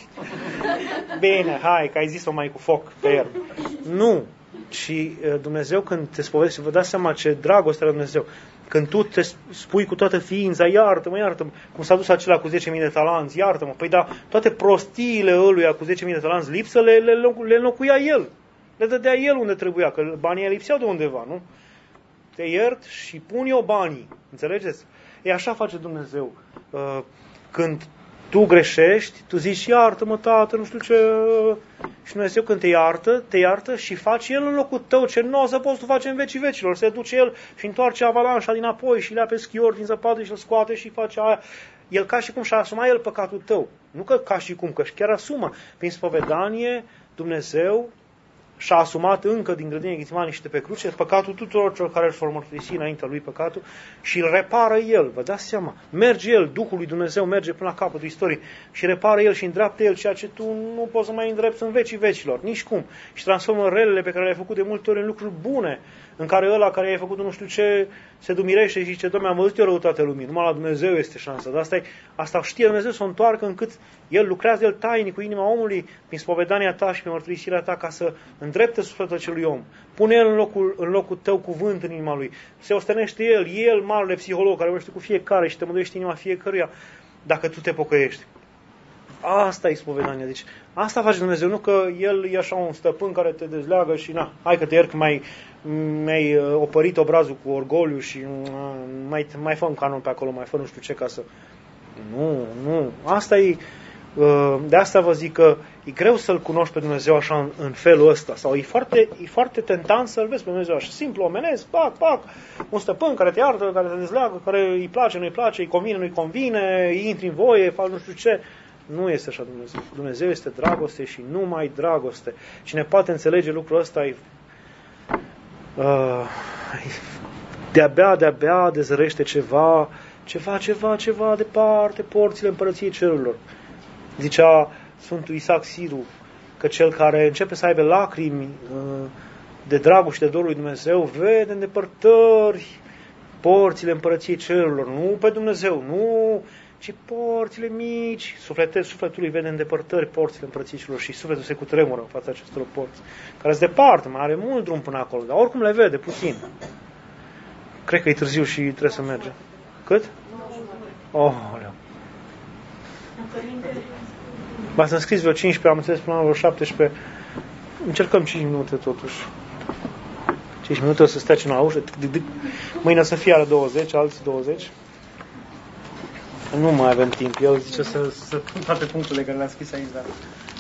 Bine, hai, că ai zis-o mai cu foc, te iert. Nu. Și Dumnezeu când te spovedește, vă dați seama ce dragoste la Dumnezeu. Când tu te spui cu toată ființa, iartă-mă, cum s-a dus acela cu 10.000 de talanți, iartă-mă. Păi da, toate prostiile ăluia cu 10.000 de talanți lipsă le înlocuia el. Le dădea el unde trebuia, că banii lipseau de undeva, nu? Te iert și pun eu banii. Înțelegeți? E așa face Dumnezeu. Când tu greșești, tu zici, iartă-mă, tată, nu știu ce... Și Dumnezeu când te iartă și face el în locul tău ce nu o să poți tu face în vecii vecilor. Se duce el și întoarce avalanșa dinapoi și le ia pe schior din zăpadă și îl scoate și face aia. El ca și cum și-a asumat el păcatul tău. Nu că ca și cum, că chiar asumă. Prin spovedanie, Dumnezeu și-a asumat încă din grădina Ghețimani și de pe cruce păcatul tuturor celor care își vor mărturisi înaintea lui păcatul și îl repară el. Vă dați seama? Merge el, Duhul lui Dumnezeu merge până la capătul istoriei și repară el și îndreaptă el ceea ce tu nu poți să mai îndrepți în vecii vecilor. Nici cum. Și transformă relele pe care le-ai făcut de multe ori în lucruri bune, în care ăla care i-ai făcut nu știu ce se dumirește și zice, Doamne, am văzut eu răutate lumii. Numai la Dumnezeu este șansa. Dar asta știe Dumnezeu să o întoarcă încât el lucrează el tainic cu inima omului prin spovedania ta și prin mărturisirea ta ca să îndrepte sufletul acelui om. Pune el în locul tău cuvânt în inima lui. Se ostenește el marele psiholog care vorbește cu fiecare și te măduiește inima fiecăruia dacă tu te pocăiești. Asta e spovedania. Deci asta face Dumnezeu, nu că el e așa un stăpân care te dezleagă și hai că te iert că mi-ai opărit obrazul cu orgoliu și mai fă un canon pe acolo, mai fă nu știu ce ca să... Nu. Asta e... De asta vă zic că e greu să-L cunoști pe Dumnezeu așa în felul ăsta. Sau e foarte tentant să-L vezi pe Dumnezeu așa simplu, omenesc, pac, un stăpân care te iartă, care te dezleagă, care îi place, nu-i place, îi convine, nu-i convine, îi intri în voie, faci nu știu ce. Nu este așa Dumnezeu. Dumnezeu este dragoste și numai dragoste. Cine poate înțelege lucrul ăsta de-abia dezărește ceva departe, porțile împărăției cerurilor. Zicea Sfântul Isaac Siru că cel care începe să aibă lacrimi de dragul și de dorul lui Dumnezeu vede în depărtări porțile împărăției cerurilor. Nu pe Dumnezeu, nu, ci porțile mici. Sufletul îi vede în depărtări porțile împărăției cerurilor și sufletul se cutremură în fața acestor porți, care sunt departe, mai are mult drum până acolo, dar oricum le vede puțin. Cred că e târziu și trebuie să mergem. Cât? Oleu. V-ați înscris vreo 15, am înțeles până la vreo 17. Încercăm 5 minute totuși. 5 minute o să stea cineva la ușă. Mâine o să fie la 20, alții 20. Nu mai avem timp. Eu zice să pun toate punctele care le-am scris aici, dar...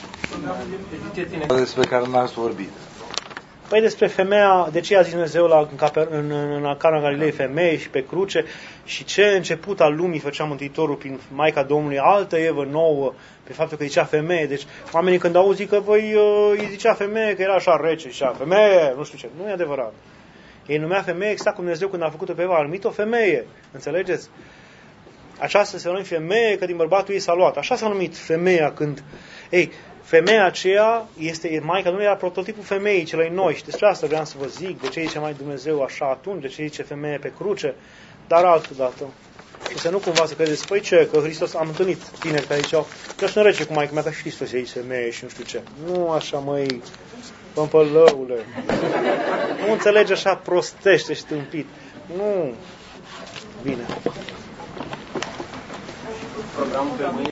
Despre care n-ați vorbit. Păi despre femeia, de ce a zis Dumnezeu în Cana Galilei femei și pe cruce și ce început al lumii făcea Mântuitorul prin Maica Domnului, altă evă nouă, pe faptul că zicea femeie. Deci oamenii când auzi că îi zicea femeie, că era așa rece, zicea femeie, nu știu ce, nu e adevărat. Ei numea femeie exact cum Dumnezeu când a făcut-o pe Eva, a numit-o femeie, înțelegeți? aceasta se numit femeie că din bărbatul ei s-a luat. Așa s-a numit femeia când... Ei, femeia aceea este, Maica Domnului era prototipul femeii celei noi și despre asta vreau să vă zic, de ce zice mai Dumnezeu așa atunci, de ce zice femeie pe cruce, dar altă dată. Și să nu cumva să credeți, păi ce, că Hristos, am întâlnit tineri care ziceau, eu sunt rece cu Maica mea, că și Hristos e aici femeie și nu știu ce. Nu așa, măi, pămpălăule. Nu înțelegi așa prostește și tâmpit. Nu. Bine. Programul pe mâine